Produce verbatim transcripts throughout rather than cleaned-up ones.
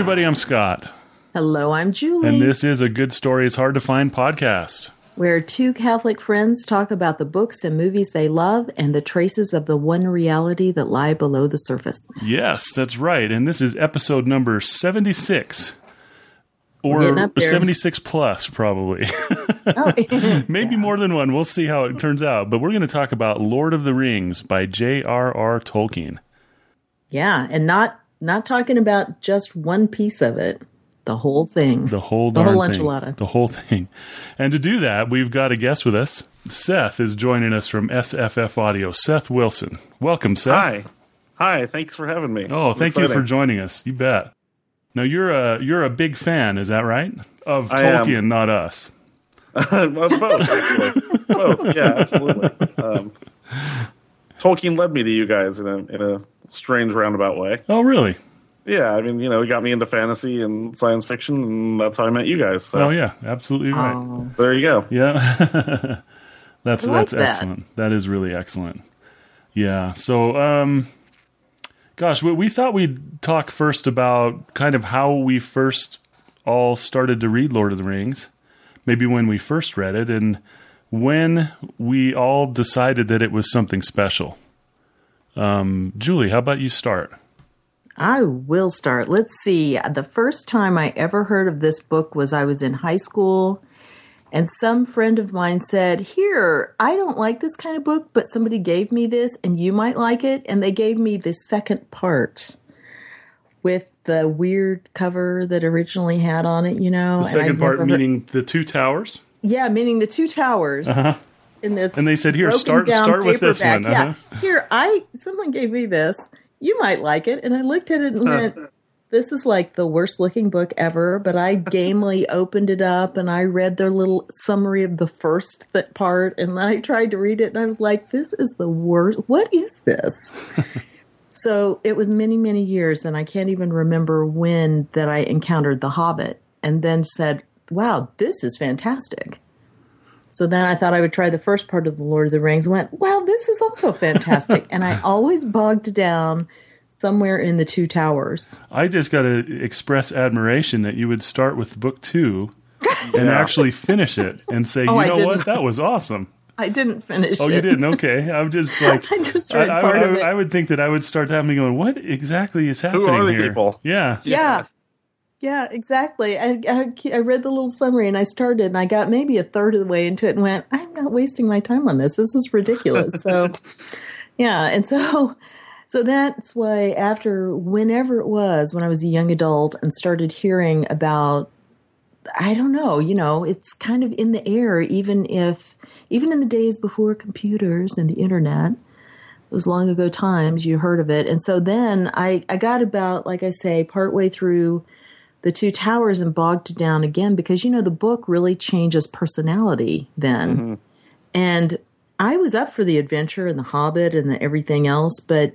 everybody. I'm Scott. Hello, I'm Julie. And this is a Good Story is Hard to Find podcast, where two Catholic friends talk about the books and movies they love and the traces of the one reality that lie below the surface. Yes, that's right. And this is episode number seventy-six. Or seventy-six plus, probably. Oh, Maybe yeah. more than one. We'll see how it turns out. But we're going to talk about Lord of the Rings by J R R Tolkien. Yeah, and not not talking about just one piece of it. The whole thing. The whole the darn whole thing. enchilada. The whole thing. And to do that, we've got a guest with us. Seth is joining us from S F F Audio. Seth Wilson. Welcome, Seth. Hi. Hi, thanks for having me. Oh, it's thank exciting. you for joining us. You bet. Now, you're a you're a big fan, is that right? Of I Tolkien, am. not us. Of both, actually. Both, yeah, absolutely. Um, Tolkien led me to you guys in a in a strange roundabout way. Oh, really? Yeah, I mean, you know, he got me into fantasy and science fiction, and that's how I met you guys. So. Oh, yeah, absolutely right. Oh. There you go. Yeah, that's I like that's that. excellent. That is really excellent. Yeah. So, um, gosh, we, we thought we'd talk first about kind of how we first all started to read Lord of the Rings, maybe when we first read it, and when we all decided that it was something special. Um, Julie, how about you start? I will start. Let's see. The first time I ever heard of this book was I was in high school, and some friend of mine said, here, I don't like this kind of book, but somebody gave me this, and you might like it. And they gave me the second part with the weird cover that originally had on it, you know. The second part meaning the two towers? Yeah, meaning the two towers. Uh-huh. In this and they said, here, start start with this one. Uh-huh. Yeah, here, I someone gave me this. You might like it. And I looked at it and went, this is like the worst looking book ever. But I gamely opened it up and I read their little summary of the first th- part. And then I tried to read it and I was like, this is the worst. What is this? So it was many, many years. And I can't even remember when that I encountered The Hobbit and then said, wow, this is fantastic. So then I thought I would try the first part of The Lord of the Rings and went, well, this is also fantastic. And I always bogged down somewhere in the two towers. I just got to express admiration that you would start with book two and Yeah. actually finish it and say, Oh, you I know didn't. what, that was awesome. I didn't finish Oh, it. you didn't? Okay. I'm just like, I just read I, part I, of it. I would think that I would start having going, what exactly is happening are the here? people? Yeah. Yeah. Yeah, exactly. I, I I read the little summary and I started and I got maybe a third of the way into it and went, I'm not wasting my time on this. This is ridiculous. So, yeah. And so, so that's why after whenever it was when I was a young adult and started hearing about, I don't know, you know, it's kind of in the air, even if, even in the days before computers and the internet, those long ago times you heard of it. And so then I, I got about, like I say, partway through The Two Towers and bogged down again because, you know, the book really changes personality then. Mm-hmm. And I was up for the adventure and the Hobbit and the everything else. But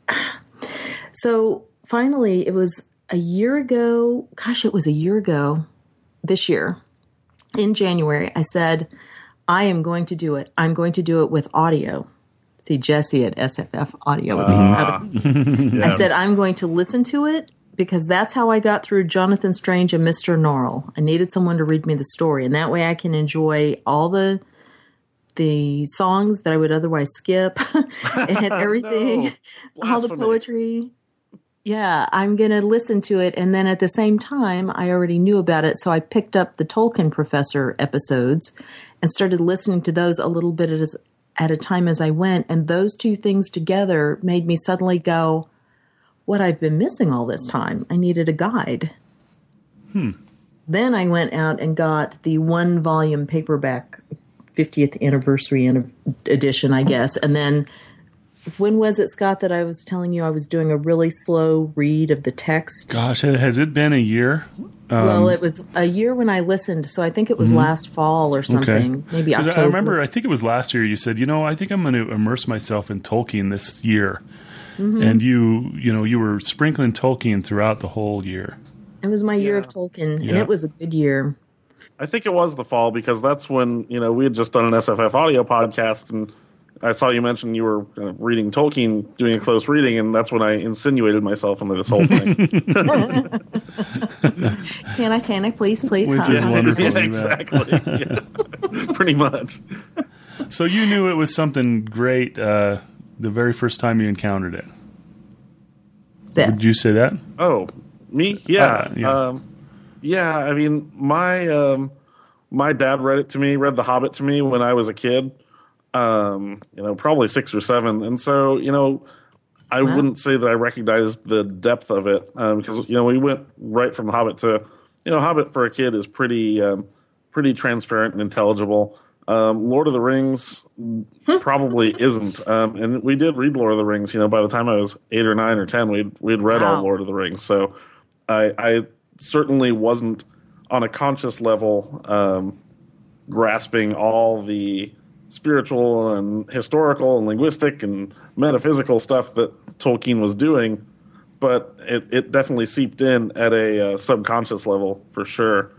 so finally it was a year ago. Gosh, it was a year ago this year in January. I said, I am going to do it. I'm going to do it with audio. See, Jesse at S F F Audio. Uh, yeah. I said, I'm going to listen to it because that's how I got through Jonathan Strange and Mister Norrell. I needed someone to read me the story. And that way I can enjoy all the the songs that I would otherwise skip and everything, no. all the poetry. Yeah, I'm going to listen to it. And then at the same time, I already knew about it. So I picked up the Tolkien Professor episodes and started listening to those a little bit as at a time as I went. And those two things together made me suddenly go, what I've been missing all this time. I needed a guide. Hmm. Then I went out and got the one volume paperback fiftieth anniversary edition, I guess. And then when was it, Scott, that I was telling you I was doing a really slow read of the text? Gosh, has it been a year? Um, well, it was a year when I listened, so I think it was mm-hmm. last fall or something, okay. maybe October. I remember, I think it was last year you said, you know, I think I'm going to immerse myself in Tolkien this year. Mm-hmm. And you, you know, you were sprinkling Tolkien throughout the whole year. It was my year yeah. of Tolkien, yeah. and it was a good year. I think it was the fall because that's when, you know, we had just done an S F F Audio podcast and I saw you mention you were uh, reading Tolkien, doing a close reading, and that's when I insinuated myself into this whole thing. Can I, can I, please, please? Which huh? is wonderful. Yeah, exactly. Yeah. Pretty much. So you knew it was something great uh, the very first time you encountered it. Seth. Did you say that? Oh, me? Yeah. Uh, yeah. Um, yeah, I mean, my um, my dad read it to me, read The Hobbit to me when I was a kid, um, you know, probably six or seven. And so, you know, I Wow. wouldn't say that I recognized the depth of it um, because, you know, we went right from Hobbit to, you know, Hobbit for a kid is pretty, um, pretty transparent and intelligible. Um, Lord of the Rings probably isn't. Um, and we did read Lord of the Rings, you know, by the time I was eight or nine or ten, we'd, we'd read Wow. all Lord of the Rings. So I, I certainly wasn't on a conscious level um, grasping all the spiritual and historical and linguistic and metaphysical stuff that Tolkien was doing, but it, it definitely seeped in at a uh, subconscious level for sure.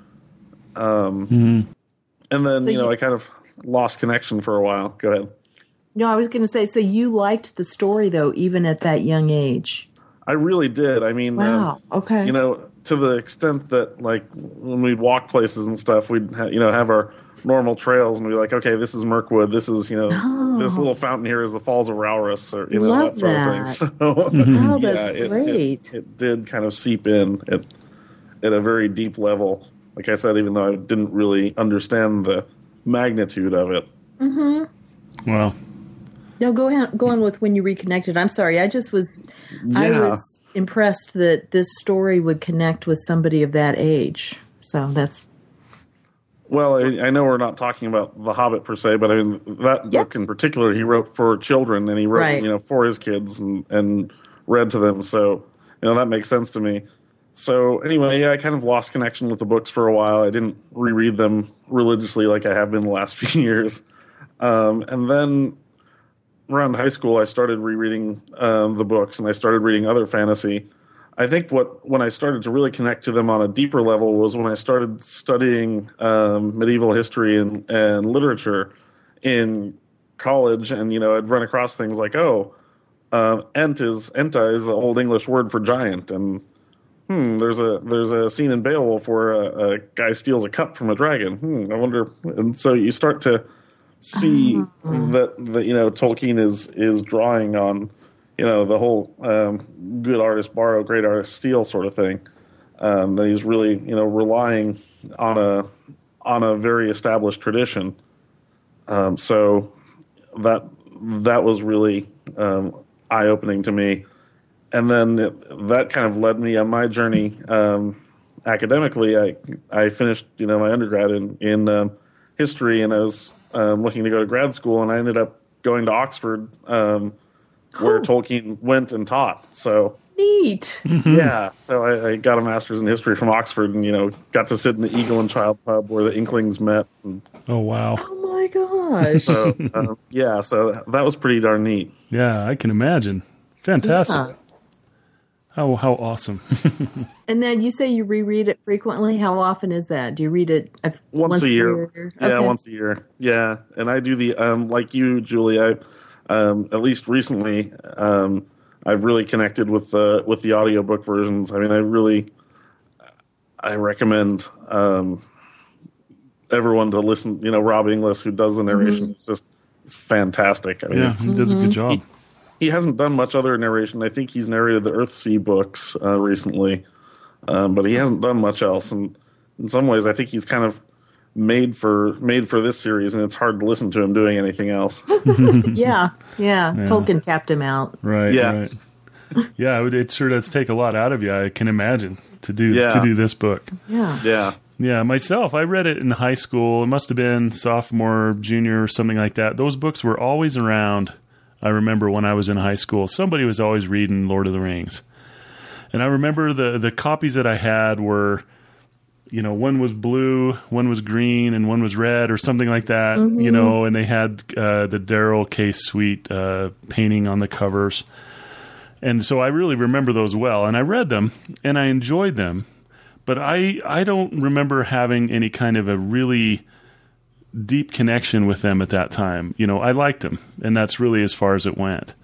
Um, Mm-hmm. And then, So you know, you- I kind of lost connection for a while. Go ahead. No, I was going to say, so you liked the story, though, even at that young age. I really did. I mean, Wow. um, Okay. you know, to the extent that, like, when we'd walk places and stuff, we'd, ha- you know, have our normal trails and we'd be like, okay, this is Mirkwood. This is, you know, Oh. this little fountain here is the Falls of Rowrus, or, you know, Love that sort that. of thing. So, Oh, yeah, that's it, it- great. It, did kind of seep in at, at a very deep level. Like I said, even though I didn't really understand the magnitude of it. Well, No, go on, go on with when you reconnected. I'm sorry. I just was, I Yeah. was impressed that this story would connect with somebody of that age. So that's, Well, I, I know we're not talking about The Hobbit per se, but I mean that Yeah. book in particular, he wrote for children, and he wrote, Right. you know, for his kids and and read to them. So, you know, that makes sense to me. So anyway, yeah, I kind of lost connection with the books for a while. I didn't reread them religiously like I have been the last few years. Um, and then around high school, I started rereading um, the books, and I started reading other fantasy. I think what when I started to really connect to them on a deeper level was when I started studying um, medieval history and, and literature in college, and you know, I'd run across things like, oh, uh, ent is enta is the old English word for giant, and hmm, there's a there's a scene in Beowulf where a, a guy steals a cup from a dragon. Hmm, I wonder, and so you start to see that that you know Tolkien is is drawing on, you know, the whole um, good artist borrow, great artist steal sort of thing. Um, that he's really, you know, relying on a on a very established tradition. Um, so that that was really um, eye opening to me, and then it, that kind of led me on my journey um, academically. I I finished, you know, my undergrad in in um, history, and I was um, looking to go to grad school, and I ended up going to Oxford. Um, where Oh. Tolkien went and taught. So neat. yeah, so I, I got a master's in history from Oxford, and you know, got to sit in the Eagle and Child pub where the Inklings met. And oh wow, Oh my gosh. so uh, yeah, so that was pretty darn neat. yeah, I can imagine. Fantastic. Yeah. How how awesome. And then you say you reread it frequently. How often is that? Do you read it uh, Once, a year, yeah, Okay. once a year, yeah. And I do the um, like you, Julie. I um, at least recently, um, I've really connected with the with the audiobook versions. I mean, I really, I recommend um, everyone to listen. You know, Rob Inglis, who does the narration, it's just it's fantastic. I mean, Yeah, it's, he does a good job. he hasn't done much other narration. I think he's narrated the Earthsea books uh, recently, um, but he hasn't done much else. And in some ways, I think he's kind of made for made for this series, and it's hard to listen to him doing anything else. Yeah, yeah. Tolkien tapped him out. Right, Yeah. right. Yeah, it, would, it sure does take a lot out of you. I can imagine to do Yeah. to do this book. Yeah. Yeah, Yeah, myself, I read it in high school. It must have been sophomore, junior, or something like that. Those books were always around. I remember when I was in high school, somebody was always reading Lord of the Rings. And I remember the, the copies that I had were, you know, one was blue, one was green, and one was red or something like that, you know, and they had uh, the Darrell K. Sweet uh, painting on the covers. And so I really remember those well. And I read them, and I enjoyed them. But I, I don't remember having any kind of a really deep connection with them at that time. You know, I liked them, and that's really as far as it went.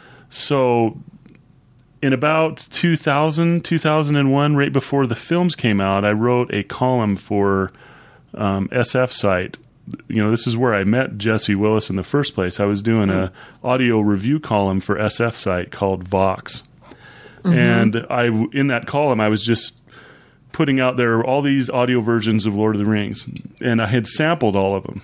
So in about two thousand, two thousand one, right before the films came out, I wrote a column for um, S F Site. You know, this is where I met Jesse Willis in the first place. I was doing a audio review column for S F Site called Vox. Mm-hmm. And I, in that column, I was just putting out there all these audio versions of Lord of the Rings. And I had sampled all of them.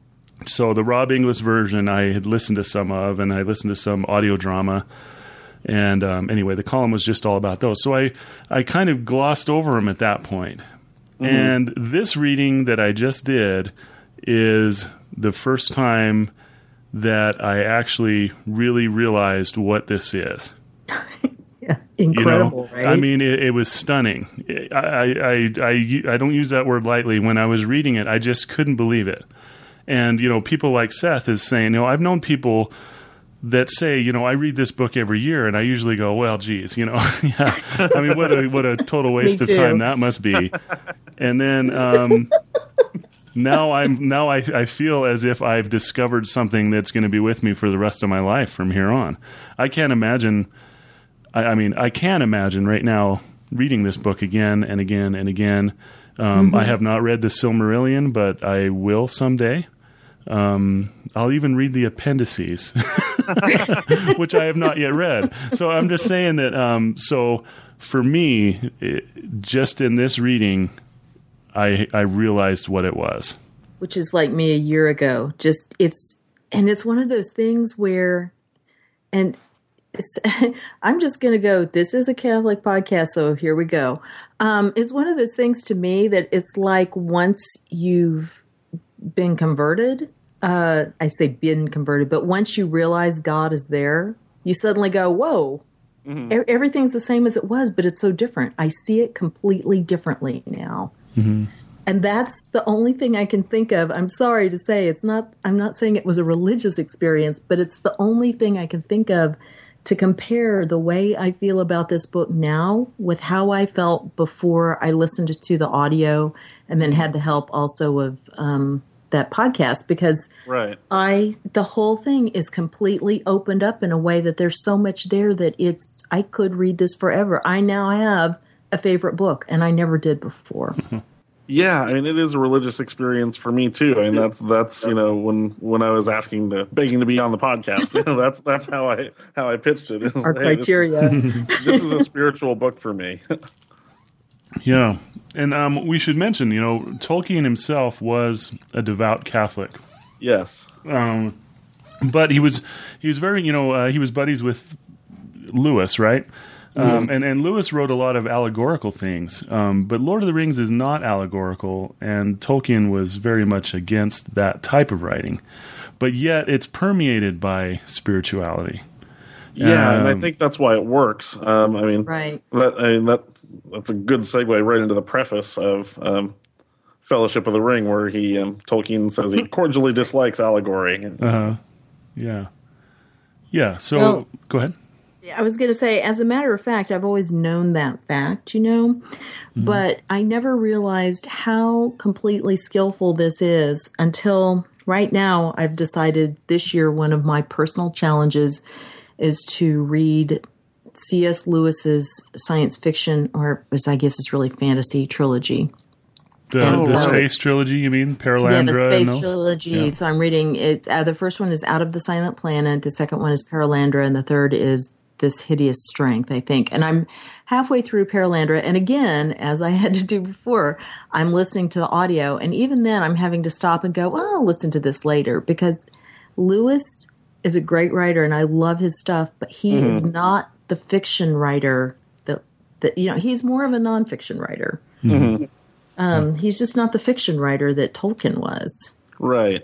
So the Rob Inglis version I had listened to some of, and I listened to some audio drama. And um, anyway, the column was just all about those. So I, I kind of glossed over them at that point. Mm-hmm. And this reading that I just did is the first time that I actually really realized what this is. Yeah, incredible, you know? right? I mean, it, it was stunning. I, I, I, I don't use that word lightly. When I was reading it, I just couldn't believe it. And, you know, people like Seth is saying, you know, I've known people that say, you know, I read this book every year, and I usually go, well, geez, you know, yeah. I mean, what a what a total waste of time that must be. And then um, now I'm now I, I feel as if I've discovered something that's going to be with me for the rest of my life from here on. I can't imagine. I, I mean, I can imagine right now reading this book again and again and again. Um, mm-hmm. I have not read the Silmarillion, but I will someday. Um, I'll even read the appendices, which I have not yet read. So I'm just saying that. Um, so for me, it, just in this reading, I I realized what it was. Which is like me a year ago. Just it's and it's one of those things where, and it's, I'm just going to go. This is a Catholic podcast, so here we go. Um, it's one of those things to me that it's like once you've been converted, uh, I say been converted, but once you realize God is there, you suddenly go, whoa, mm-hmm. e- everything's the same as it was, but it's so different. I see it completely differently now. Mm-hmm. And that's the only thing I can think of. I'm sorry to say it's not, I'm not saying it was a religious experience, but it's the only thing I can think of to compare the way I feel about this book now with how I felt before I listened to the audio and then had the help also of um, that podcast, because right. I the whole thing is completely opened up in a way that there's so much there that it's I could read this forever. I now have a favorite book, and I never did before. Yeah, I mean, it is a religious experience for me too. I mean, that's that's you know when when I was asking to begging to be on the podcast, you know, that's that's how I how I pitched it. Our hey, criteria. This, this is a spiritual book for me. Yeah, and um, we should mention, you know, Tolkien himself was a devout Catholic. Yes, um, but he was he was very, you know, uh, he was buddies with Lewis, right? Um, yes. and, and Lewis wrote a lot of allegorical things, um, but Lord of the Rings is not allegorical, and Tolkien was very much against that type of writing. But yet it's permeated by spirituality. Yeah, um, and I think that's why it works. Um, I mean, right. that, I mean that that's a good segue right into the preface of um, Fellowship of the Ring, where he um, Tolkien says he cordially dislikes allegory. Uh-huh. Yeah. Yeah, so well, go ahead. I was going to say, as a matter of fact, I've always known that fact, you know, mm-hmm. but I never realized how completely skillful this is until right now. I've decided this year one of my personal challenges is to read C S Lewis's science fiction, or as I guess it's really fantasy trilogy. The, and the so, space trilogy, you mean? Paralandra? Yeah, the space and trilogy. Yeah. So I'm reading, it's uh, the first one is Out of the Silent Planet, the second one is Paralandra, and the third is This Hideous Strength, I think. And I'm halfway through Paralandra, and again, as I had to do before, I'm listening to the audio, and even then I'm having to stop and go, well, I'll listen to this later, because Lewis is a great writer, and I love his stuff, but he mm-hmm. is not the fiction writer that, that, you know, he's more of a nonfiction writer. Mm-hmm. Um, he's just not the fiction writer that Tolkien was. Right.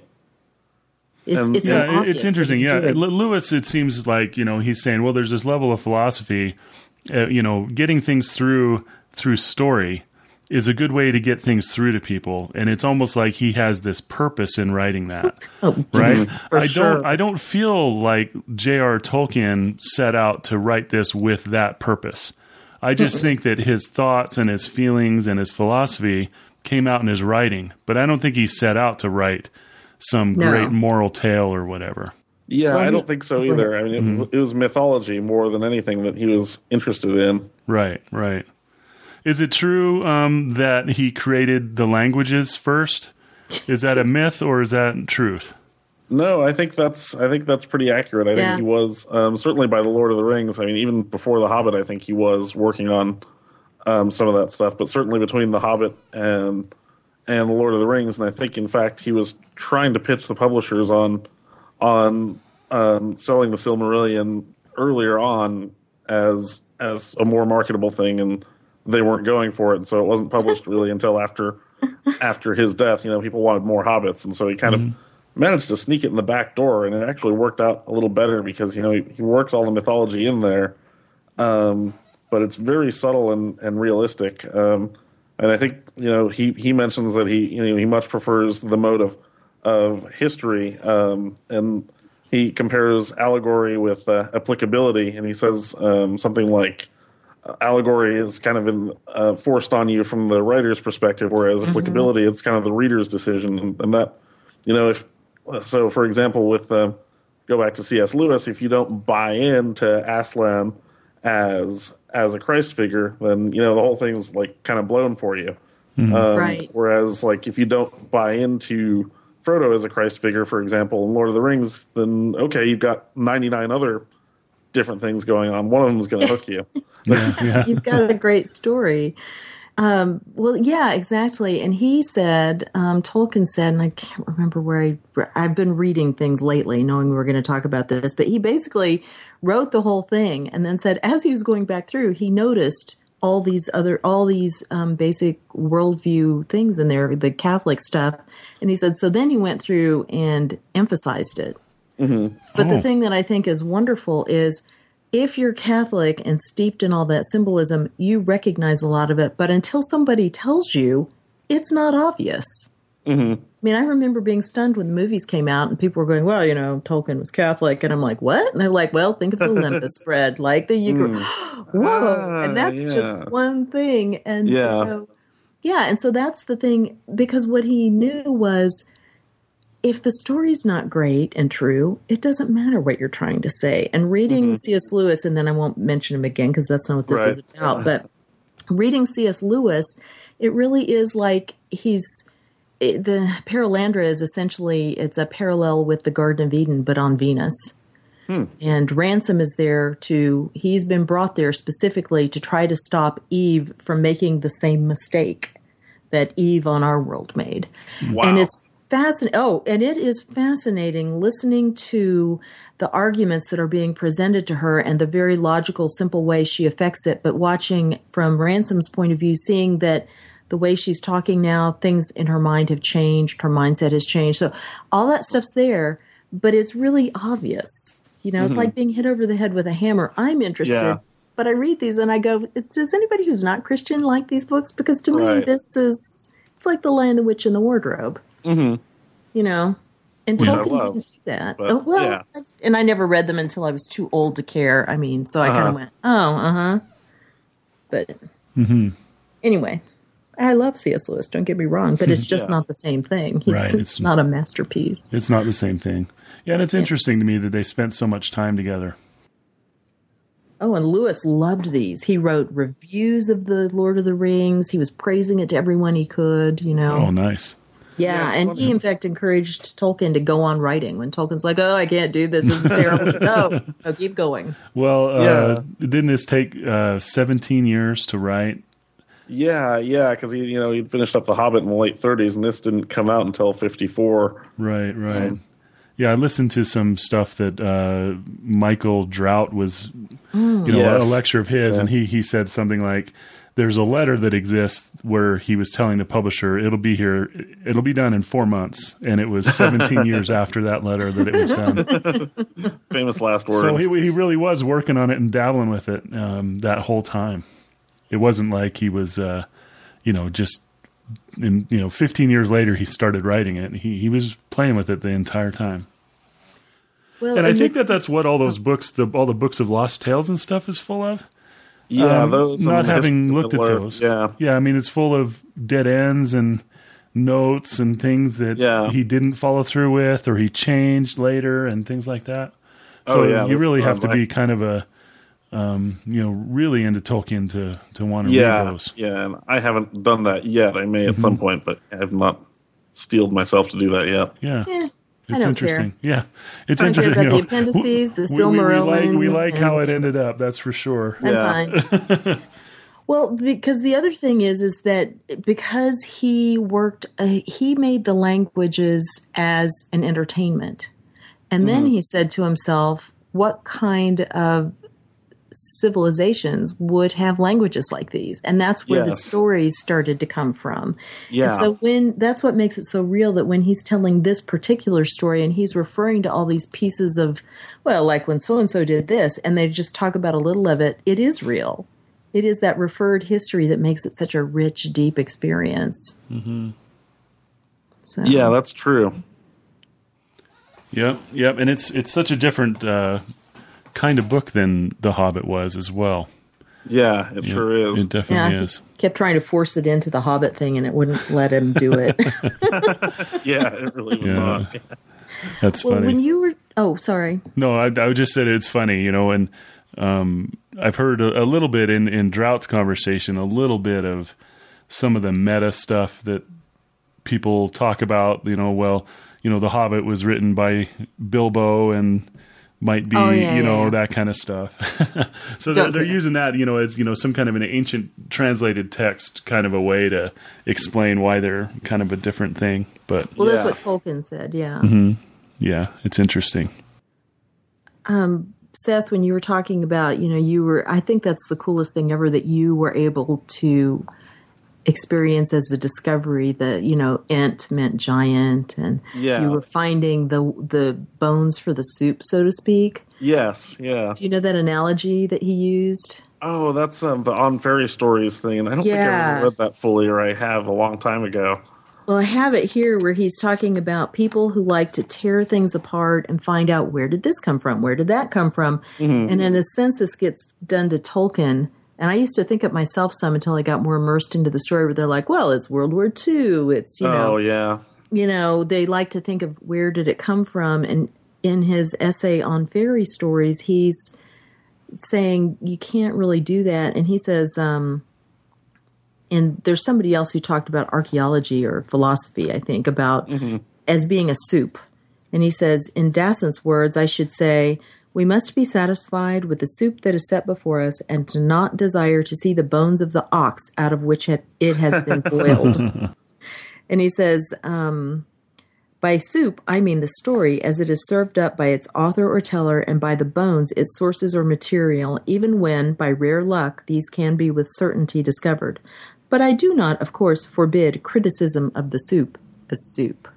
It's, Um, it's, so Yeah, obvious it's interesting. what Yeah, he's doing. L- Lewis, it seems like, you know, he's saying, well, there's this level of philosophy, uh, you know, getting things through through story is a good way to get things through to people, and it's almost like he has this purpose in writing that, Oh, right? for I sure. don't, I don't feel like J R. Tolkien set out to write this with that purpose. I just think that his thoughts and his feelings and his philosophy came out in his writing, but I don't think he set out to write some No. great moral tale or whatever. Yeah, Well, I he- don't think so either. I mean, it, Mm-hmm. was, it was mythology more than anything that he was interested in. Right, right. Is it true um, that he created the languages first? Is that a myth or is that truth? No, I think that's I think that's pretty accurate. I Yeah. think he was um, certainly by the Lord of the Rings. I mean, even before the Hobbit, I think he was working on um, some of that stuff. But certainly between the Hobbit and and the Lord of the Rings, and I think in fact he was trying to pitch the publishers on on um, selling the Silmarillion earlier on as as a more marketable thing, and they weren't going for it, and so it wasn't published really until after after his death. You know, people wanted more hobbits, and so he kind Mm-hmm. of managed to sneak it in the back door, and it actually worked out a little better because you know he, he works all the mythology in there, um, but it's very subtle and, and realistic. Um, and I think you know he, he mentions that he you know he much prefers the mode of of history, um, and he compares allegory with uh, applicability, and he says um, something like allegory is kind of in, uh, forced on you from the writer's perspective, whereas Mm-hmm. applicability it's kind of the reader's decision, and, and that you know if so, for example, with uh, go back to C S. Lewis, if you don't buy into Aslan as as a Christ figure, then you know the whole thing's like kind of blown for you. Um, Right. Whereas, like if you don't buy into Frodo as a Christ figure, for example, in Lord of the Rings, then okay, you've got ninety-nine other different things going on. One of them is going to hook you. Yeah, yeah. You've got a great story. Um, well, yeah, exactly. And he said, um, Tolkien said, and I can't remember where I, I've been reading things lately, knowing we were going to talk about this, but he basically wrote the whole thing and then said, as he was going back through, he noticed all these other, all these um, basic worldview things in there, the Catholic stuff. And he said, so then he went through and emphasized it. Mm-hmm. But Oh. the thing that I think is wonderful is if you're Catholic and steeped in all that symbolism, you recognize a lot of it. But until somebody tells you, it's not obvious. Mm-hmm. I mean, I remember being stunned when the movies came out and people were going, well, you know, Tolkien was Catholic. And I'm like, what? And they're like, well, think of the Olympus spread. Like the, you go, whoa. Ah, and that's yeah. just one thing. And Yeah. so, yeah. And so that's the thing, because what he knew was, if the story's not great and true, it doesn't matter what you're trying to say. And reading Mm-hmm. C S. Lewis, and then I won't mention him again because that's not what this Right. is about, but reading C S. Lewis, it really is like he's it, the Paralandra is essentially it's a parallel with the Garden of Eden, but on Venus. And Ransom is there to, he's been brought there specifically to try to stop Eve from making the same mistake that Eve on our world made. Wow. And it's fascinating. Oh, and it is fascinating listening to the arguments that are being presented to her and the very logical, simple way she affects it. But watching from Ransom's point of view, seeing that the way she's talking now, things in her mind have changed, her mindset has changed. So all that stuff's there, but it's really obvious. You know, it's like being hit over the head with a hammer. I'm interested, Yeah. but I read these and I go, it's, does anybody who's not Christian like these books? Because to me, Right. this is, it's like The Lion, the Witch, and the Wardrobe. Mm-hmm. You know, and Which I Tolkien love, didn't do that. but, Oh, well, yeah. I- and I never read them until I was too old to care. I mean, so I kind Uh-huh. of went, oh, uh huh. But Mm-hmm. anyway, I love C S. Lewis. Don't get me wrong, but it's just Yeah. not the same thing. It's, Right, it's it's- not a masterpiece. It's not the same thing. Yeah, and it's interesting to me that they spent so much time together. Oh, and Lewis loved these. He wrote reviews of the Lord of the Rings. He was praising it to everyone he could. You know. Oh, nice. Yeah, Yeah, it's and funny. he in fact encouraged Tolkien to go on writing when Tolkien's like, "Oh, I can't do this. This is terrible." no, no, keep going. Well, uh, Yeah. didn't this take uh, seventeen years to write? Yeah, yeah, because he, you know, he'd finished up The Hobbit in the late thirties, and this didn't come out until fifty-four. Right, right. Yeah, I listened to some stuff that uh, Michael Drought was, you know, Yes. a lecture of his, Yeah. and he, he said something like, there's a letter that exists where he was telling the publisher, it'll be here, it'll be done in four months. And it was seventeen years after that letter that it was done. Famous last words. So he, he really was working on it and dabbling with it um, that whole time. It wasn't like he was, uh, you know, just, in, you know, fifteen years later he started writing it. He he was playing with it the entire time. Well, And I and think this- that that's what all those books, the all the books of lost tales and stuff is full of. yeah, Um, those. and not the having Histories of looked at Middle-earth, those. Yeah. Yeah, I mean, it's full of dead ends and notes and things that Yeah. he didn't follow through with, or he changed later and things like that. So Oh, yeah, you really have to like- be kind of a, um, you know, really into Tolkien to, to want to Yeah, read those. yeah, and I haven't done that yet. I may at Mm-hmm. some point, but I have not steeled myself to do that yet. Yeah. Eh, I It's don't interesting. care. Yeah. It's I don't care interesting. about you know, the appendices, the we, we, we like, Silmarillion, we like how it and- ended up. That's for sure. I'm Yeah. fine. Well, because the other thing is, is that because he worked, uh, he made the languages as an entertainment. And then he said to himself, what kind of civilizations would have languages like these? And that's where the Yes. stories started to come from. Yeah. And so when that's what makes it so real, that when he's telling this particular story and he's referring to all these pieces of, well, like when so-and-so did this, and they just talk about a little of it, it is real. It is that referred history that makes it such a rich, deep experience. Mm-hmm. So, Yeah, that's true. Yep. Yep. And it's, it's such a different, uh, kind of book than The Hobbit was as well. Yeah, it Yeah, sure is. It definitely yeah, he is. kept trying to force it into the Hobbit thing, and it wouldn't let him do it. Yeah, it really was Yeah. not. That's Well, funny. when you were, oh, sorry. No, I, I just said it's funny, you know, and um, I've heard a, a little bit in, in Drought's conversation, a little bit of some of the meta stuff that people talk about, you know, well, you know, The Hobbit was written by Bilbo and might be, Oh, yeah, you know, yeah. that kind of stuff. So they're, Don't- they're using that, you know, as, you know, some kind of an ancient translated text kind of a way to explain why they're kind of a different thing. But Well, that's Yeah. what Tolkien said, yeah. yeah, it's interesting. Seth, when you were talking about, you know, you were, I think that's the coolest thing ever, that you were able to experience as a discovery that, you know, Ent meant giant, and Yeah. you were finding the the bones for the soup, so to speak. Yes, yeah. Do you know that analogy that he used? Oh, that's um, the On Fairy Stories thing, and I don't think I Yeah. ever read that fully, or I have a long time ago. Well, I have it here where he's talking about people who like to tear things apart and find out, where did this come from? Where did that come from? Mm-hmm. And in a sense, this gets done to Tolkien. And I used to think of myself some until I got more immersed into the story, where they're like, well, it's World War Two. It's, you know, Oh, yeah. you know, they like to think of where did it come from. And in his essay on fairy stories, he's saying you can't really do that. And he says, um, and there's somebody else who talked about archaeology or philosophy, I think, about as being a soup. And he says, in Dasent's words, I should say, we must be satisfied with the soup that is set before us, and to not desire to see the bones of the ox out of which it it has been boiled. And he says, um, by soup, I mean the story as it is served up by its author or teller, and by the bones, its sources or material, even when, by rare luck, these can be with certainty discovered. But I do not, of course, forbid criticism of the soup as soup.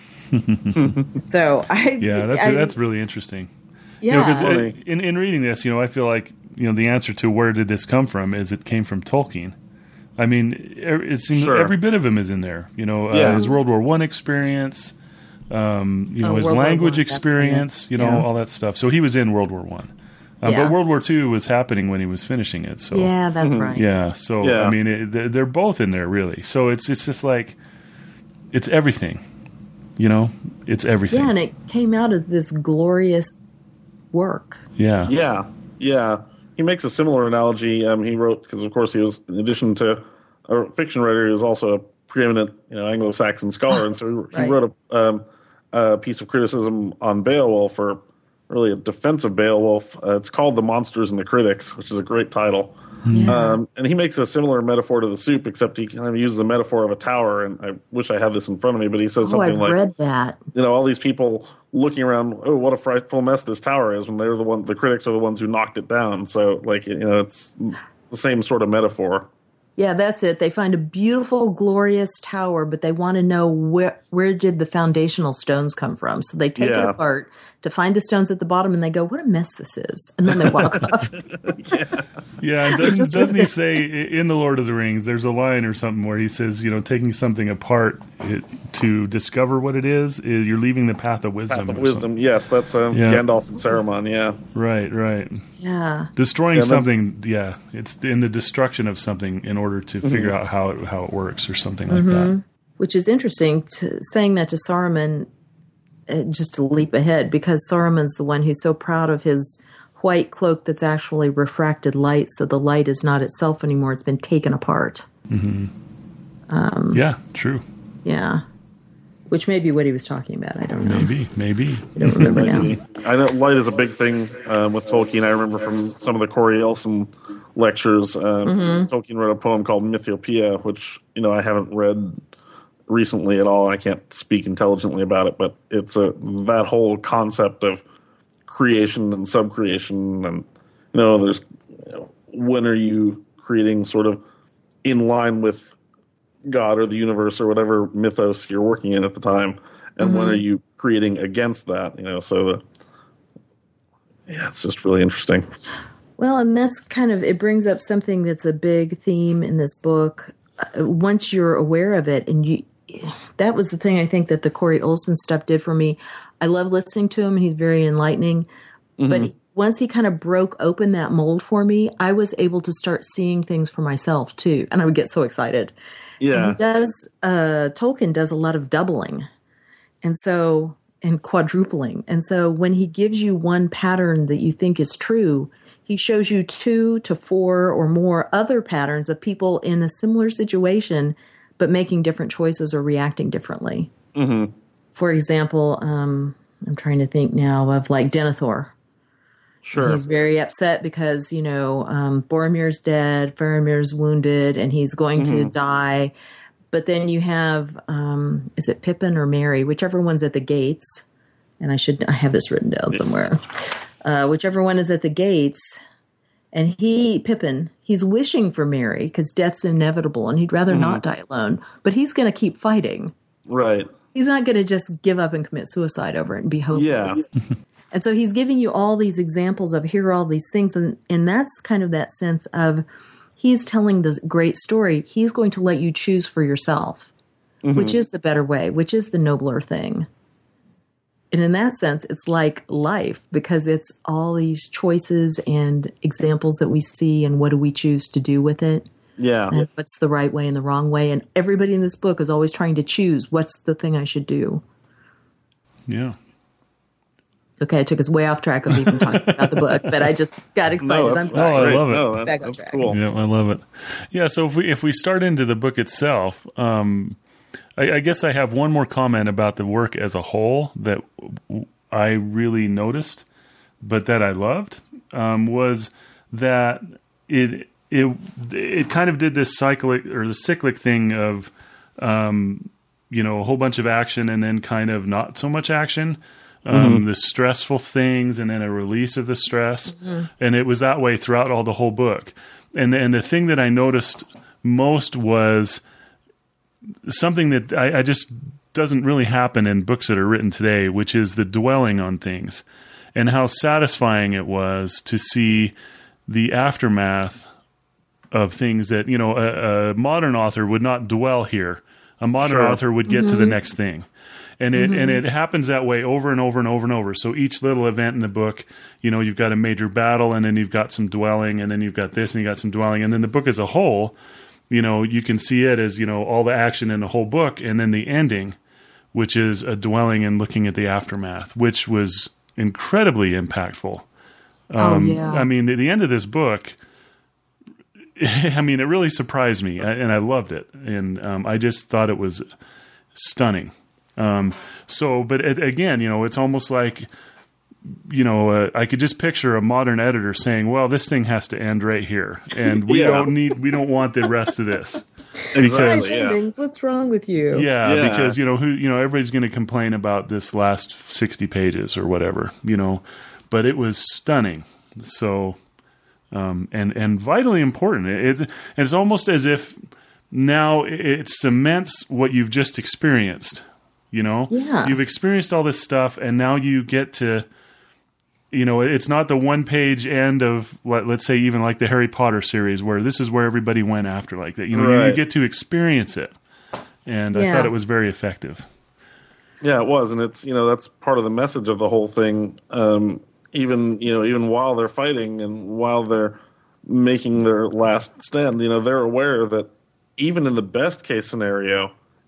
So I Yeah, that's I, that's really interesting. yeah. You know, 'cause, uh, Funny. in in reading this, you know, I feel like, you know, the answer to where did this come from is it came from Tolkien. I mean, er- it seems Sure. every bit of him is in there. You know, uh, Yeah. his World War One experience, um, you know, Oh, his World War language One, that's experience, you know, Yeah. all that stuff. So he was in World War One, uh, Yeah. but World War Two was happening when he was finishing it. So yeah, that's right. yeah, so Yeah. I mean, it, they're- they're both in there really. So it's it's just like it's everything. You know, it's everything. Yeah, and it came out as this glorious work. yeah. Yeah, yeah. He makes a similar analogy. Um, he wrote, because of course he was, in addition to a fiction writer, he was also a preeminent, you know, Anglo-Saxon scholar, and so he, he Right. wrote a, um, a piece of criticism on Beowulf, or really a defense of Beowulf. Uh, it's called "The Monsters and the Critics," which is a great title. Yeah. Um, and he makes a similar metaphor to the soup, except he kind of uses the metaphor of a tower. And I wish I had this in front of me, but he says oh, something I've like, read that. you know, all these people looking around, oh, what a frightful mess this tower is, when they're the one, the critics are the ones who knocked it down. So, like, you know, it's the same sort of metaphor. Yeah, that's it. They find a beautiful, glorious tower, but they want to know where where did the foundational stones come from. So they take it Yeah. apart to find the stones at the bottom, and they go, "What a mess this is!" And then they walk off. Yeah, and doesn't, Just doesn't he really- say i- in The Lord of the Rings, there's a line or something where he says, you know, taking something apart it, to discover what it is, i- you're leaving the path of wisdom. Path of or wisdom, something. yes, that's uh, Yeah. Gandalf and Saruman, yeah. Right, right. Yeah, Destroying Yeah, that's- something, yeah, it's in the destruction of something in order to figure out how it, how it works or something like that. which is interesting, to, saying that to Saruman, uh, just to leap ahead, because Saruman's the one who's so proud of his white cloak that's actually refracted light, so the light is not itself anymore. It's been taken apart. Mm-hmm. Um, yeah, true. Yeah. Which may be what he was talking about. I don't know. Maybe, maybe. I don't remember Maybe. now. I know light is a big thing um, with Tolkien. I remember from some of the Corey Elson lectures, um, mm-hmm. Tolkien wrote a poem called Mythopoeia, which, you know, I haven't read recently at all. I can't speak intelligently about it, but it's a that whole concept of creation and subcreation, and, you know, there's, you know, when are you creating sort of in line with God or the universe or whatever mythos you're working in at the time, and mm-hmm. when are you creating against that? You know, so the, yeah, it's just really interesting. Well, and that's kind of, it brings up something that's a big theme in this book. Uh, once you're aware of it, and you, that was the thing I think that the Corey Olsen stuff did for me. I love listening to him, and he's very enlightening. Mm-hmm. But he, once he kind of broke open that mold for me, I was able to start seeing things for myself too, and I would get so excited. Yeah, and he does. Uh, Tolkien does a lot of doubling, and so and quadrupling, and so when he gives you one pattern that you think is true, he shows you two to four or more other patterns of people in a similar situation, but making different choices or reacting differently. Mm-hmm. For example, um, I'm trying to think now of like Denethor. Sure. He's very upset because, you know, um, Boromir's dead, Faramir's wounded, and he's going mm-hmm. to die. But then you have, um, is it Pippin or Merry? Whichever one's at the gates. And I should, I have this written down somewhere. Uh, whichever one is at the gates. And he, Pippin, he's wishing for Merry because death's inevitable and he'd rather mm-hmm. not die alone. But he's going to keep fighting. Right. He's not going to just give up and commit suicide over it and be hopeless. Yeah. And so he's giving you all these examples of here are all these things. And, and that's kind of that sense of he's telling this great story. He's going to let you choose for yourself, mm-hmm. which is the better way, which is the nobler thing. And in that sense, it's like life because it's all these choices and examples that we see and what do we choose to do with it. Yeah. And what's the right way and the wrong way. And everybody in this book is always trying to choose what's the thing I should do. Yeah. Okay, I took us way off track of even talking about the book, but I just got excited. No, I'm sorry. Oh, I love it. No, that, Back on that's track. cool. Yeah, I love it. Yeah, so if we if we start into the book itself, um, I, I guess I have one more comment about the work as a whole that I really noticed, but that I loved, um, was that it it it kind of did this cyclic or the cyclic thing of, um, you know, a whole bunch of action and then kind of not so much action. Um, mm-hmm. The stressful things and then a release of the stress. Mm-hmm. And it was that way throughout all the whole book. And, and the thing that I noticed most was something that I, I just doesn't really happen in books that are written today, which is the dwelling on things and how satisfying it was to see the aftermath of things that, you know, a, a modern author would not dwell here. A modern sure. author would get mm-hmm. to the next thing. And it, mm-hmm. and it happens that way over and over and over and over. So each little event in the book, you know, you've got a major battle and then you've got some dwelling and then you've got this and you got some dwelling. And then the book as a whole, you know, you can see it as, you know, all the action in the whole book and then the ending, which is a dwelling and looking at the aftermath, which was incredibly impactful. Um, oh, yeah. I mean, the, the end of this book, I mean, it really surprised me and I loved it. And um, I just thought it was stunning. Um, so, but it, again, you know, it's almost like, you know, uh, I could just picture a modern editor saying, well, this thing has to end right here. And we yeah. don't need, we don't want the rest of this. Because, yeah. endings, what's wrong with you? Yeah, yeah. because, you know, who, you know, everybody's going to complain about this last sixty pages or whatever, you know, but it was stunning. So, um, and, and vitally important. It's, it's almost as if now it cements what you've just experienced. You know, yeah. you've experienced all this stuff and now you get to, you know, it's not the one page end of what, let's say even like the Harry Potter series where this is where everybody went after like that. You know, right. you, you get to experience it. And yeah. I thought it was very effective. Yeah, it was. And it's, you know, that's part of the message of the whole thing. Um, even, you know, even while they're fighting and while they're making their last stand, you know, they're aware that even in the best case scenario,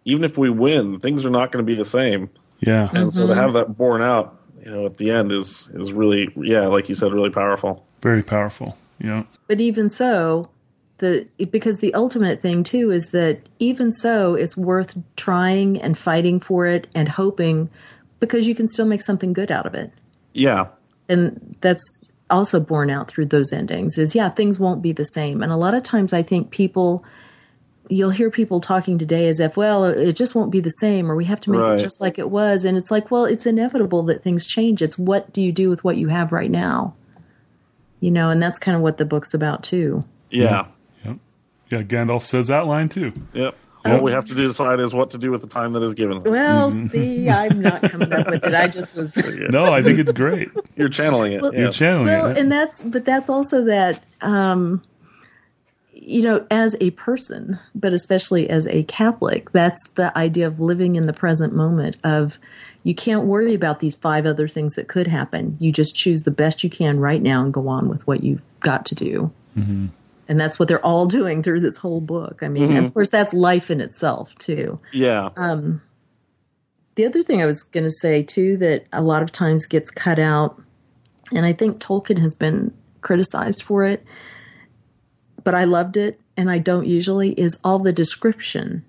even if we win, things are not going to be the same. Yeah. And so to have that borne out, you know, at the end is is really, yeah, like you said, really powerful. Very powerful. Yeah. But even so, the because the ultimate thing too is that even so, it's worth trying and fighting for it and hoping, because you can still make something good out of it. Yeah. And that's also borne out through those endings is, yeah, things won't be the same. And a lot of times I think people, you'll hear people talking today as if, well, it just won't be the same, or we have to make right. it just like it was. And it's like, well, it's inevitable that things change. It's what do you do with what you have right now? You know, and that's kind of what the book's about too. Yeah. Yep. Yeah, Gandalf says that line too. Yep. All we have to decide is what to do with the time that is given. Well, see, I'm not coming up with it. I just was. No, I think it's great. You're channeling it. Well, You're channeling well, it. and that's, but that's also that, um, you know, as a person, but especially as a Catholic, that's the idea of living in the present moment of you can't worry about these five other things that could happen. You just choose the best you can right now and go on with what you've got to do. Mm-hmm. And that's what they're all doing through this whole book. I mean, Mm-hmm. and of course, that's life in itself, too. Yeah. Um, the other thing I was going to say, too, that a lot of times gets cut out, and I think Tolkien has been criticized for it, but I loved it, and I don't usually, is all the description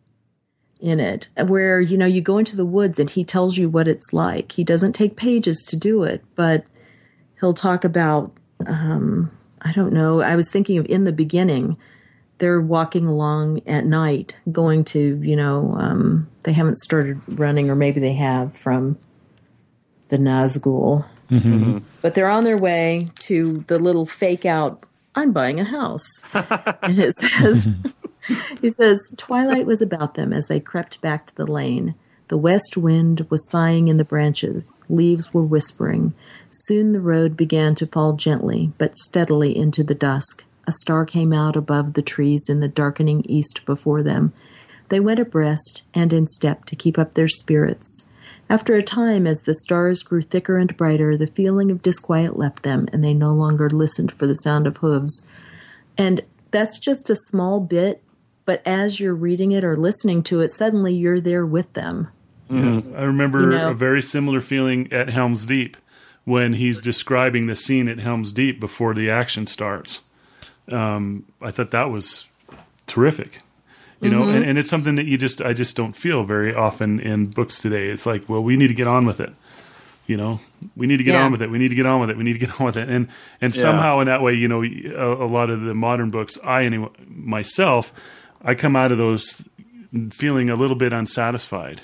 in it, where, you know, you go into the woods and he tells you what it's like. He doesn't take pages to do it, but he'll talk about... Um, I don't know. I was thinking of in the beginning, they're walking along at night, going to, you know, um, they haven't started running, or maybe they have, from the Nazgul. Mm-hmm. But they're on their way to the little fake out, I'm buying a house. And it says, he says, twilight was about them as they crept back to the lane. The west wind was sighing in the branches. Leaves were whispering. Soon the road began to fall gently, but steadily into the dusk. A star came out above the trees in the darkening east before them. They went abreast and in step to keep up their spirits. After a time, as the stars grew thicker and brighter, the feeling of disquiet left them, and they no longer listened for the sound of hooves. And that's just a small bit, but as you're reading it or listening to it, suddenly you're there with them. Yeah. I remember You know? a very similar feeling at Helm's Deep when he's describing the scene at Helm's Deep before the action starts. Um, I thought that was terrific, you know, mm-hmm. and, and it's something that you just, I just don't feel very often in books today. It's like, well, we need to get on with it. You know, we need to get yeah. on with it. We need to get on with it. We need to get on with it. And, and yeah. somehow in that way, you know, a, a lot of the modern books, I, anyway, myself, I come out of those feeling a little bit unsatisfied.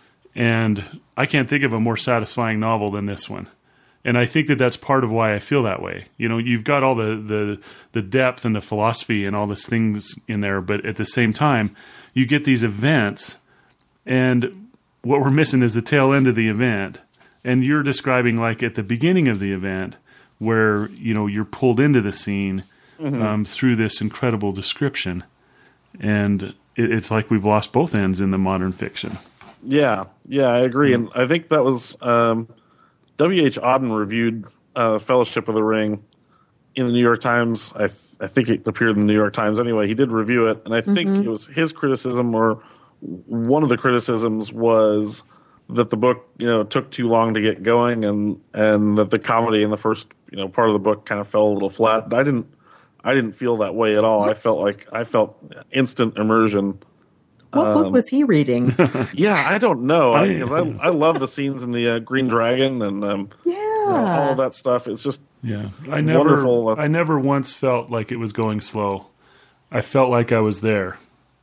And I can't think of a more satisfying novel than this one. And I think that that's part of why I feel that way. You know, you've got all the, the, the depth and the philosophy and all these things in there, but at the same time, you get these events, and what we're missing is the tail end of the event. And you're describing like at the beginning of the event where, you know, you're pulled into the scene mm-hmm. um, through this incredible description. And it, it's like we've lost both ends in the modern fiction. Yeah, yeah, I agree. And I think that was... Um, W H Auden reviewed uh, Fellowship of the Ring in the New York Times. I, th- I think it appeared in the New York Times anyway. He did review it, and I think mm-hmm. it was his criticism, or one of the criticisms, was that the book, you know, took too long to get going, and, and that the comedy in the first, you know, part of the book kind of fell a little flat. But I didn't, I didn't feel that way at all. I felt like I felt instant immersion. What um, book was he reading? Yeah, I don't know. I, I, I love the scenes in the uh, Green Dragon and um, yeah, you know, all of that stuff. It's just yeah. I never, wonderful. I never once felt like it was going slow. I felt like I was there.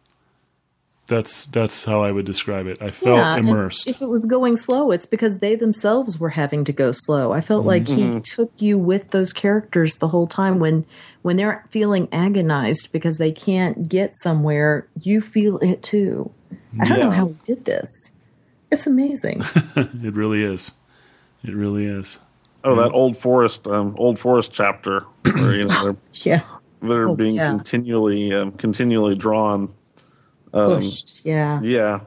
That's that's how I would describe it. I felt yeah, immersed. If it was going slow, it's because they themselves were having to go slow. I felt mm-hmm. like he took you with those characters the whole time. When when they're feeling agonized because they can't get somewhere, you feel it too. I don't yeah. know how he did this. It's amazing. It really is. It really is. Oh, that old forest, um, old forest chapter where you know they're, yeah. they're oh, being yeah. continually, um, continually drawn. Um, Pushed, yeah. Yeah.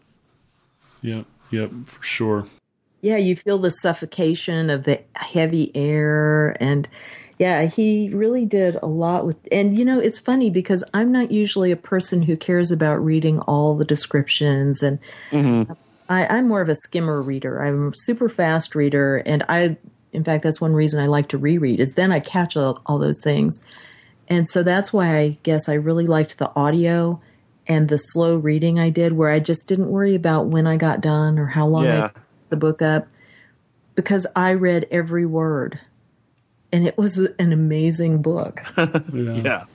Yep, yep, for sure. Yeah, you feel the suffocation of the heavy air, and Yeah, he really did a lot with, and you know, it's funny because I'm not usually a person who cares about reading all the descriptions, and Mm-hmm. I, I'm more of a skimmer reader. I'm a super fast reader, and I, in fact, that's one reason I like to reread is then I catch all, all those things, and so that's why I guess I really liked the audio and the slow reading I did, where I just didn't worry about when I got done or how long Yeah. I picked the book up, because I read every word. And it was an amazing book. Yeah.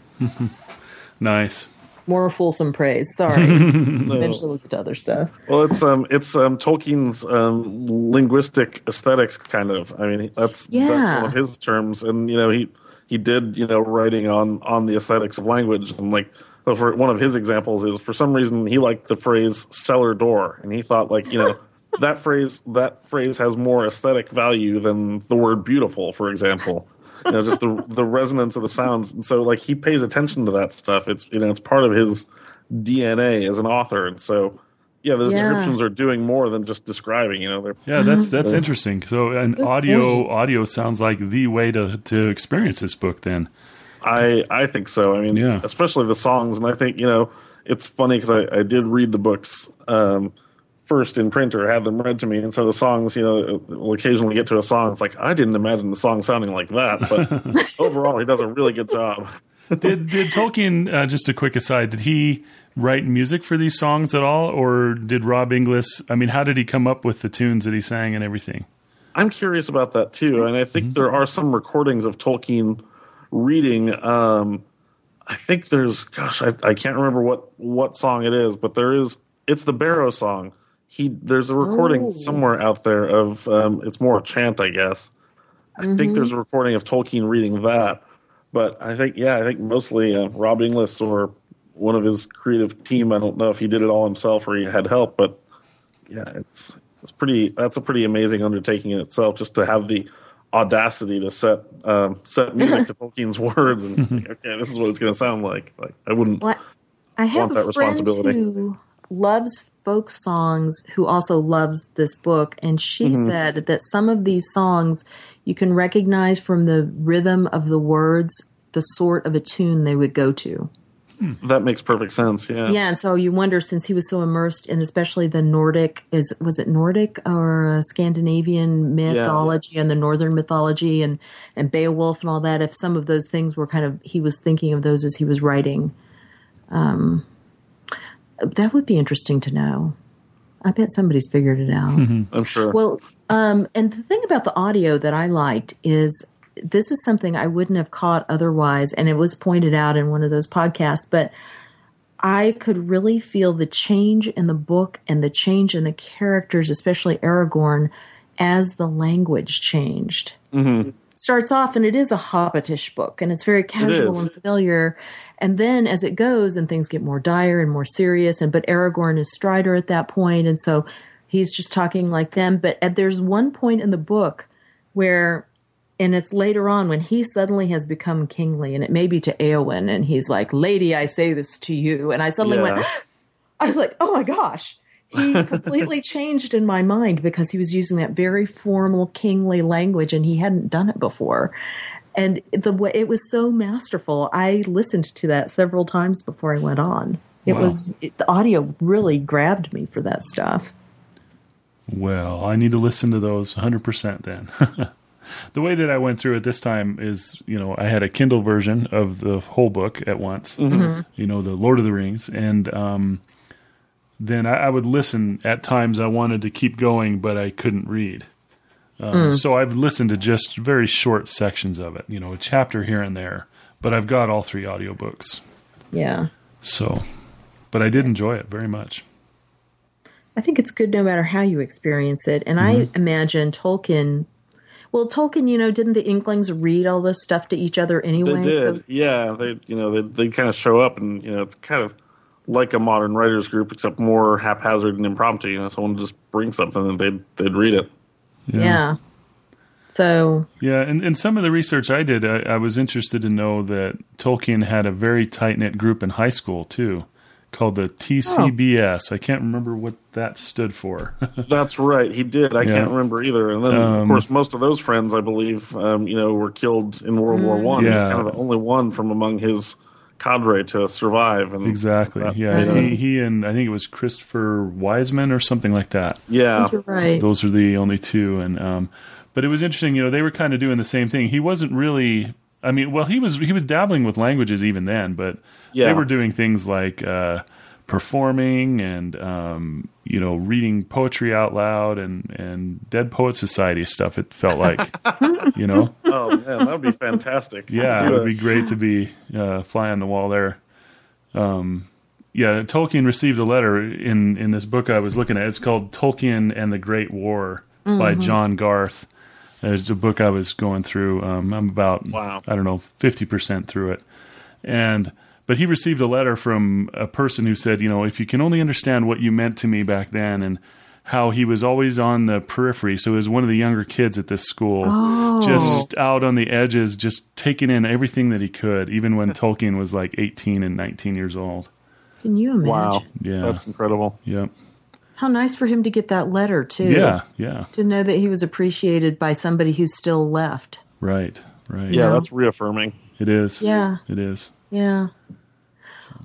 Nice. More fulsome praise. Sorry. Eventually we'll get to other stuff. Well, it's um, it's um, Tolkien's um, linguistic aesthetics, kind of. I mean, that's Yeah. that's one of his terms, and you know, he he did you know writing on on the aesthetics of language, and like so for one of his examples is for some reason he liked the phrase cellar door, and he thought like you know. That phrase that phrase has more aesthetic value than the word beautiful, for example. You know, just the the resonance of the sounds. And so like he pays attention to that stuff. It's you know, it's part of his D N A as an author. And so yeah, the Yeah. descriptions are doing more than just describing, you know. They're, Yeah, that's that's interesting. So, an Good audio point. audio sounds like the way to to experience this book. Then, I I think so. I mean, Yeah. especially the songs. And I think, you know, it's funny because I, I did read the books um, first in print or had them read to me. And so the songs, you know, will occasionally get to a song. It's like, I didn't imagine the song sounding like that. But overall, he does a really good job. did did Tolkien? Uh, just a quick aside. Did he write music for these songs at all, or did Rob Inglis? I mean, how did he come up with the tunes that he sang and everything? I'm curious about that too. And I think Mm-hmm. there are some recordings of Tolkien reading. Um, I think there's, gosh, I, I can't remember what, what song it is, but there is, it's the Barrow song. He, there's a recording Oh. somewhere out there of, um, it's more a chant, I guess. I think there's a recording of Tolkien reading that. But I think, yeah, I think mostly uh, Rob Inglis or one of his creative team. I don't know if he did it all himself or he had help, but yeah, it's it's pretty. That's a pretty amazing undertaking in itself, just to have the audacity to set um, set music to Tolkien's words and think, okay, this is what it's going to sound like. Like I wouldn't. Well, I have Want that a friend responsibility. who loves folk songs who also loves this book, and she Mm-hmm. said that some of these songs you can recognize from the rhythm of the words the sort of a tune they would go to. That makes perfect sense. Yeah. Yeah, and so you wonder, since he was so immersed in especially the Nordic, is was it Nordic or uh, Scandinavian mythology and the Northern mythology and, and Beowulf and all that, if some of those things were kind of, he was thinking of those as he was writing. Um, that would be interesting to know. I bet somebody's figured it out. I'm sure. Well, um, and the thing about the audio that I liked is this is something I wouldn't have caught otherwise, and it was pointed out in one of those podcasts, but I could really feel the change in the book and the change in the characters, especially Aragorn, as the language changed. Mm-hmm. It starts off, and it is a hobbitish book, and it's very casual is. and familiar. And then as it goes and things get more dire and more serious, and but Aragorn is Strider at that point, and so he's just talking like them. But at, there's one point in the book where, and it's later on when he suddenly has become kingly, and it may be to Éowyn, and he's like, "Lady, I say this to you," and I suddenly Yeah. went, I was like, "Oh my gosh." He completely changed in my mind because he was using that very formal kingly language, and he hadn't done it before. And the way it was so masterful, I listened to that several times before I went on. It Wow. was it, the audio really grabbed me for that stuff. Well, I need to listen to those one hundred percent then. The way that I went through it this time is, you know, I had a Kindle version of the whole book at once, Mm-hmm. you know, the Lord of the Rings. And um, then I, I would listen. At times I wanted to keep going, but I couldn't read. Um, Mm. So I've listened to just very short sections of it, you know, a chapter here and there. But I've got all three audiobooks. Yeah. So, but I did enjoy it very much. I think it's good no matter how you experience it. And Mm-hmm. I imagine Tolkien, well, Tolkien, you know, didn't the Inklings read all this stuff to each other anyway? They did. So, Yeah. They, you know, they, they kind of show up and, you know, it's kind of like a modern writers group, except more haphazard and impromptu. You know, someone would just bring something and they'd, they'd read it. yeah. So, Yeah, and, and some of the research I did, I, I was interested to know that Tolkien had a very tight-knit group in high school, too. called the T C B S. Oh. I can't remember what that stood for. That's right. He did. I yeah. can't remember either. And then, um, of course, most of those friends, I believe, um, you know, were killed in World War One. Yeah. He was kind of the only one from among his cadre to survive. And exactly. That, yeah. You know, he, he and I think it was Christopher Wiseman or something like that. Yeah. You're right. Those are the only two. And um, but it was interesting. You know, they were kind of doing the same thing. He wasn't really. I mean, well, he was he was dabbling with languages even then, but yeah. they were doing things like uh, performing and um, you know, reading poetry out loud and, and Dead Poets Society stuff. It felt like, you know. Oh man, that would be fantastic. Yeah, it would be great to be uh, fly on the wall there. Um, yeah, Tolkien received a letter in in this book I was looking at. It's called Tolkien and the Great War mm-hmm. by John Garth. It's a book I was going through. Um, I'm about, wow. I don't know, fifty percent through it. And, but he received a letter from a person who said, you know, if you can only understand what you meant to me back then, and how he was always on the periphery. So he was one of the younger kids at this school, oh. just out on the edges, just taking in everything that he could, even when Tolkien was like eighteen and nineteen years old. Can you imagine? Wow. Yeah. That's incredible. Yep. How nice for him to get that letter, too. Yeah, yeah. To know that he was appreciated by somebody who's still left. Right, right. Yeah, know? that's reaffirming. It is. Yeah. It is. Yeah. So.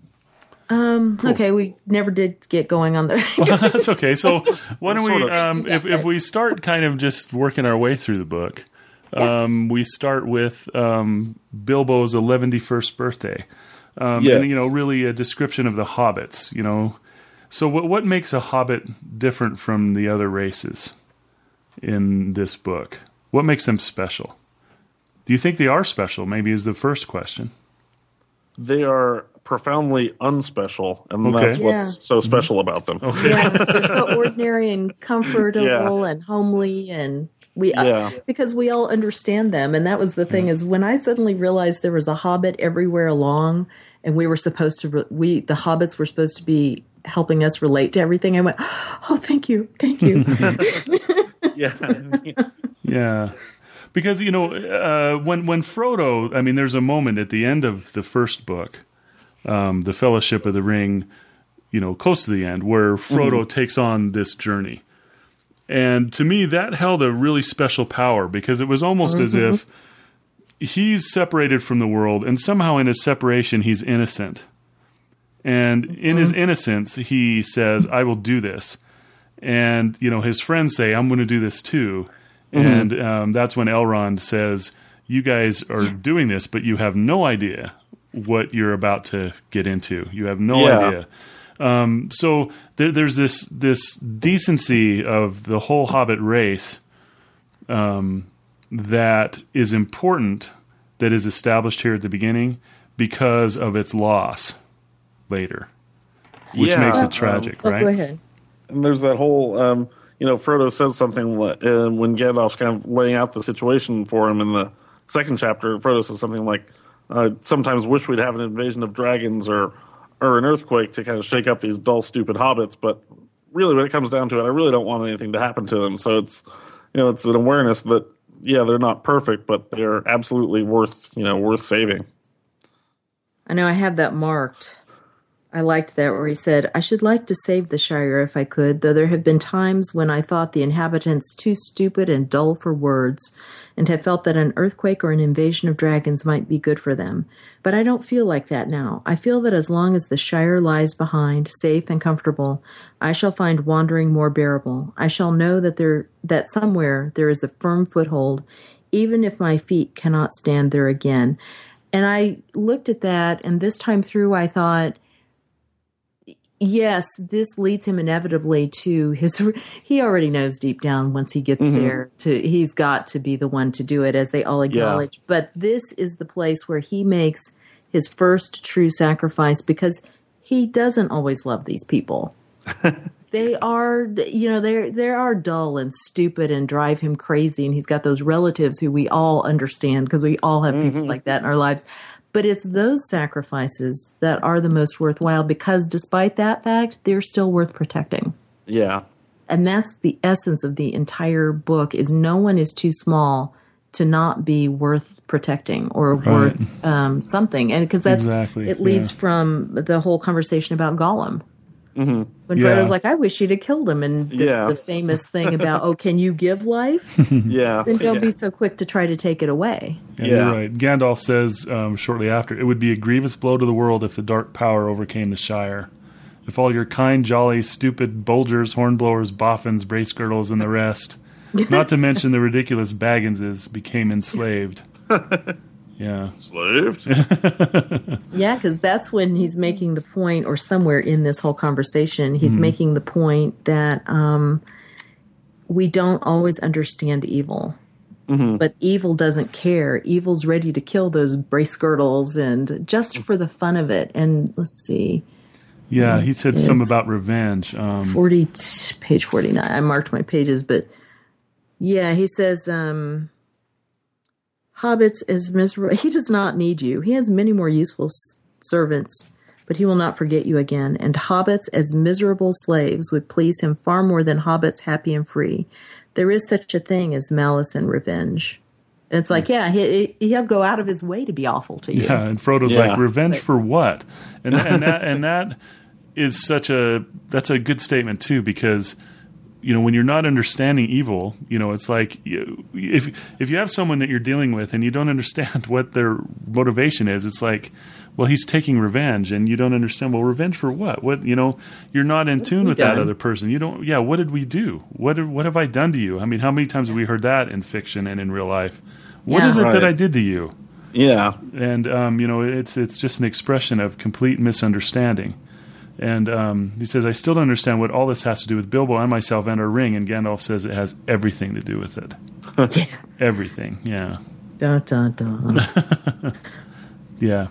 Um. Cool. Okay, we never did get going on the... Well, that's okay. So why don't we, um, yeah. if, if we start kind of just working our way through the book, um, we start with um, Bilbo's eleventy-first birthday. Um, yes. And, you know, really a description of the hobbits, you know. So what what makes a hobbit different from the other races in this book? What makes them special? Do you think they are special? Maybe is the first question. They are profoundly unspecial, and okay. that's yeah. what's so special about them. Okay. Yeah, they're so ordinary and comfortable yeah. and homely, and we yeah. uh, because we all understand them. And that was the thing, yeah. is when I suddenly realized there was a hobbit everywhere along, and we were supposed to re- we the hobbits were supposed to be helping us relate to everything. I went, oh, thank you, thank you. yeah, yeah. Because, you know, uh, when when Frodo, I mean, there's a moment at the end of the first book, um, the Fellowship of the Ring, you know, close to the end, where Frodo mm-hmm. takes on this journey. And to me, that held a really special power, because it was almost mm-hmm. as if he's separated from the world, and somehow in his separation, he's innocent. And in mm-hmm. his innocence, he says, I will do this. And, you know, his friends say, I'm going to do this too. Mm-hmm. And um, that's when Elrond says, you guys are yeah. doing this, but you have no idea what you're about to get into. You have no yeah. idea. Um, so there, there's this this decency of the whole Hobbit race um, that is important, that is established here at the beginning because of its loss later, which yeah. makes it tragic, um, right? Oh, go ahead. And there's that whole... Um, You know, Frodo says something uh, when Gandalf's kind of laying out the situation for him in the second chapter. Frodo says something like, uh, sometimes wish we'd have an invasion of dragons or or an earthquake to kind of shake up these dull, stupid hobbits. But really, when it comes down to it, I really don't want anything to happen to them. So it's, you know, it's an awareness that, yeah, they're not perfect, but they're absolutely worth, you know, worth saving. I know I have that marked. I liked that where he said, I should like to save the Shire if I could, though there have been times when I thought the inhabitants too stupid and dull for words, and have felt that an earthquake or an invasion of dragons might be good for them. But I don't feel like that now. I feel that as long as the Shire lies behind, safe and comfortable, I shall find wandering more bearable. I shall know that there that somewhere there is a firm foothold, even if my feet cannot stand there again. And I looked at that, and this time through I thought, yes, this leads him inevitably to his, he already knows deep down once he gets mm-hmm. there, to he's got to be the one to do it, as they all acknowledge. Yeah. But this is the place where he makes his first true sacrifice, because he doesn't always love these people. They are, you know, they they are dull and stupid and drive him crazy. And he's got those relatives who we all understand, because we all have mm-hmm. people like that in our lives. But it's those sacrifices that are the most worthwhile, because despite that fact, they're still worth protecting. Yeah. And that's the essence of the entire book, is no one is too small to not be worth protecting or Right. worth um, something. And because that's, Exactly, it leads yeah. from the whole conversation about Gollum. Mm-hmm. When Yeah. Frodo's like, I wish you'd have killed him. And that's Yeah. the famous thing about, oh, can you give life? Yeah. Then don't yeah. be so quick to try to take it away. Yeah, Yeah. you're right. Gandalf says um, shortly after, it would be a grievous blow to the world if the dark power overcame the Shire. If all your kind, jolly, stupid Bolgers, Hornblowers, Boffins, Bracegirdles, and the rest, not to mention the ridiculous Bagginses, became enslaved. Yeah. Slaved? Yeah, because that's when he's making the point, or somewhere in this whole conversation, he's making the point that um, we don't always understand evil. Mm-hmm. But evil doesn't care. Evil's ready to kill those Bracegirdles and just for the fun of it. And let's see, Yeah, he said Yes. something about revenge. Um, forty, page forty-nine. I marked my pages, but yeah, he says, um, Hobbits is miserable. He does not need you. He has many more useful s- servants, but he will not forget you again. And hobbits as miserable slaves would please him far more than hobbits happy and free. There is such a thing as malice and revenge. And it's like, yeah, he, he'll go out of his way to be awful to you. yeah, and Frodo's Yeah. like, revenge for what? And that, and that and that is such a that's a good statement too, because you know, when you're not understanding evil, you know, it's like you, if if you have someone that you're dealing with and you don't understand what their motivation is, it's like, well, he's taking revenge, and you don't understand. Well, revenge for what? What you know, you're not in tune we with that done? other person. You don't. Yeah, what did we do? What did- what have I done to you? I mean, how many times have we heard that in fiction and in real life? What Yeah. is it that Right. I did to you? Yeah. And um, you know, it's it's just an expression of complete misunderstanding. And um, he says, I still don't understand what all this has to do with Bilbo and myself and our ring. And Gandalf says it has everything to do with it. Yeah. Everything, yeah. Dun, dun, dun. Yeah.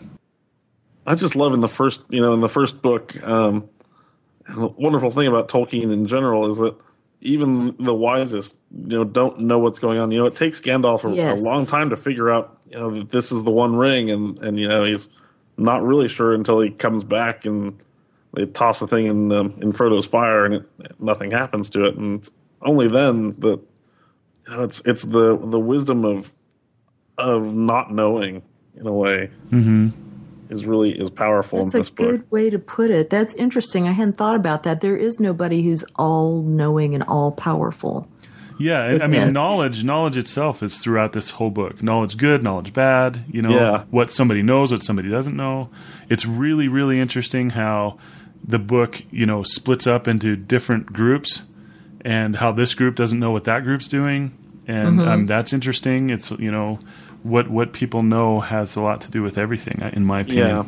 I just love in the first, you know, in the first book, um, the wonderful thing about Tolkien in general is that even the wisest, you know, don't know what's going on. You know, it takes Gandalf a, Yes. a long time to figure out, you know, that this is the One Ring, and and you know he's not really sure until he comes back and they toss the thing in um, in Frodo's fire, and it, nothing happens to it, and it's only then that you know it's it's the the wisdom of of not knowing in a way. Mm-hmm. Is really is powerful That's in a this book. good way to put it. That's interesting. I hadn't thought about that. There is nobody who's all knowing and all powerful. Yeah, and, I mean, Goodness. knowledge, knowledge itself is throughout this whole book. Knowledge good, knowledge bad, you know, Yeah. what somebody knows, what somebody doesn't know. It's really, really interesting how the book, you know, splits up into different groups and how this group doesn't know what that group's doing. And Mm-hmm. um, that's interesting. It's, you know, what what people know has a lot to do with everything, in my opinion.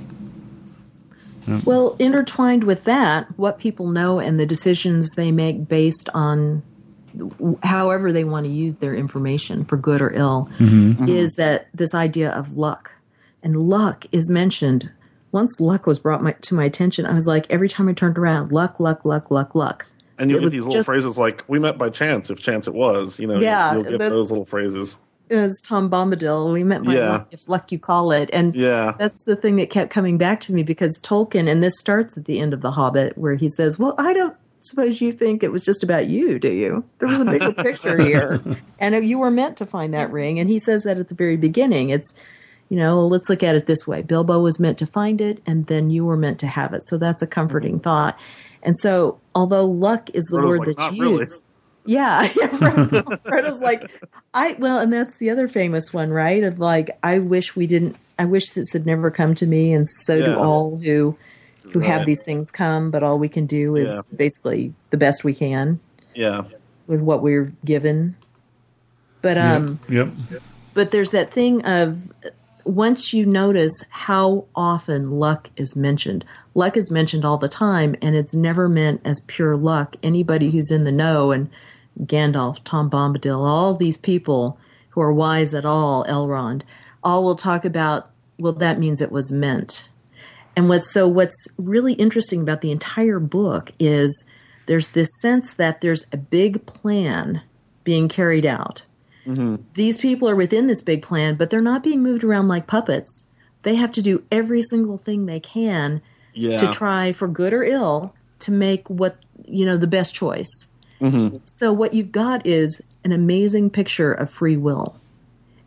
Yeah. Well, intertwined with that, what people know and the decisions they make based on however they want to use their information for good or ill is that this idea of luck. And luck is mentioned. Once luck was brought my, to my attention, I was like, every time I turned around, luck, luck, luck, luck, luck. And you'll It get was these little just- phrases like "we met by chance," if chance it was. You know, Yeah, you'll get that's- those little phrases. As Tom Bombadil, we met by Yeah. luck, if luck you call it. And Yeah, that's the thing that kept coming back to me because Tolkien, and this starts at the end of The Hobbit, where he says, well, I don't suppose you think it was just about you, do you? There was a bigger picture here. And you were meant to find that ring. And he says that at the very beginning. It's, you know, let's look at it this way. Bilbo was meant to find it, and then you were meant to have it. So that's a comforting thought. And so, although luck is the Frodo's word like, that's "Not used. really." Yeah, yeah. Frodo- Frodo's like, I well, and that's the other famous one, right? Of like, I wish we didn't. I wish this had never come to me, and so do Yeah. all who who have Right. these things come. But all we can do is Yeah. basically the best we can yeah, with what we're given. But um, Yep. but there's that thing of once you notice how often luck is mentioned. Luck is mentioned all the time, and it's never meant as pure luck. Anybody who's in the know, and Gandalf, Tom Bombadil, all these people who are wise at all, Elrond, all will talk about, well, that means it was meant. And what's so what's really interesting about the entire book is there's this sense that there's a big plan being carried out. These people are within this big plan, but they're not being moved around like puppets. They have to do every single thing they can yeah. to try, for good or ill, to make what, you know, the best choice. Mm-hmm. So what you've got is an amazing picture of free will.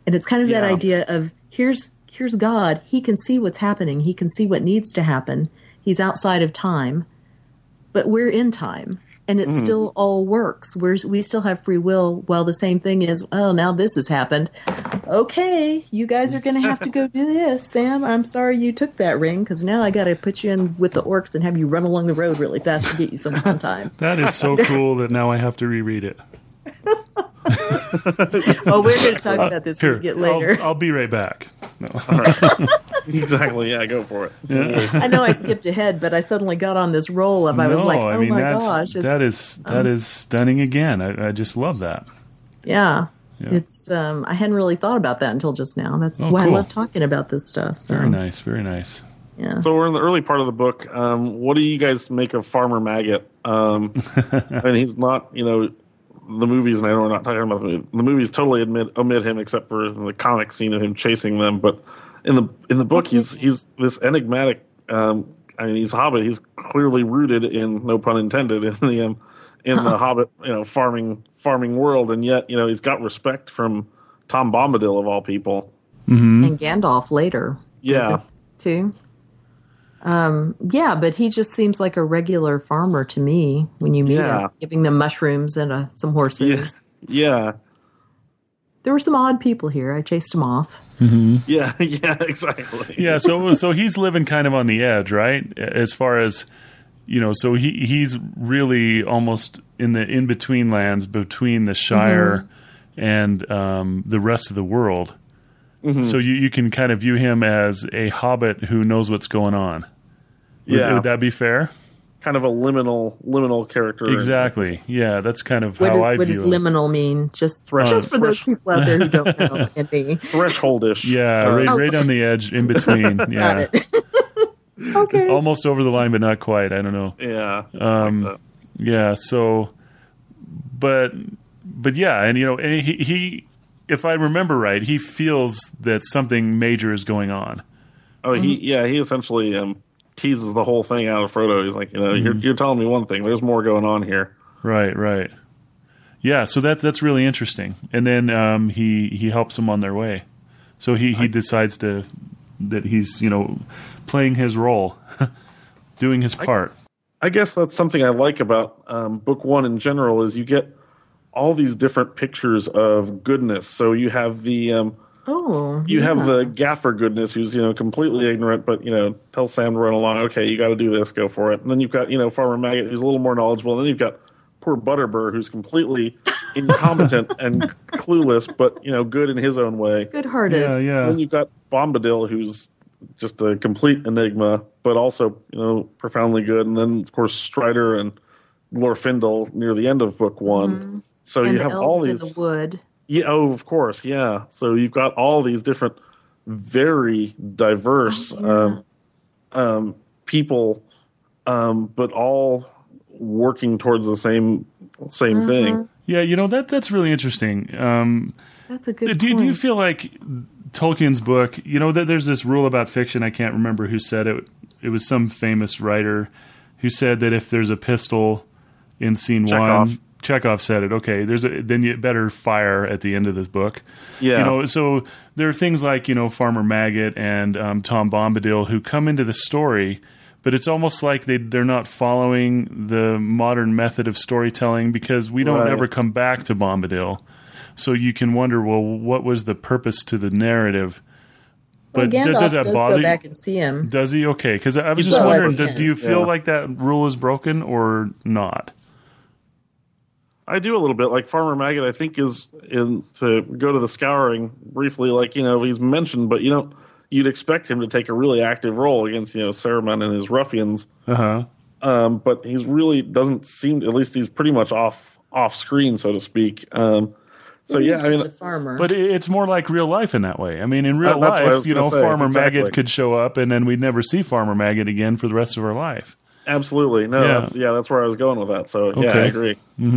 And it's kind of Yeah. that idea of here's here's God. He can see what's happening. He can see what needs to happen. He's outside of time, but we're in time, and it Mm. still all works. We're we still have free will. While the same thing is, oh, now this has happened. Okay, you guys are going to have to go do this, Sam. I'm sorry you took that ring because now I got to put you in with the orcs and have you run along the road really fast to get you some fun time. That is so cool that now I have to reread it. Oh, we're going to talk about this when Here, we get later. I'll, I'll be right back. No. Exactly. Yeah, go for it. Yeah. I know I skipped ahead, but I suddenly got on this roll of I was No, like, oh I mean, my that's, gosh. It's, that is that um, is stunning again. I, I just love that. Yeah. Yeah. It's um I hadn't really thought about that until just now. That's Oh, why cool. I love talking about this stuff. So, Very nice, very nice. Yeah. So we're in the early part of the book. Um, what do you guys make of Farmer Maggot? Um, I mean, he's not, you know, the movies, and I know we're not talking about the movie. The movies totally admit, omit him except for the comic scene of him chasing them. But in the in the book, he's he's this enigmatic. Um, I mean, he's a Hobbit. He's clearly rooted in, no pun intended, in the um, in the Hobbit, you know, farming farming world, and yet, you know, he's got respect from Tom Bombadil of all people. And Gandalf later. Yeah. does it Too. Um, yeah, but he just seems like a regular farmer to me when you meet Yeah. him, giving them mushrooms and uh, some horses. Yeah, yeah, There were some odd people here. I chased them off. yeah, yeah, exactly. Yeah, so so he's living kind of on the edge, right? As far as, you know, so he he's really almost in the in between lands between the Shire and um, the rest of the world. So you, you can kind of view him as a hobbit who knows what's going on. Would, Yeah. would that be fair? Kind of a liminal liminal character. Exactly. Yeah, that's kind of What, how is, I what view does him. liminal mean? Just, Thresh- just for those thresh- people out there who don't know. And me. Thresholdish. Yeah, Uh, right, Oh. right on the edge, in between. Yeah, Got it. Okay. almost over the line, but not quite. I don't know. Yeah. Um, like that. Yeah. So, but, but yeah, and you know, and he, he, if I remember right, he feels that something major is going on. Oh, he yeah, he essentially um, teases the whole thing out of Frodo. He's like, you know, you're you're telling me one thing. There's more going on here. Right. Right. Yeah. So that's that's really interesting. And then um, he he helps them on their way. So he he decides to that he's, you know, playing his role, doing his part. I guess that's something I like about um, book one in general is you get all these different pictures of goodness. So you have the um, Oh, you yeah. have the gaffer goodness who's, you know, completely ignorant, but, you know, tells Sam to run along. Okay, you got to do this, go for it. And then you've got, you know, Farmer Maggot who's a little more knowledgeable. And then you've got poor Butterbur who's completely incompetent and clueless, but, you know, good in his own way. good-hearted. Yeah. And Yeah. then you've got Bombadil, who's just a complete enigma, but also, you know, profoundly good. And then, of course, Strider and Glorfindel near the end of book one. So and you the have elves all in these. the wood. Yeah, oh, of course, yeah. So you've got all these different, very diverse Oh, yeah. um, um, people, um, but all working towards the same same thing. Yeah. You know, that that's really interesting. Um, That's a good Do, point. do you feel like Tolkien's book, you know, that there's this rule about fiction, I can't remember who said it. It was some famous writer who said that if there's a pistol in scene Chekhov. one, Chekhov said it, okay, there's a, then you better fire at the end of this book. Yeah. You know, so there are things like, you know, Farmer Maggot and um, Tom Bombadil who come into the story, but it's almost like they, they're not following the modern method of storytelling because we don't Right. ever come back to Bombadil. So you can wonder, well, what was the purpose to the narrative? well, But d- Gandalf does that does bother go you? back and see him. Does he? Okay, because I was He just does. wondering, Well, do, do you feel yeah. like that rule is broken or not? I do a little bit. Like Farmer Maggot, I think is in to go to the scouring briefly. Like, you know, he's mentioned, but you don't. You'd expect him to take a really active role against, you know, Saruman and his ruffians. Uh huh. Um, but he's really doesn't seem. At least he's pretty much off off screen, so to speak. Um, so He's yeah, I just mean, a farmer. But it- it's more like real life in that way. I mean, in real Uh, that's what I life, was you gonna know, say, Farmer exactly. Maggot could show up, and then we'd never see Farmer Maggot again for the rest of our life. absolutely no. Yeah. That's, yeah, that's where I was going with that. So yeah, I Okay. agree.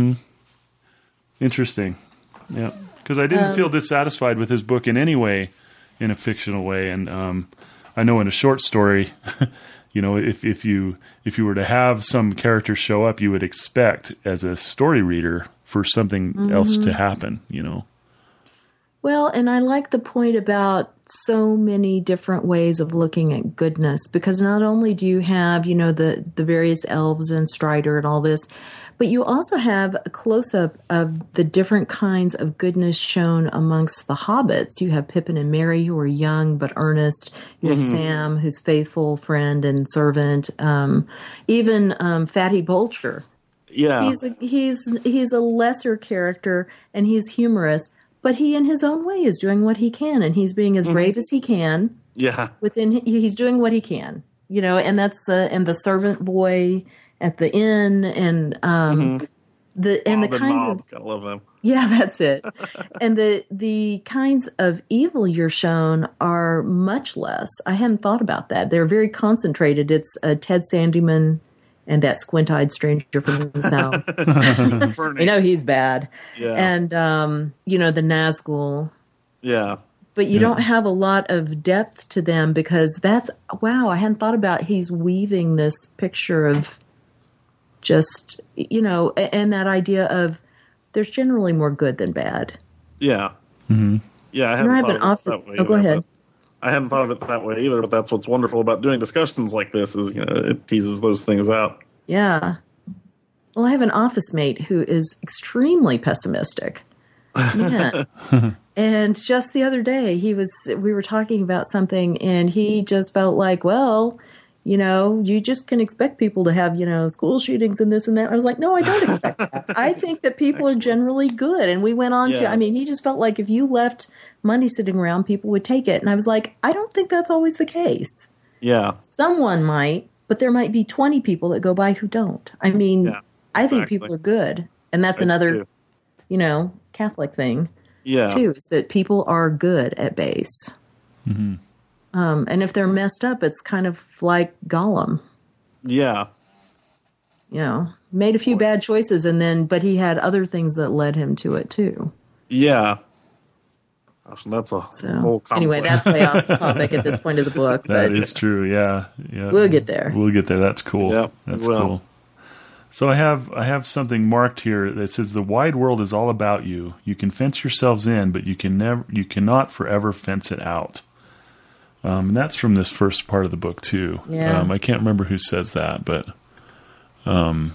Interesting. Yeah, because I didn't Um, feel dissatisfied with his book in any way, in a fictional way, and um, I know in a short story, you know, if if you if you were to have some character show up, you would expect as a story reader for something else to happen. You know. Well, and I like the point about so many different ways of looking at goodness, because not only do you have, you know, the, the various elves and Strider and all this, but you also have a close-up of the different kinds of goodness shown amongst the hobbits. You have Pippin and Merry, who are young but earnest. You have mm-hmm. Sam, who's faithful friend and servant. Um, even um, Fatty Bolger. Yeah. He's a, he's he's a lesser character, and he's humorous, but he, in his own way, is doing what he can, and he's being as mm-hmm. brave as he can. Yeah. Within he's doing what he can, you know, and that's uh, and the servant boy at the inn, and um, mm-hmm. the and Bob the kinds and of gotta love them. Yeah, that's it. And the the kinds of evil you're shown are much less. I hadn't thought about that. They're very concentrated. It's uh, Ted Sandyman and that squint-eyed stranger from the south. You know he's bad. Yeah. And um, you know the Nazgul. Yeah. But you yeah. don't have a lot of depth to them, because that's wow. I hadn't thought about. He's weaving this picture of just, you know, and that idea of there's generally more good than bad. Yeah. Mm-hmm. Yeah, I hadn't I have thought an of off- it that way. Oh, go either, ahead. I hadn't thought of it that way either, but that's what's wonderful about doing discussions like this is, you know, it teases those things out. Yeah. Well, I have an office mate who is extremely pessimistic. Yeah. And just the other day, he was, we were talking about something, and he just felt like, well, you know, you just can expect people to have, you know, school shootings and this and that. I was like, no, I don't expect that. I think that people are generally good. And we went on yeah. to, I mean, he just felt like if you left money sitting around, people would take it. And I was like, I don't think that's always the case. Yeah. Someone might, but there might be twenty people that go by who don't. I mean, yeah, I think exactly. people are good. And that's I another, do. you know, Catholic thing. Yeah. Too, is that people are good at base. Mm-hmm. Um, and if they're messed up, it's kind of like Gollum. Yeah. You know, made a few bad choices, and then, but he had other things that led him to it too. Yeah. Gosh, that's a so, whole complex. Anyway, that's way off topic at this point of the book. That but is true. Yeah. Yeah. We'll get there. We'll get there. That's cool. Yep, that's well. cool. So I have I have something marked here that says the wide world is all about you. You can fence yourselves in, but you can never you cannot forever fence it out. Um, and that's from this first part of the book too. Yeah. Um, I can't remember who says that, but um,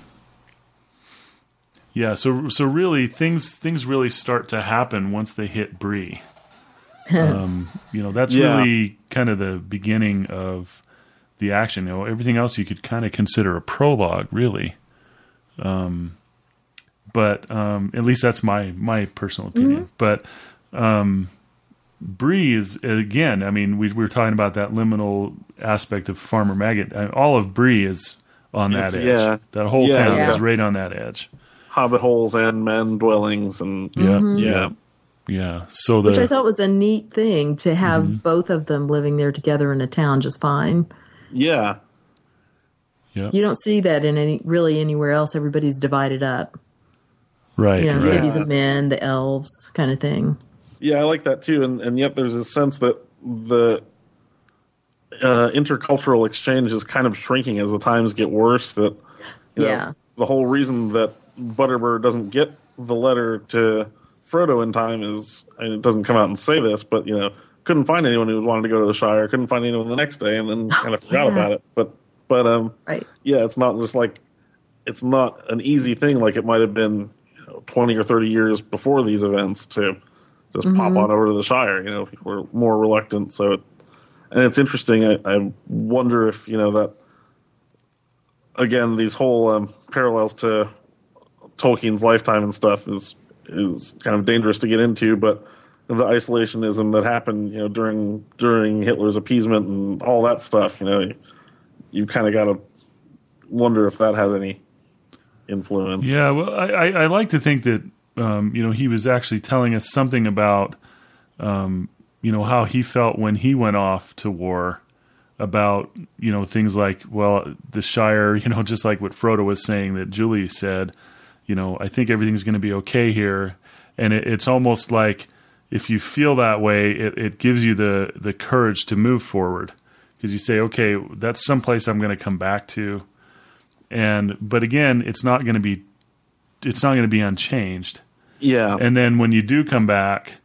yeah. So so really things things really start to happen once they hit Bree. um, you know, that's yeah. really kind of the beginning of the action. You know, everything else you could kind of consider a prologue, really. Um, but um, at least that's my my personal opinion. Mm-hmm. But um, Bree is, again, I mean, we, we were talking about that liminal aspect of Farmer Maggot. All of Bree is on that it's, edge. Yeah. That whole yeah, town yeah. is right on that edge. Hobbit holes and men dwellings and yeah, mm-hmm. yeah, yeah. So the, which I thought was a neat thing to have mm-hmm. both of them living there together in a town just fine. Yeah. Yeah. You don't see that in any really anywhere else. Everybody's divided up. Right. You know, right. cities of men, the elves, kind of thing. Yeah, I like that too. And and yet there's a sense that the uh, intercultural exchange is kind of shrinking as the times get worse. That you yeah. know, the whole reason that Butterbur doesn't get the letter to Frodo in time is, and it doesn't come out and say this, but you know, couldn't find anyone who wanted to go to the Shire, couldn't find anyone the next day, and then kind of forgot yeah. about it. But but um, right. yeah, it's not just like it's not an easy thing like it might have been you know, twenty or thirty years before these events to just mm-hmm. pop on over to the Shire. You know, people were more reluctant. So, it, and it's interesting. I, I wonder if you know that again these whole um, parallels to Tolkien's lifetime and stuff is is kind of dangerous to get into, but the isolationism that happened, you know, during during Hitler's appeasement and all that stuff, you know, you, you kind of got to wonder if that has any influence. Yeah, well, I, I, I like to think that um, you know he was actually telling us something about um, you know how he felt when he went off to war about you know things like well the Shire, you know, just like what Frodo was saying that Julie said. You know, I think everything's going to be okay here. And it, it's almost like if you feel that way, it, it gives you the, the courage to move forward. Because you say, okay, that's someplace I'm going to come back to. And but again, it's not going to be it's not going to be unchanged. Yeah. And then when you do come back,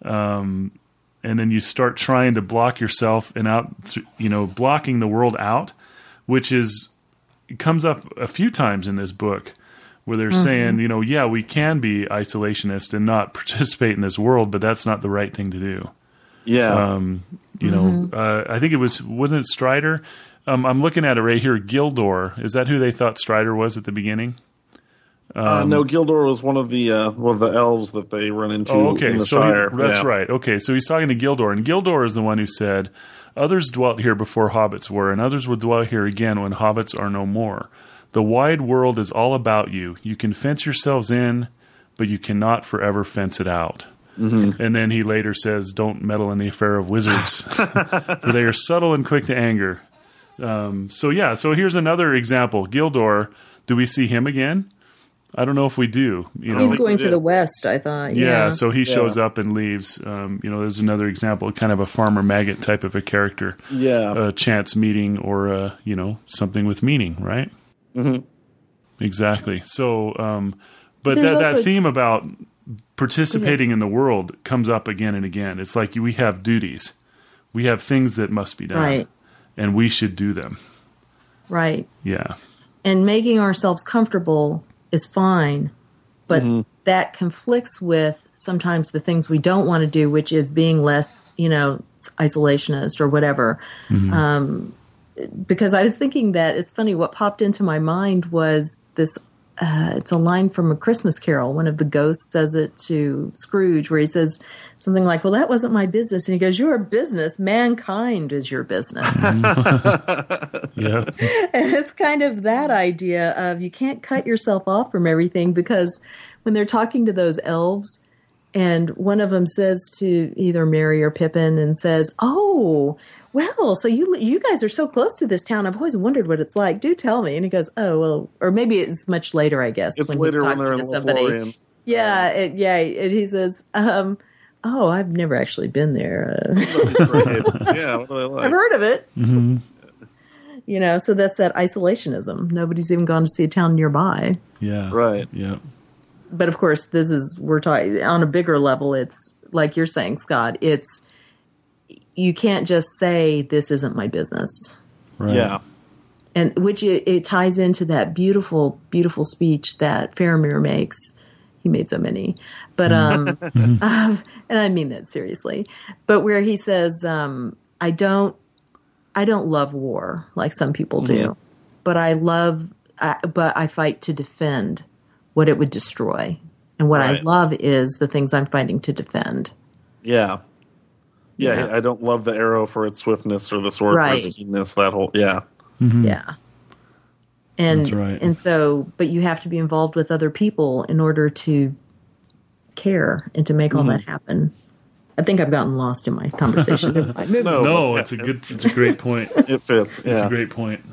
um, and then you start trying to block yourself and out, you know, blocking the world out, which is it comes up a few times in this book where they're mm-hmm. saying, you know, yeah, we can be isolationist and not participate in this world, but that's not the right thing to do. Yeah. Um, you mm-hmm. know, uh, I think it was, wasn't it Strider? Um, I'm looking at it right here. Gildor. Is that who they thought Strider was at the beginning? Um, uh, no, Gildor was one of the uh, one of the elves that they run into oh, okay. in the so Shire. He, that's yeah. right. Okay, so he's talking to Gildor, and Gildor is the one who said, "Others dwelt here before hobbits were, and others will dwell here again when hobbits are no more. The wide world is all about you. You can fence yourselves in, but you cannot forever fence it out." Mm-hmm. And then he later says, "Don't meddle in the affair of wizards, for they are subtle and quick to anger." Um, so yeah, so here's another example. Gildor, do we see him again? I don't know if we do. You know, he's going to the west, I thought. Yeah, yeah. so he shows yeah. up and leaves. Um, you know, there's another example, kind of a farmer maggot type of a character. Yeah, a chance meeting or uh, you know, something with meaning, right? Mm-hmm. Exactly. So, um, but There's that also- that theme about participating in the world comes up again and again. It's like we have duties, we have things that must be done, Right. and we should do them. Right. Yeah. And making ourselves comfortable is fine, but mm-hmm. that conflicts with sometimes the things we don't want to do, which is being less, you know, isolationist or whatever. Mm-hmm. Um, because I was thinking that it's funny, what popped into my mind was this, uh, it's a line from A Christmas Carol. One of the ghosts says it to Scrooge, where he says something like, "Well, that wasn't my business." And he goes, "Your business, mankind is your business." Yeah. And it's kind of that idea of you can't cut yourself off from everything, because when they're talking to those elves and one of them says to either Merry or Pippin and says, "Oh, well, so you you guys are so close to this town. I've always wondered what it's like. Do tell me." And he goes, "Oh, well," or maybe it's much later, I guess. It's when later he's when talking they're in to the somebody. Lothlorien. Yeah, it, yeah. And he says, um, "Oh, I've never actually been there. Uh, yeah, what do they like? I've heard of it." Mm-hmm. You know, so that's that isolationism. Nobody's even gone to see a town nearby. Yeah. Right. Yeah. But of course, this is, we're talking on a bigger level. It's like you're saying, Scott, it's, you can't just say, "This isn't my business." Right. Yeah. And which it, it ties into that beautiful, beautiful speech that Faramir makes. He made so many, but, um, um and I mean that seriously, but where he says, um, I don't, I don't love war like some people do, mm-hmm. but I love, I, but I fight to defend what it would destroy. And what right. I love is the things I'm fighting to defend. Yeah. Yeah. Yeah. I don't love the arrow for its swiftness or the sword right. for its keenness. That whole, yeah. Mm-hmm. Yeah. And, That's right. and so, but you have to be involved with other people in order to care and to make all mm-hmm. that happen. I think I've gotten lost in my conversation. no, No, it's a good, it's a great point. It fits. It's Yeah. a great point.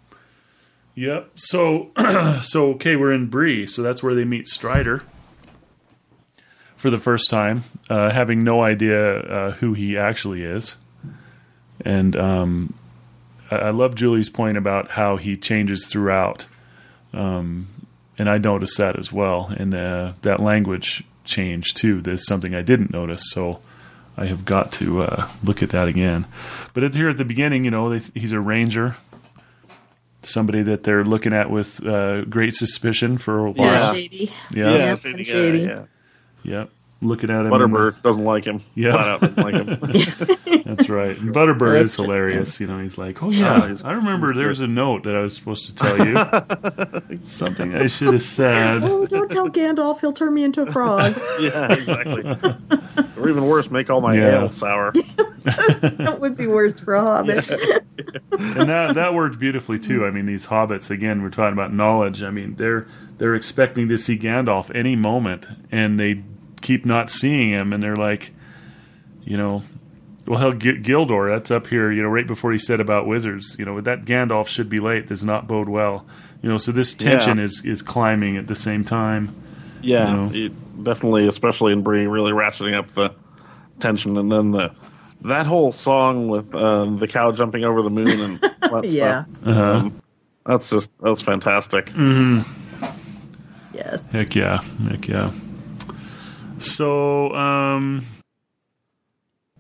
Yep. So, so okay, we're in Bree, so that's where they meet Strider for the first time, uh, having no idea uh, who he actually is. And um, I, I love Julie's point about how he changes throughout, um, and I noticed that as well. And uh, that language change too. There's something I didn't notice, so I have got to uh, look at that again. But at, here at the beginning, you know, they, he's a ranger. Somebody that they're looking at with uh, great suspicion for a while. Yeah, shady. Yeah, Yeah, Yeah, shady guy, shady. yeah. yeah. Looking at him. Butterbur doesn't like him. Yeah. Flat out doesn't like him. That's right. And Butterbur That's is hilarious. You know, he's like, "Oh Oh, yeah, he's- I remember he's there's a note that I was supposed to tell you. Something I should have said." Oh, don't tell Gandalf. He'll turn me into a frog. yeah, exactly. Or even worse, make all my Yeah. ale sour. That would be worse for a hobbit. And that that worked beautifully too. I mean, these hobbits, again, we're talking about knowledge. I mean, they're they're expecting to see Gandalf any moment, and they keep not seeing him, and they're like, you know, well, hell, G- Gildor, that's up here, you know, right before he said about wizards, you know, that Gandalf should be late, does not bode well. You know, so this tension Yeah. is, is climbing at the same time. Yeah, You know? it- definitely, especially in Bree, really ratcheting up the tension, and then the that whole song with uh, the cow jumping over the moon and all that Yeah. stuff. Uh-huh. Um, that's just that was fantastic. Mm-hmm. Yes. Heck yeah. Heck yeah. So, um,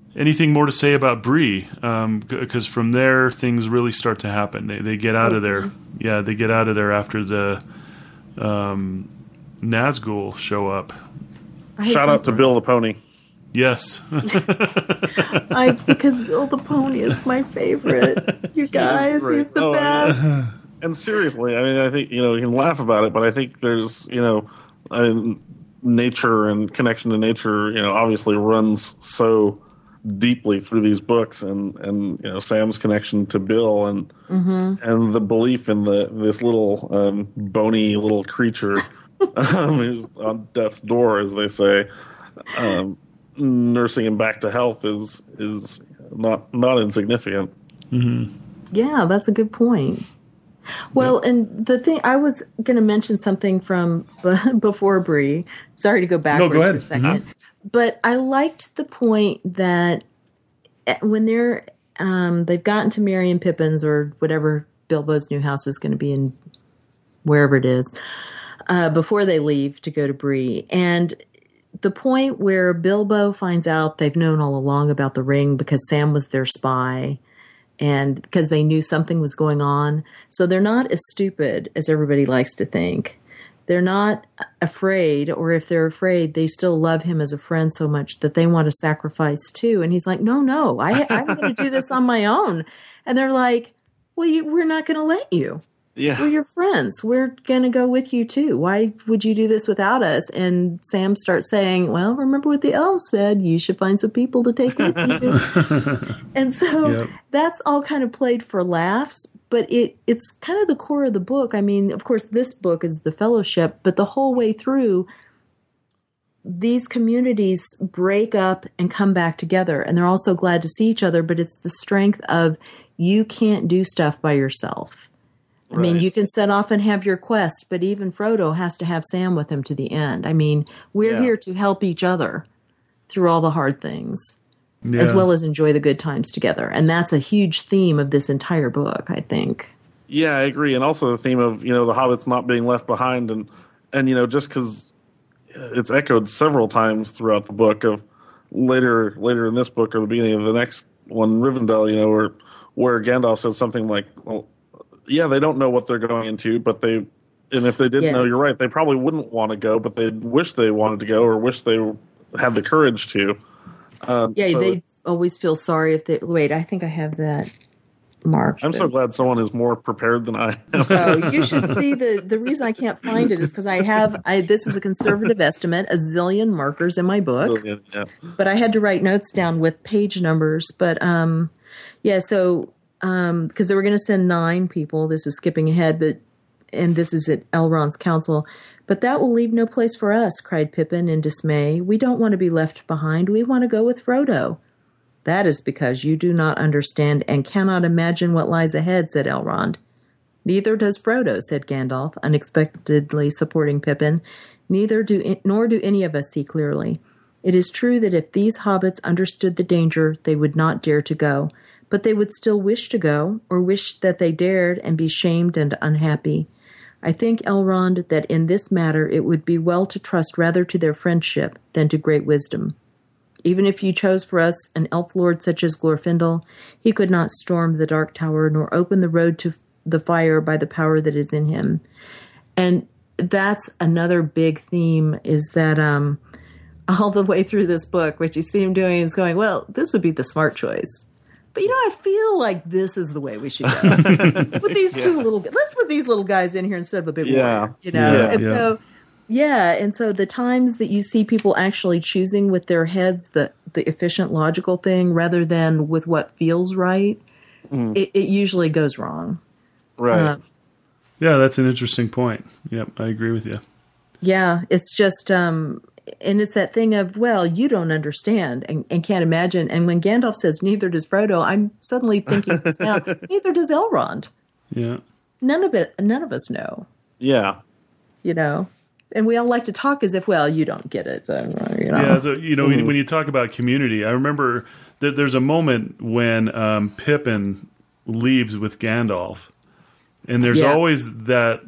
anything more to say about Bree? Because um, from there, things really start to happen. They they get out okay. of there. Yeah, they get out of there after the um, Nazgul show up. Shout out to Bill the Pony. Yes. I because Bill the Pony is my favorite. You guys, he's, he's the oh, best. Yeah. And seriously, I mean, I think, you know, you can laugh about it, but I think there's, you know, I mean, nature and connection to nature, you know, obviously runs so deeply through these books, and, and you know, Sam's connection to Bill, and mm-hmm. and the belief in the this little um, bony little creature um, who's on death's door, as they say, um, nursing him back to health is is not not insignificant. Mm-hmm. Yeah, that's a good point. Well, yeah. and the thing, I was going to mention something from b- before Bree. Sorry to go backwards no, go for a second. Mm-hmm. But I liked the point that when they're, um, they've gotten to Merry and Pippin's, or whatever Bilbo's new house is going to be in, wherever it is, uh, before they leave to go to Bree. And the point where Bilbo finds out they've known all along about the ring because Sam was their spy, and because they knew something was going on. So they're not as stupid as everybody likes to think. They're not afraid, or if they're afraid, they still love him as a friend so much that they want to sacrifice too. And he's like, no, no, I, I'm going to do this on my own. And they're like, well, you, we're not going to let you. Yeah. We're your friends. We're going to go with you too. Why would you do this without us? And Sam starts saying, well, remember what the elves said. You should find some people to take with you. And so yep. that's all kind of played for laughs, but it it's kind of the core of the book. I mean, of course, this book is the Fellowship, but the whole way through, these communities break up and come back together. And they're also glad to see each other, but it's the strength of you can't do stuff by yourself. I right. mean, you can set off and have your quest, but even Frodo has to have Sam with him to the end. I mean, we're yeah. here to help each other through all the hard things, yeah. as well as enjoy the good times together. And that's a huge theme of this entire book, I think. Yeah, I agree. And also the theme of, you know, the hobbits not being left behind. And, and you know, just because it's echoed several times throughout the book of later later in this book or the beginning of the next one, Rivendell, you know, where, where Gandalf says something like, well, yeah, they don't know what they're going into, but they, and if they didn't yes. know, you're right, they probably wouldn't want to go, but they wish they wanted to go or wish they had the courage to. Um, yeah, so they always feel sorry if they, wait, I think I have that marked. I'm but, so glad someone is more prepared than I am. Oh, you should see the, the reason I can't find it is because I have, I this is a conservative estimate, a zillion markers in my book, zillion, yeah. but I had to write notes down with page numbers, but um, yeah, so, Um, because they were going to send nine people. This is skipping ahead, but and this is at Elrond's council. But that will leave no place for us, cried Pippin in dismay. We don't want to be left behind. We want to go with Frodo. That is because you do not understand and cannot imagine what lies ahead, said Elrond. Neither does Frodo, said Gandalf, unexpectedly supporting Pippin. Neither do, nor do any of us see clearly. It is true that if these hobbits understood the danger, they would not dare to go. But they would still wish to go, or wish that they dared and be shamed and unhappy. I think, Elrond, that in this matter it would be well to trust rather to their friendship than to great wisdom. Even if you chose for us an elf lord such as Glorfindel, he could not storm the Dark Tower nor open the road to the fire by the power that is in him. And that's another big theme, is that um, all the way through this book, what you see him doing is going, well, this would be the smart choice. But, you know, I feel like this is the way we should go. Put these two yeah. little, let's put these little guys in here instead of a big yeah. warrior, you know? Yeah, and yeah. so, yeah. And so the times that you see people actually choosing with their heads the, the efficient, logical thing rather than with what feels right, mm. it, it usually goes wrong. Right. Uh, yeah, that's an interesting point. Yep, I agree with you. Yeah, it's just, um, and it's that thing of, well, you don't understand and, and can't imagine. And when Gandalf says, neither does Frodo, I'm suddenly thinking this now, neither does Elrond. Yeah. None of it, none of us know. Yeah. You know, and we all like to talk as if, well, you don't get it. Uh, you know? Yeah, so, you know, mm. when you talk about community, I remember that there's a moment when um, Pippin leaves with Gandalf. And there's yeah. always that,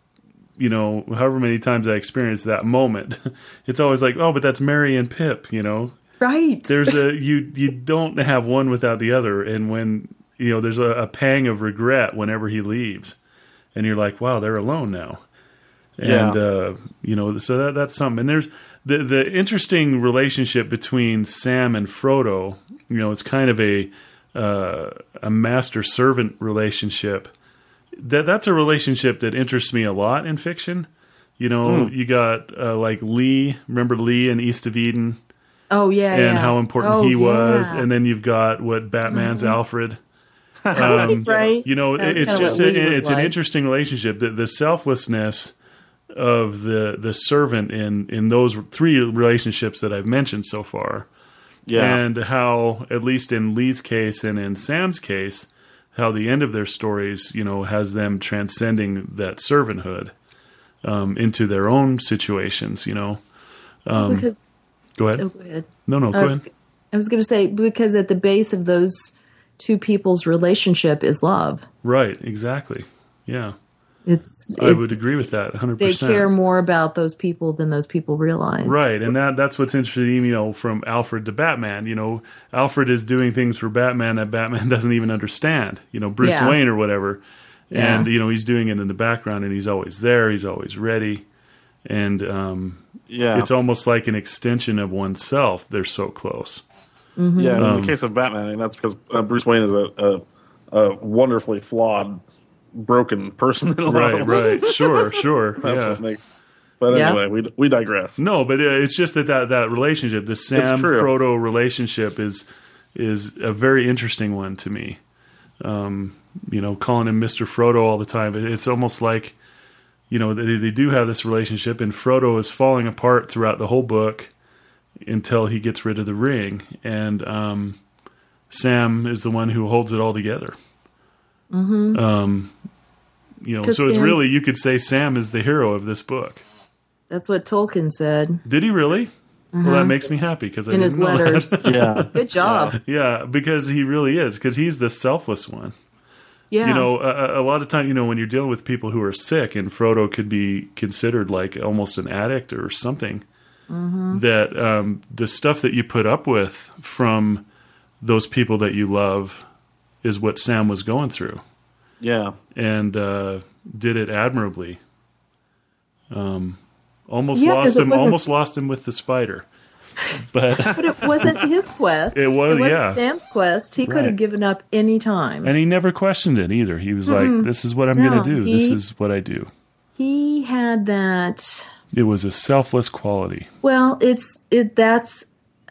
you know, however many times I experience that moment, it's always like, oh, but that's Merry and Pip, you know. Right. There's a you you don't have one without the other, and when you know there's a, a pang of regret whenever he leaves, and you're like, wow, they're alone now, and Yeah. uh, you know, so that that's something. And there's the the interesting relationship between Sam and Frodo. You know, it's kind of a uh, a master servant relationship. That that's a relationship that interests me a lot in fiction. You know, Hmm. you got uh, like Lee. Remember Lee in East of Eden? Oh, yeah, And yeah. how important Oh, he was, yeah. and then you've got what Batman's Alfred. Um, Right. You know, That's it's kinda just what a, Lee was it's an like. interesting relationship. The, the selflessness of the the servant in in those three relationships that I've mentioned so far, Yeah. and how at least in Lee's case and in Sam's case, how the end of their stories, you know, has them transcending that servanthood um, into their own situations. You know, um, because go ahead. oh, go ahead. No, no, go I was, ahead. I was going to say, because at the base of those two people's relationship is love. Right, exactly. Yeah, It's, I it's would agree with that one hundred they percent. care more about those people than those people realize. Right, and that that's what's interesting, you know, from Alfred to Batman. You know, Alfred is doing things for Batman that Batman doesn't even understand, you know, Bruce Yeah. Wayne or whatever. Yeah. And, you know, he's doing it in the background, and he's always there, he's always ready. And um, Yeah. it's almost like an extension of oneself. They're so close. Yeah, and in Um, the case of Batman, I mean, that's because uh, Bruce Wayne is a, a, a wonderfully flawed, broken person. In a lot Right, of ways. right. Sure, sure. That's yeah. what makes. But Yeah. anyway, we we digress. No, but uh, it's just that, that that relationship, the Sam true. Frodo relationship, is is a very interesting one to me. Um, you know, calling him Mister Frodo all the time, it- it's almost like, you know, they, they do have this relationship, and Frodo is falling apart throughout the whole book until he gets rid of the ring, and um, Sam is the one who holds it all together. Mm-hmm. Um, you know, 'Cause so it's Sam's- really, you could say Sam is the hero of this book. That's what Tolkien said Did he really? Well, that makes me happy because I in didn't his know that. letters. Yeah. Good job. Yeah, because he really is, because he's the selfless one. Yeah. You know, a, a lot of time, you know, when you're dealing with people who are sick, and Frodo could be considered like almost an addict or something, Mm-hmm. that um, the stuff that you put up with from those people that you love is what Sam was going through, Yeah. and uh, did it admirably. Um, almost Yeah, 'cause lost it him. wasn't- Almost lost him with the spider, but. But it wasn't his quest. It was- It wasn't yeah. Sam's quest. He could Right. have given up any time. And he never questioned it either. He was like, this is what I'm No, going to do. he- This is what I do. He had that. It was a selfless quality. Well, it's it. That's.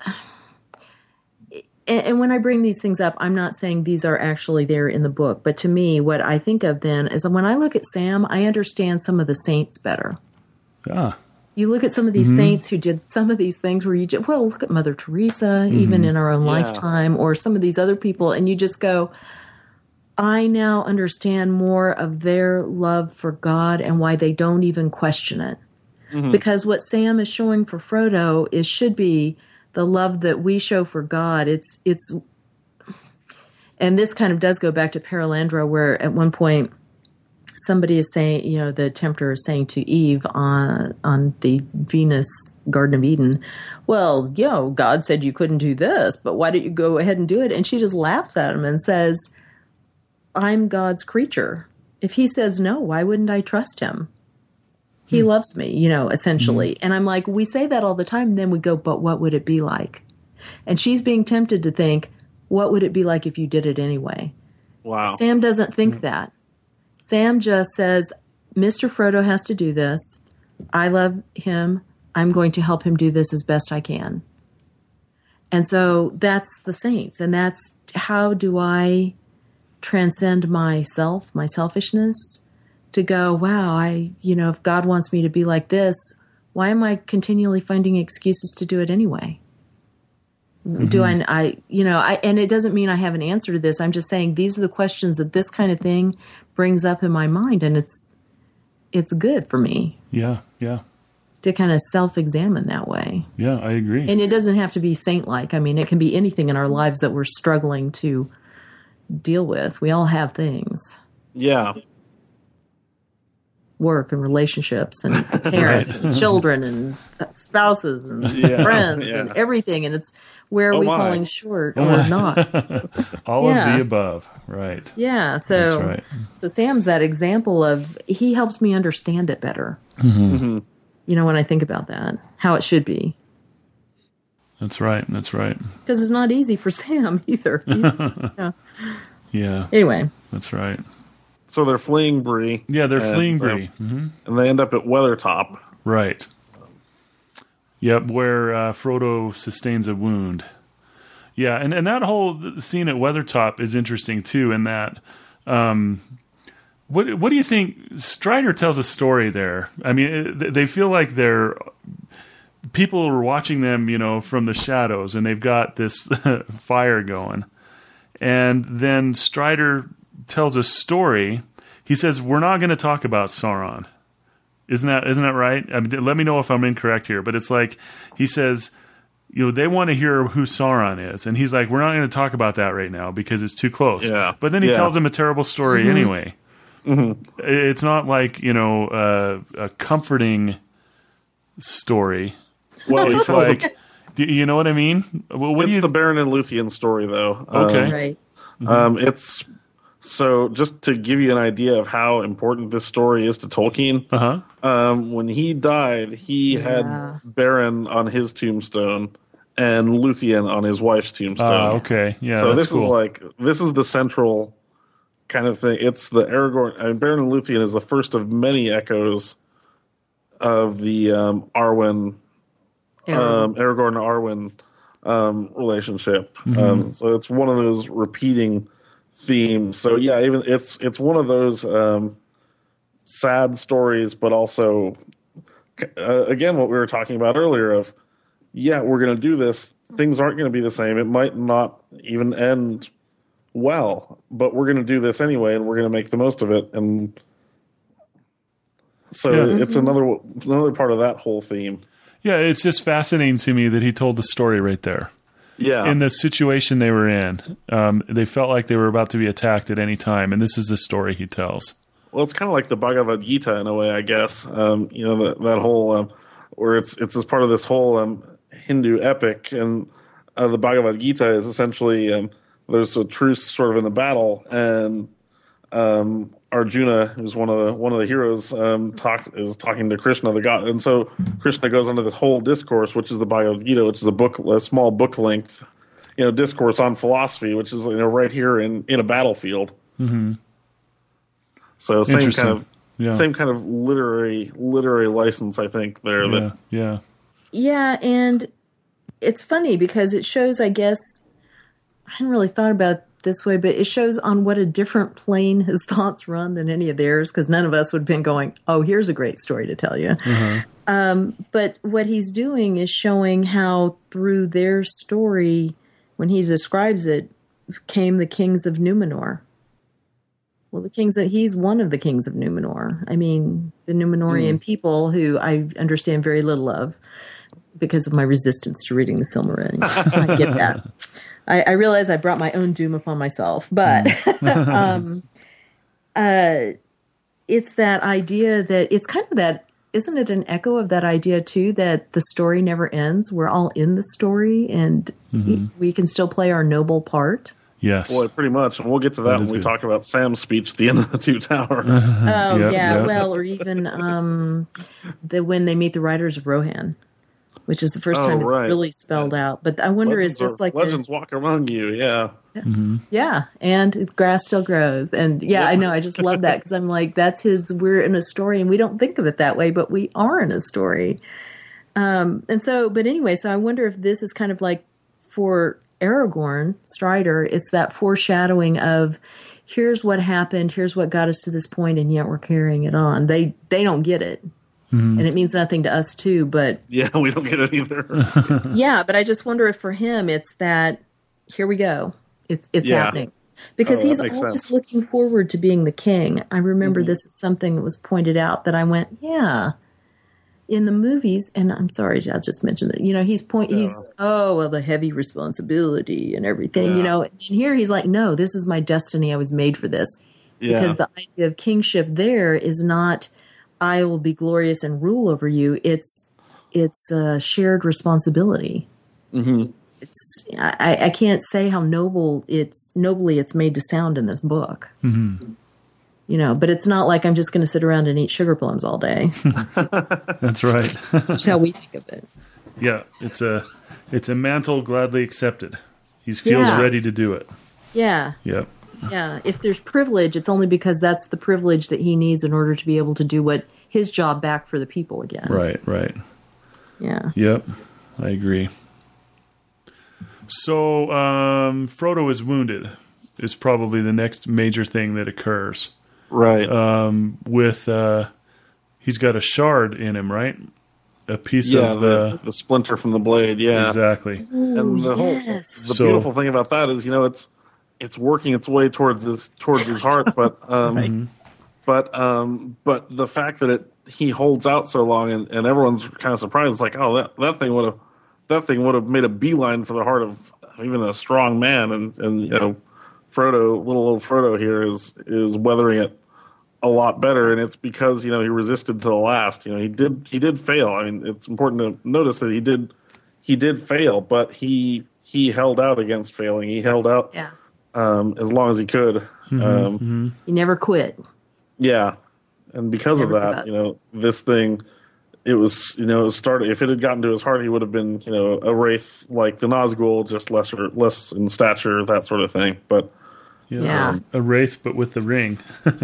And, and when I bring these things up, I'm not saying these are actually there in the book. But to me, what I think of then is when I look at Sam, I understand some of the saints better. Ah, You look at some of these Mm-hmm. saints who did some of these things where you just, well, look at Mother Teresa, Mm-hmm. even in our own Yeah. lifetime, or some of these other people, and you just go, I now understand more of their love for God and why they don't even question it. Because what Sam is showing for Frodo is should be the love that we show for God. It's it's, and this kind of does go back to Paralandra, where at one point somebody is saying, you know, the tempter is saying to Eve on on the Venus Garden of Eden, well, you know, God said you couldn't do this, but why don't you go ahead and do it? And she just laughs at him and says, I'm God's creature. If he says no, why wouldn't I trust him? He loves me, you know, essentially. And I'm like, we say that all the time. And then we go, but what would it be like? And she's being tempted to think, what would it be like if you did it anyway? Wow. Sam doesn't think that. Sam just says, Mister Frodo has to do this. I love him. I'm going to help him do this as best I can. And so that's the saints. And that's how do I transcend myself, my selfishness, to go, wow, I, you know, if God wants me to be like this, why am I continually finding excuses to do it anyway? Mm-hmm. Do I, I, you know, I, and it doesn't mean I have an answer to this. I'm just saying these are the questions that this kind of thing brings up in my mind. And it's, it's good for me yeah, yeah, to kind of self-examine that way. yeah, I agree. And it doesn't have to be saint-like. I mean, it can be anything in our lives that we're struggling to deal with. We all have things. Yeah. work and relationships and parents and children and spouses and Yeah, friends yeah. and everything. And it's where are Oh, we my. falling short or not? All Yeah. of the above. Right. Yeah. So, That's right. so Sam's that example of, he helps me understand it better. Mm-hmm. You know, when I think about that, how it should be. That's right. That's right. Because it's not easy for Sam either. He's, yeah. Yeah. Anyway. That's right. So they're fleeing Bree. Yeah, they're and, fleeing uh, Bree. hmm and they end up at Weathertop. Right. Yep, where uh, Frodo sustains a wound. Yeah, and, and that whole scene at Weathertop is interesting too. In that, um, what what do you think? Strider tells a story there. I mean, it, they feel like they're people are watching them, you know, from the shadows, and they've got this fire going. And then Strider tells a story. He says, "We're not going to talk about Sauron." Isn't that isn't that right? I mean, let me know if I'm incorrect here. But it's like he says, you know, they want to hear who Sauron is, and he's like, "We're not going to talk about that right now because it's too close." Yeah. But then he Yeah. tells him a terrible story Mm-hmm. anyway. Mm-hmm. It's not like, you know, uh, a comforting story. Well, It's like, do you know what I mean? Well, what it's do you? the Baron and Luthien story, though. Okay. Um, Right. Um, it's so just to give you an idea of how important this story is to Tolkien. Uh huh. Um, when he died, he Yeah. had Baron on his tombstone and Luthien on his wife's tombstone. Ah, okay. Yeah. so that's this cool. is like this is the central kind of thing. It's the Aragorn. I mean, Baron and Luthien is the first of many echoes of the um, Arwen, um, Aragorn Arwen um, relationship. Mm-hmm. Um, so it's one of those repeating themes. So yeah, even it's it's one of those um, sad stories, but also uh, again what we were talking about earlier of yeah, we're going to do this. Things aren't going to be the same. It might not even end well, but we're going to do this anyway, and we're going to make the most of it. And so Yeah. it's another another part of that whole theme. Yeah, it's just fascinating to me that he told the story right there. Yeah, In the situation they were in, um, they felt like they were about to be attacked at any time, and this is the story he tells. well, it's kind of like the Bhagavad Gita in a way, I guess. Um, you know, that that whole um, where it's it's as part of this whole um, Hindu epic, and uh, the Bhagavad Gita is essentially um, there's a truce sort of in the battle, and um, Arjuna, who's one of the one of the heroes, um, talk, is talking to Krishna, the god, and so Krishna goes into this whole discourse, which is the Bhagavad Gita, which is a book, a small book length, you know, discourse on philosophy, which is you know right here in, in a battlefield. Mm-hmm. So same Interesting. kind of Yeah. same kind of literary literary license, I think there. Yeah, That yeah. Yeah, and it's funny because it shows, I guess, I hadn't really thought about it this way, but it shows on what a different plane his thoughts run than any of theirs, because none of us would have been going, oh, here's a great story to tell you. Um, but what he's doing is showing how through their story, when he describes it, came the kings of Numenor. Well, the kings that he's one of the kings of Numenor. I mean, the Numenorian people who I understand very little of because of my resistance to reading the Silmarillion. I get that. I, I realize I brought my own doom upon myself, but um, uh, it's that idea that it's kind of that, isn't it an echo of that idea too, that the story never ends? We're all in the story and Mm-hmm. we can still play our noble part. Yes. Boy, pretty much, and we'll get to that, That when is we good. talk about Sam's speech at the end of the Two Towers. Oh Yep, yeah, yep. well, or even um, the when they meet the riders of Rohan, which is the first Oh, time it's right. really spelled out. But I wonder, Legends is this are- like a- legends walk among you? Yeah, yeah, and grass still grows, and yeah, I know. I just love that because I'm like, that's his. We're in a story, and we don't think of it that way, but we are in a story. Um, and so, but anyway, so I wonder if this is kind of like for Aragorn, Strider, it's that foreshadowing of here's what happened, here's what got us to this point, and yet we're carrying it on. They they don't get it. And it means nothing to us too, but yeah, we don't get it either. yeah, but I just wonder if for him it's that here we go. It's it's Yeah. happening. Because Oh, that he's makes always sense. looking forward to being the king. I remember Mm-hmm. this is something that was pointed out that I went, yeah. In the movies, and I'm sorry, I'll just mention that, you know, he's point he's oh well the heavy responsibility and everything, Yeah. you know. And here he's like, no, this is my destiny. I was made for this. Yeah. Because the idea of kingship there is not I will be glorious and rule over you. It's it's a shared responsibility. Mm-hmm. It's I, I can't say how noble it's nobly it's made to sound in this book. Mm-hmm. You know, but it's not like I'm just going to sit around and eat sugar plums all day. That's right. That's how we think of it. Yeah, it's a it's a mantle gladly accepted. He feels Yeah. ready to do it. Yeah. Yep. Yeah. If there's privilege, it's only because that's the privilege that he needs in order to be able to do what his job back for the people again. Right, right. Yeah. Yep. I agree. So, um, Frodo is wounded is probably the next major thing that occurs. Right. Um, with, uh, he's got a shard in him, right? A piece yeah, of, the, uh, the splinter from the blade. Yeah. exactly. And the whole yes. the So- beautiful thing about that is, you know, it's it's working its way towards his towards his heart, but um, but um, but the fact that it he holds out so long, and, and everyone's kind of surprised. It's like, oh, that that thing would have that thing would have made a beeline for the heart of even a strong man, and and you know, Frodo, little old Frodo here is is weathering it a lot better, and it's because, you know, he resisted to the last. You know, he did he did fail. I mean, it's important to notice that he did he did fail, but he he held out against failing. He held out Yeah. um, as long as he could. Mm-hmm, Um, mm-hmm. He never quit. Yeah, and because Never of that, forgot. you know, this thing, it was, you know, it started. If it had gotten to his heart, he would have been, you know, a wraith like the Nazgul, just lesser, less in stature, that sort of thing. But Yeah. Yeah. A wraith, but with the ring.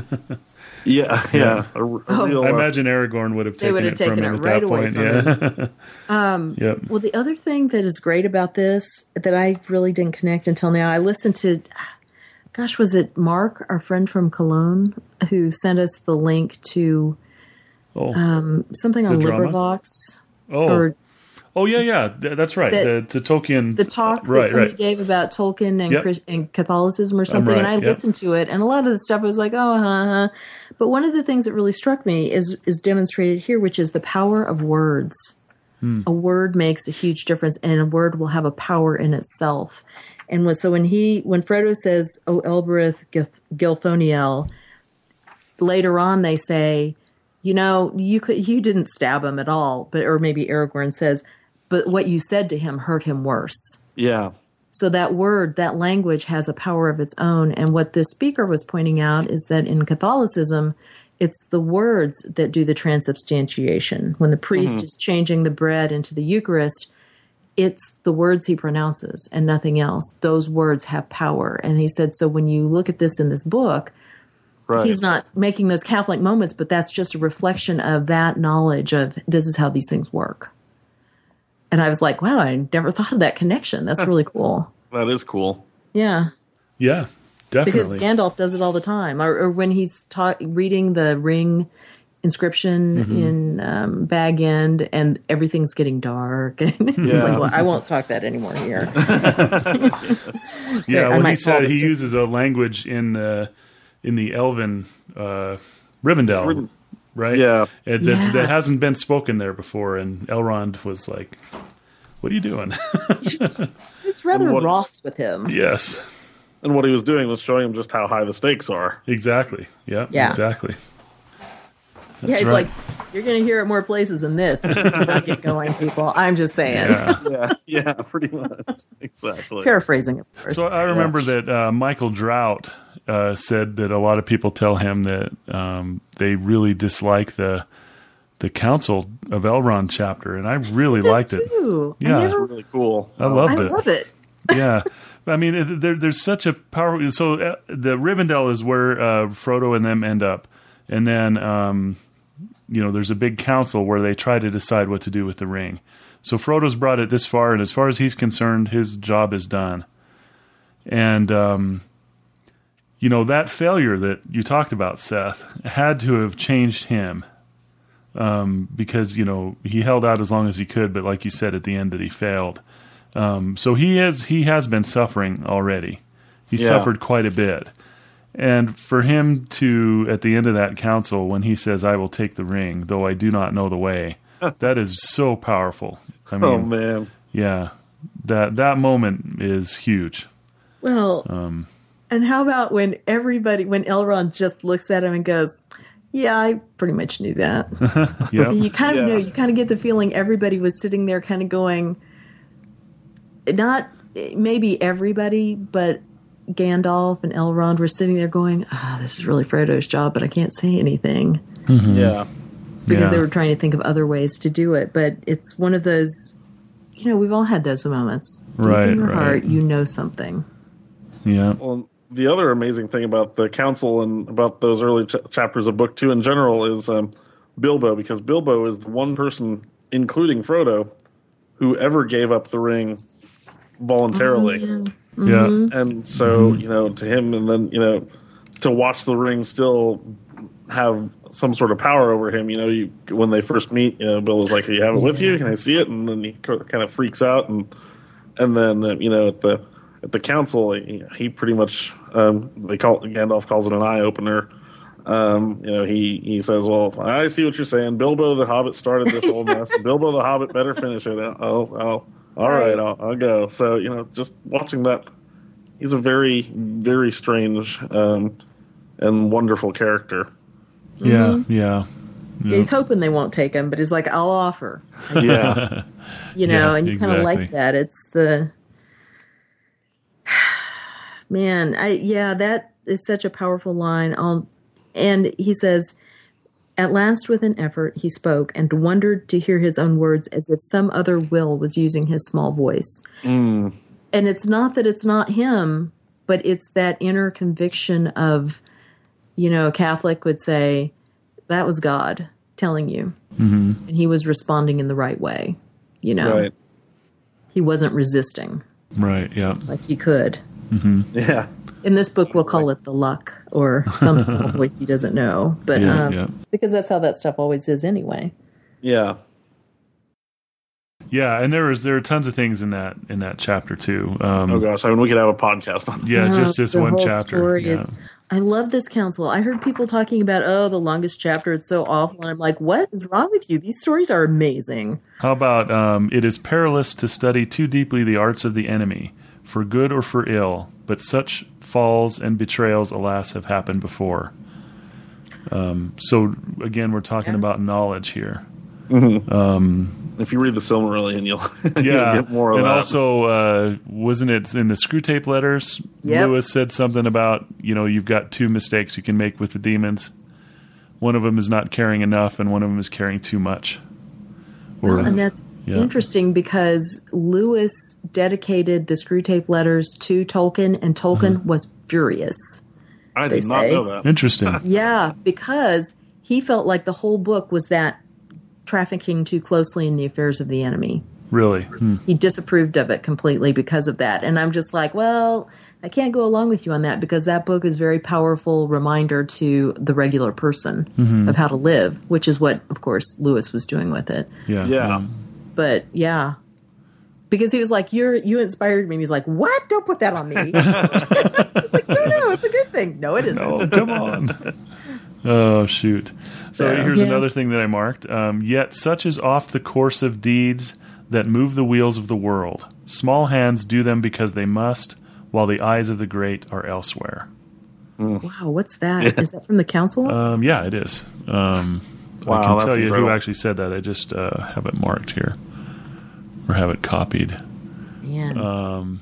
yeah, yeah, a, a real. I uh, imagine Aragorn would have They taken would have it from taken him it at right that away point. from Yeah. Um, Yep. Well, the other thing that is great about this that I really didn't connect until now, I listened to, gosh, was it Mark, our friend from Cologne, who sent us the link to Oh. um, something on The drama? LibriVox? oh. Or Oh yeah, yeah. Th- that's right. That- the, the Tolkien. the talk that Right, somebody right. gave about Tolkien and, Yep. Chris, and Catholicism or something, and I right, yep. listened to it, and a lot of the stuff I was like, oh, huh, huh. But one of the things that really struck me is is demonstrated here, which is the power of words. Hmm. A word makes a huge difference, and a word will have a power in itself. And when, so when he when Frodo says, "O Elbereth Gith- Gilthoniel," later on they say, you know, you could you didn't stab him at all, but or maybe Aragorn says, but what you said to him hurt him worse. yeah, So that word, that language has a power of its own. And what this speaker was pointing out is that in Catholicism, it's the words that do the transubstantiation. When the priest is changing the bread into the Eucharist, it's the words he pronounces and nothing else. Those words have power. And he said, so when you look at this in this book, right. he's not making those Catholic moments, but that's just a reflection of that knowledge of this is how these things work. And I was like, wow, I never thought of that connection. That's really cool. That is cool. Yeah. Yeah, Because definitely. Gandalf does it all the time. Or, or when he's ta- reading the ring inscription Mm-hmm. in um, Bag End and everything's getting dark. And he's Yeah. like, well, I won't talk that anymore here. yeah, I well, he might said call he it- uses a language in the in the Elven uh, Rivendell, Riven- right? Yeah. It, that's, Yeah. that hasn't been spoken there before, and Elrond was like, "What are you doing?" It's rather And what- wroth with him. Yes, And what he was doing was showing him just how high the stakes are. exactly. Yeah, Yeah. exactly. Yeah, he's right. like, you're going to hear it more places than this. If you don't get going, people. I'm just saying. Yeah. Yeah, yeah, pretty much. Exactly. Paraphrasing, of course. So I remember that uh, Michael Drought uh, said that a lot of people tell him that um, they really dislike the the Council of Elrond chapter, and I really liked it. Too. Yeah. I, It's never, really cool. I loved I it. love it. Yeah. I mean, it- there, there's such a powerful. So uh, the Rivendell is where uh, Frodo and them end up, and then um, you know there's a big council where they try to decide what to do with the ring. So Frodo's brought it this far, and as far as he's concerned, his job is done. And um, you know that failure that you talked about, Seth, had to have changed him. Um, because, you know, he held out as long as he could, but like you said at the end that he failed. Um, so he is he has been suffering already. He Yeah. suffered quite a bit. And for him to, at the end of that council, when he says, I will take the ring, though I do not know the way, that is so powerful. I mean, Oh man. yeah, that that moment is huge. Well, Um, and how about when everybody, when Elrond just looks at him and goes, Yeah, I pretty much knew that. Yeah. You kind of Yeah. know, you kind of get the feeling everybody was sitting there kind of going, not maybe everybody, but Gandalf and Elrond were sitting there going, ah, this is really Frodo's job, but I can't say anything. Yeah. Because Yeah. they were trying to think of other ways to do it. But it's one of those, you know, we've all had those moments. Deep Right, in your right. heart, you know something. Yeah. Well, the other amazing thing about the council and about those early ch- chapters of book two in general is um, Bilbo, because Bilbo is the one person, including Frodo, who ever gave up the ring voluntarily. Yeah. Yeah. And so, you know, to him, and then, you know, to watch the ring still have some sort of power over him, you know, you, when they first meet, you know, Bill is like, you have it with you? Can I see it? And then he co- kind of freaks out. And, and then, uh, you know, at the, at the council, he, he pretty much, um, they call Gandalf calls it an eye opener. Um, you know, he, he says, well, I see what you're saying. Bilbo the Hobbit started this whole mess. Bilbo the Hobbit better finish it. Oh, oh, all right, I'll, I'll go. So, you know, just watching that, he's a very, very strange um, and wonderful character. Yeah. Yeah. He's hoping they won't take him, but he's like, I'll offer. Yeah. You know, Yeah, and you kind of like exactly. that. It's the man. I yeah, that is such a powerful line. I'll, and he says, at last, with an effort, he spoke and wondered to hear his own words, as if some other will was using his small voice. Mm. And it's not that it's not him, but it's that inner conviction of, you know, a Catholic would say, that was God telling you, Mm-hmm. and he was responding in the right way. You know, Right. he wasn't resisting Right. Yeah. like he could. Yeah. In this book, we'll call it the luck or some small voice he doesn't know, but Yeah, um, yeah. because that's how that stuff always is anyway. Yeah. Yeah. And there was there are tons of things in that in that chapter too. Um, Oh, gosh. I mean, we could have a podcast on Yeah, Oh, just this the one whole chapter. story Yeah. is- I love this council. I heard people talking about, oh, the longest chapter, it's so awful. And I'm like, what is wrong with you? These stories are amazing. How about um, it is perilous to study too deeply the arts of the enemy, for good or for ill, but such falls and betrayals, alas, have happened before. Um, so again, we're talking Yeah. about knowledge here. If you read the Silmarillion, you'll, Yeah, you'll get more of and that. also, uh, wasn't it in the Screw Tape letters? Yep. Lewis said something about, you know, you've got two mistakes you can make with the demons. One of them is not caring enough, and one of them is caring too much. Or, Well, and that's yeah. interesting because Lewis dedicated the Screw Tape letters to Tolkien, and Tolkien Mm-hmm. was furious. I they did not say. know that. Interesting. Yeah, because he felt like the whole book was that trafficking too closely in the affairs of the enemy. Really? Hmm. He disapproved of it completely because of that. And I'm just like, well, I can't go along with you on that because that book is a very powerful reminder to the regular person Mm-hmm. of how to live, which is what, of course, Lewis was doing with it. Yeah. Yeah. But yeah, because he was like, "You're you inspired me," and he's like, "What? Don't put that on me." It's like, no, no, it's a good thing. No, it isn't. Oh, come on. Oh, shoot. So, So, here's yeah. another thing that I marked. Um, Yet such is oft the course of deeds that move the wheels of the world. Small hands do them because they must, while the eyes of the great are elsewhere. Wow, what's that? Is that from the council? Um, yeah, it is. Um, Wow, I can that's tell you incredible. who actually said that. I just uh, have it marked here or have it copied. Man. Um,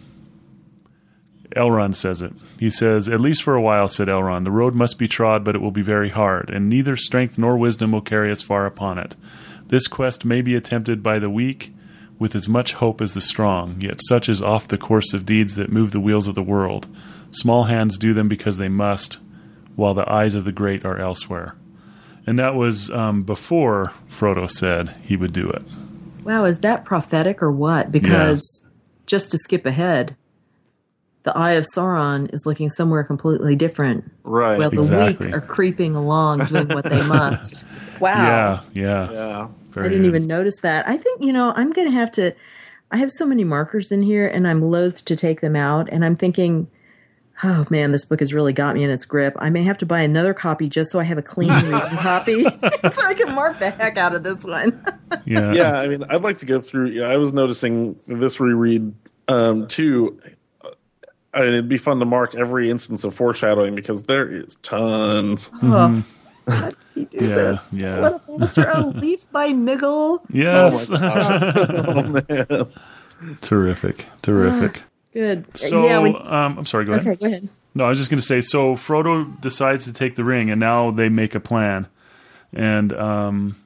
Elrond says it. He says, "At least for a while," said Elrond, "the road must be trod, but it will be very hard, and neither strength nor wisdom will carry us far upon it. This quest may be attempted by the weak with as much hope as the strong, yet such is oft the course of deeds that move the wheels of the world. Small hands do them because they must, while the eyes of the great are elsewhere." And that was um, before Frodo said he would do it. Wow, is that prophetic or what? Because just to skip ahead, the Eye of Sauron is looking somewhere completely different. Right. Well, the Exactly. weak are creeping along, doing what they must. Wow. Yeah, yeah. Yeah. Very I didn't good. even notice that. I think, you know, I'm going to have to, I have so many markers in here and I'm loath to take them out. And I'm thinking, oh man, this book has really got me in its grip. I may have to buy another copy just so I have a clean reading copy so I can mark the heck out of this one. Yeah. Yeah, I mean, I'd like to go through. Yeah, I was noticing this reread um, too. uh, And it'd be fun to mark every instance of foreshadowing because there is tons. Oh, he do Yeah, this? yeah. What a monster! Oh, Leaf by Niggle. Yes. Oh, my God. Oh, man. Terrific. Terrific. Good. So, yeah, we, um, I'm sorry, go ahead. okay, go ahead. No, I was just going to say, so Frodo decides to take the ring, and now they make a plan. And um,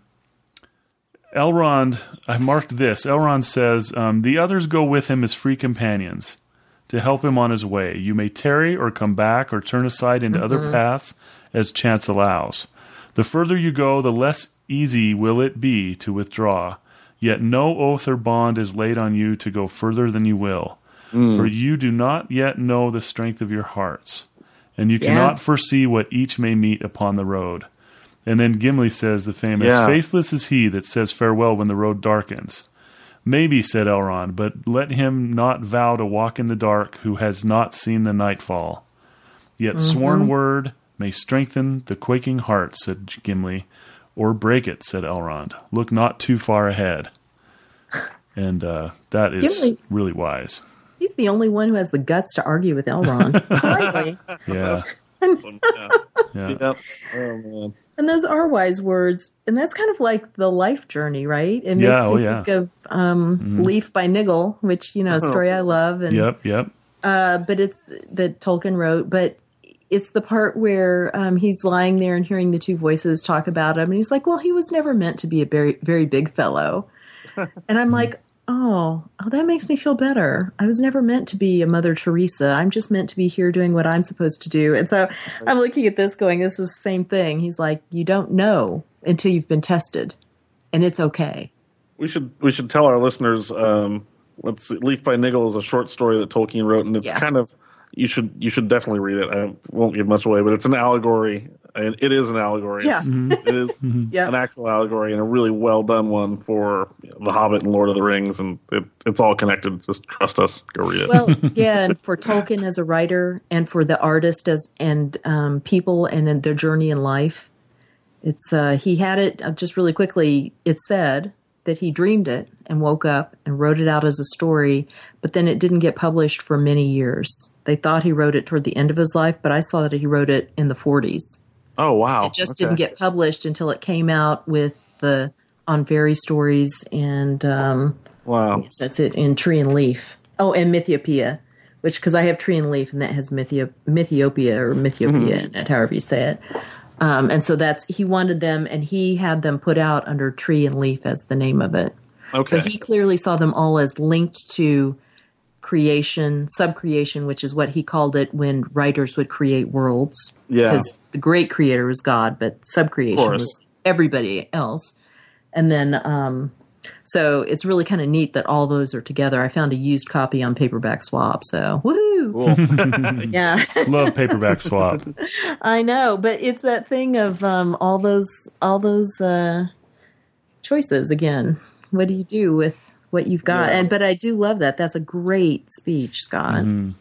Elrond, I marked this. Elrond says, um, the others go with him as free companions to help him on his way. You may tarry or come back or turn aside into mm-hmm. other paths as chance allows. The further you go, the less easy will it be to withdraw. Yet no oath or bond is laid on you to go further than you will. Mm. For you do not yet know the strength of your hearts, and you yeah. cannot foresee what each may meet upon the road. And then Gimli says the famous, yeah. faithless is he that says farewell when the road darkens. Maybe, said Elrond, but let him not vow to walk in the dark who has not seen the nightfall. Yet mm-hmm. sworn word may strengthen the quaking heart, said Gimli, or break it, said Elrond. Look not too far ahead. And uh, that is Gimli. Really wise. He's the only one who has the guts to argue with Elrond. yeah. yeah. Yep. Oh, man. And those are wise words. And that's kind of like the life journey, right? It makes yeah, you oh, yeah. think of um, mm-hmm. Leaf by Niggle, which, you know, a story I love. And, yep, yep. Uh, but it's that Tolkien wrote. But it's the part where um, he's lying there and hearing the two voices talk about him. And he's like, well, he was never meant to be a very, very big fellow. And I'm like, Oh, oh, that makes me feel better. I was never meant to be a Mother Teresa. I'm just meant to be here doing what I'm supposed to do. And so I'm looking at this going, this is the same thing. He's like, you don't know until you've been tested, and it's okay. We should we should tell our listeners, um, let's see, Leaf by Niggle is a short story that Tolkien wrote, and it's yeah. kind of, you should you should definitely read it. I won't give much away, but it's an allegory. And it is an allegory. Yeah. Mm-hmm. It is yeah. an actual allegory and a really well done one for you know, The Hobbit and Lord of the Rings, and it, it's all connected. Just trust us. Go read it. Well, yeah, and for Tolkien as a writer, and for the artist as and um, people and in their journey in life, it's uh, he had it uh, just really quickly. It said that he dreamed it and woke up and wrote it out as a story, but then it didn't get published for many years. They thought he wrote it toward the end of his life, but I saw that he wrote it in the forties. Oh, wow. It just okay. didn't get published until it came out with the on Fairy Stories and um, wow, I guess that's it, in Tree and Leaf. Oh, and Mythiopia, which because I have Tree and Leaf and that has Mythio- Mythiopia or Mythiopia mm-hmm. in it, however you say it. Um, and so that's he wanted them, and he had them put out under Tree and Leaf as the name of it. Okay. So he clearly saw them all as linked to creation, sub-creation, which is what he called it when writers would create worlds. Yeah. Because the great creator was God, but sub-creation was everybody else. And then, um, so it's really kind of neat that all those are together. I found a used copy on Paperback Swap, so woohoo! Cool. Yeah. Love Paperback Swap. I know, but it's that thing of um, all those, all those uh, choices again. What do you do with what you've got? Yeah. And but I do love that. That's a great speech, Scott. Mm-hmm.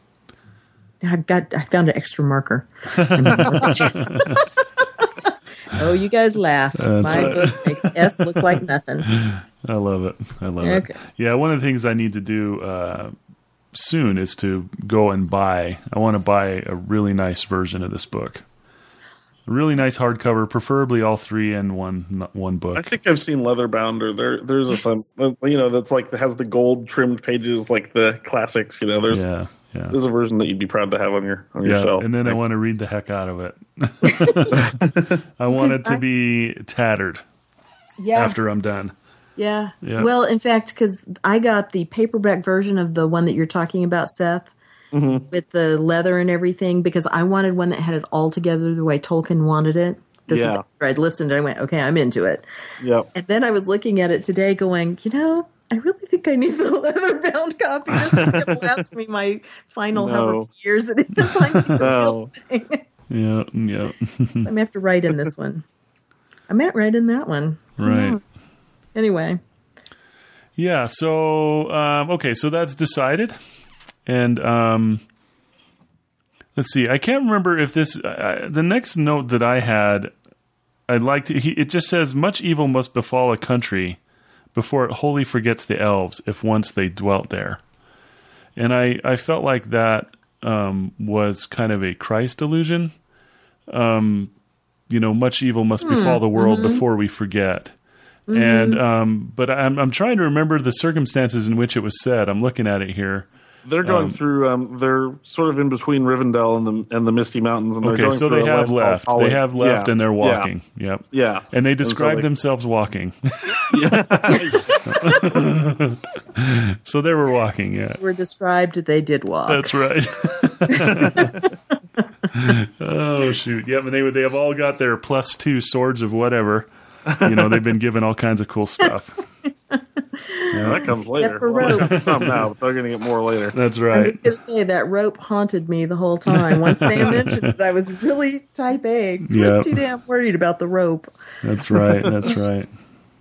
I've got. I found an extra marker. Oh, you guys laugh. That's My right. book makes S look like nothing. I love it. I love okay. it. Yeah, one of the things I need to do uh, soon is to go and buy. I want to buy a really nice version of this book. A really nice hardcover, preferably all three in one one book. I think I've seen leatherbound, or there there's yes. a some you know that's like that has the gold trimmed pages like the classics. You know, there's yeah, yeah. there's a version that you'd be proud to have on your on yeah, your shelf. And then like, I want to read the heck out of it. I want it to I, be tattered. Yeah. After I'm done. Yeah. yeah. Well, in fact, because I got the paperback version of the one that you're talking about, Seth. Mm-hmm. With the leather and everything, because I wanted one that had it all together the way Tolkien wanted it. This yeah. is after I'd listened and I went, okay, I'm into it. Yep. And then I was looking at it today going, you know, I really think I need the leather bound copy. This is going to last me my final no. however many years it is. I need the no. real thing. Yeah, yeah. So I'm going to have to write in this one. I might write in that one. Right. Anyway. Yeah, so, um, okay, so that's decided. And um, let's see. I can't remember if this. Uh, the next note that I had, I'd like to. He, it just says, "Much evil must befall a country before it wholly forgets the elves, if once they dwelt there." And I, I felt like that um, was kind of a Christ allusion, um, you know, much evil must befall the world mm-hmm. before we forget. Mm-hmm. And um, but I'm I'm trying to remember the circumstances in which it was said. I'm looking at it here. They're going um, through. Um, they're sort of in between Rivendell and the and the Misty Mountains. And they're okay, going so through they have left. They have left, yeah. and they're walking. Yeah. Yep. Yeah. And they describe and so they, themselves walking. So they were walking. Yeah. They were described. They did walk. That's right. Oh shoot! Yep, and they they have all got their plus two swords of whatever. You know, they've been given all kinds of cool stuff. Yeah, that comes Except later. for Well, rope. some now, but they're going to get more later. That's right. I'm just going to say that rope haunted me the whole time. Once Sam mentioned it, I was really type A. Yep. Too damn worried about the rope. That's right. That's right.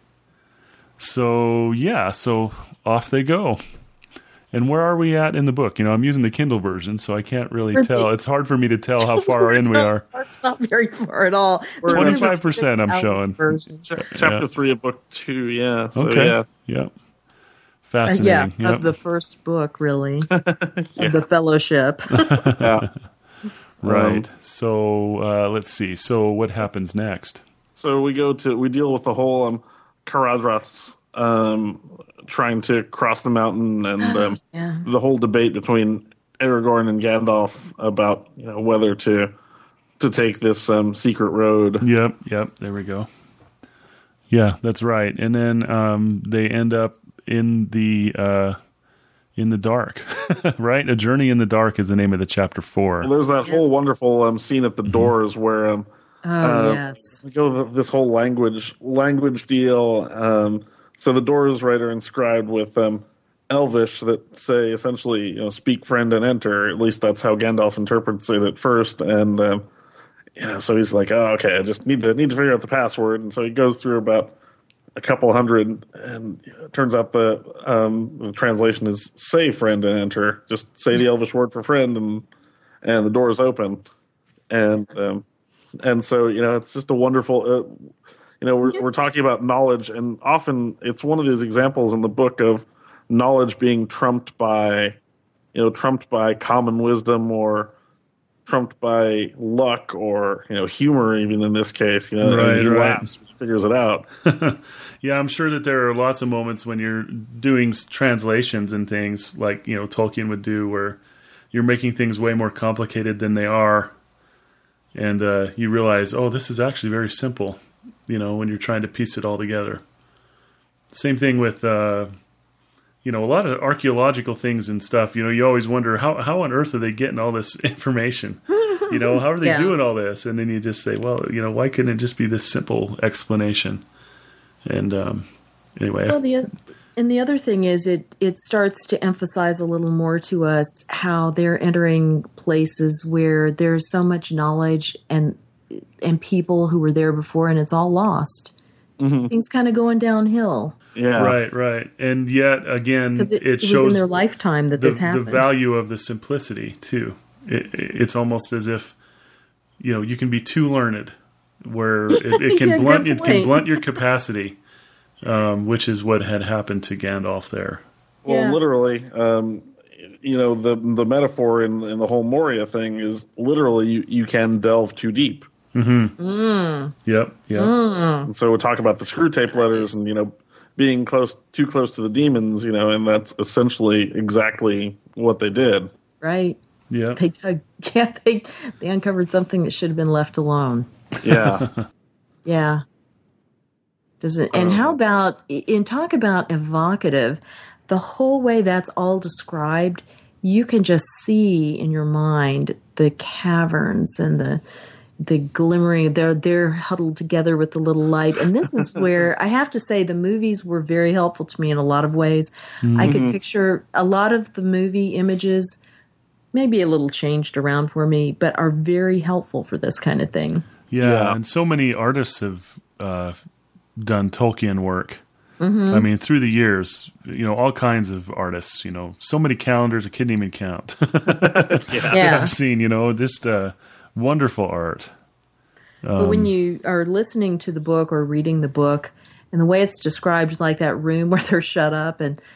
So yeah, so off they go. And where are we at in the book? You know, I'm using the Kindle version, so I can't really We're tell. big. It's hard for me to tell how far in we are. It's not very far at all. twenty-five percent I'm showing. Version. Ch- chapter Yeah. three of book two, yeah. So, Okay. yeah. Yep. Uh, Fascinating. yeah, Yep. of the first book, really, Yeah. of the Fellowship. yeah. Right. Um, so uh, let's see. So what happens next? So we go to we deal with the whole um, Caradhras um, trying to cross the mountain and um, Yeah. the whole debate between Aragorn and Gandalf about you know whether to to take this um, secret road. Yep. Yep. There we go. Yeah, that's right. And then um, they end up in the uh, in the dark, right? A Journey in the Dark is the name of the chapter four. Well, there's that whole wonderful um, scene at the doors where um, Oh uh, yes. we go to this whole language language deal. Um, so the doors right are inscribed with um, Elvish that say essentially, you know, speak friend and enter. At least that's how Gandalf interprets it at first. And um, you know, so he's like, oh, okay, I just need to need to figure out the password. And so he goes through about a couple hundred, and it turns out the um, the translation is say friend and enter. Just say the Elvish word for friend, and and the door is open. And um, and so you know, it's just a wonderful. Uh, you know, we're we're talking about knowledge, and often it's one of these examples in the book of knowledge being trumped by, you know, trumped by common wisdom or trumped by luck or, you know, humor, even in this case. You know, Right, he right. laughs, figures it out. Yeah, I'm sure that there are lots of moments when you're doing s- translations and things like, you know, Tolkien would do where you're making things way more complicated than they are. And uh, you realize, oh, this is actually very simple, you know, when you're trying to piece it all together. Same thing with, uh, you know, a lot of archaeological things and stuff. You know, you always wonder, how, how on earth are they getting all this information? You know, how are they Yeah. doing all this? And then you just say, well, you know, why couldn't it just be this simple explanation? And um, anyway, Well, the and the other thing is it it starts to emphasize a little more to us how they're entering places where there's so much knowledge and and people who were there before, and it's all lost. Mm-hmm. Things kind of going downhill Yeah. right, right. And yet again, because it, it, it was in shows their lifetime that the, this the happened. value of the simplicity too. It, it's almost as if, you know, you can be too learned, where it, it can Yeah, blunt good it can point. blunt your capacity, um, which is what had happened to Gandalf there. Well, Yeah. literally, um, you know, the the metaphor in, in the whole Moria thing is literally you, you can delve too deep. Mm-hmm. Mm. Yep. Yep. Mm. And so we talk about the screw tape letters and, you know, being close, too close to the demons, you know, and that's essentially exactly what they did. Right. Yep. They dug, yeah, they they uncovered something that should have been left alone. Yeah. Yeah. Does it? And how about in talk about evocative? The whole way that's all described, you can just see in your mind the caverns and the the glimmering. They're they're huddled together with the little light. And this is where I have to say the movies were very helpful to me in a lot of ways. Mm-hmm. I could picture a lot of the movie images, maybe a little changed around for me, but are very helpful for this kind of thing. Yeah, Yeah. and so many artists have uh, done Tolkien work. Mm-hmm. I mean, through the years, you know, all kinds of artists. You know, so many calendars I couldn't even count. yeah. Yeah. I've seen, you know, just uh, wonderful art. Um, But when you are listening to the book or reading the book, and the way it's described, like that room where they're shut up, and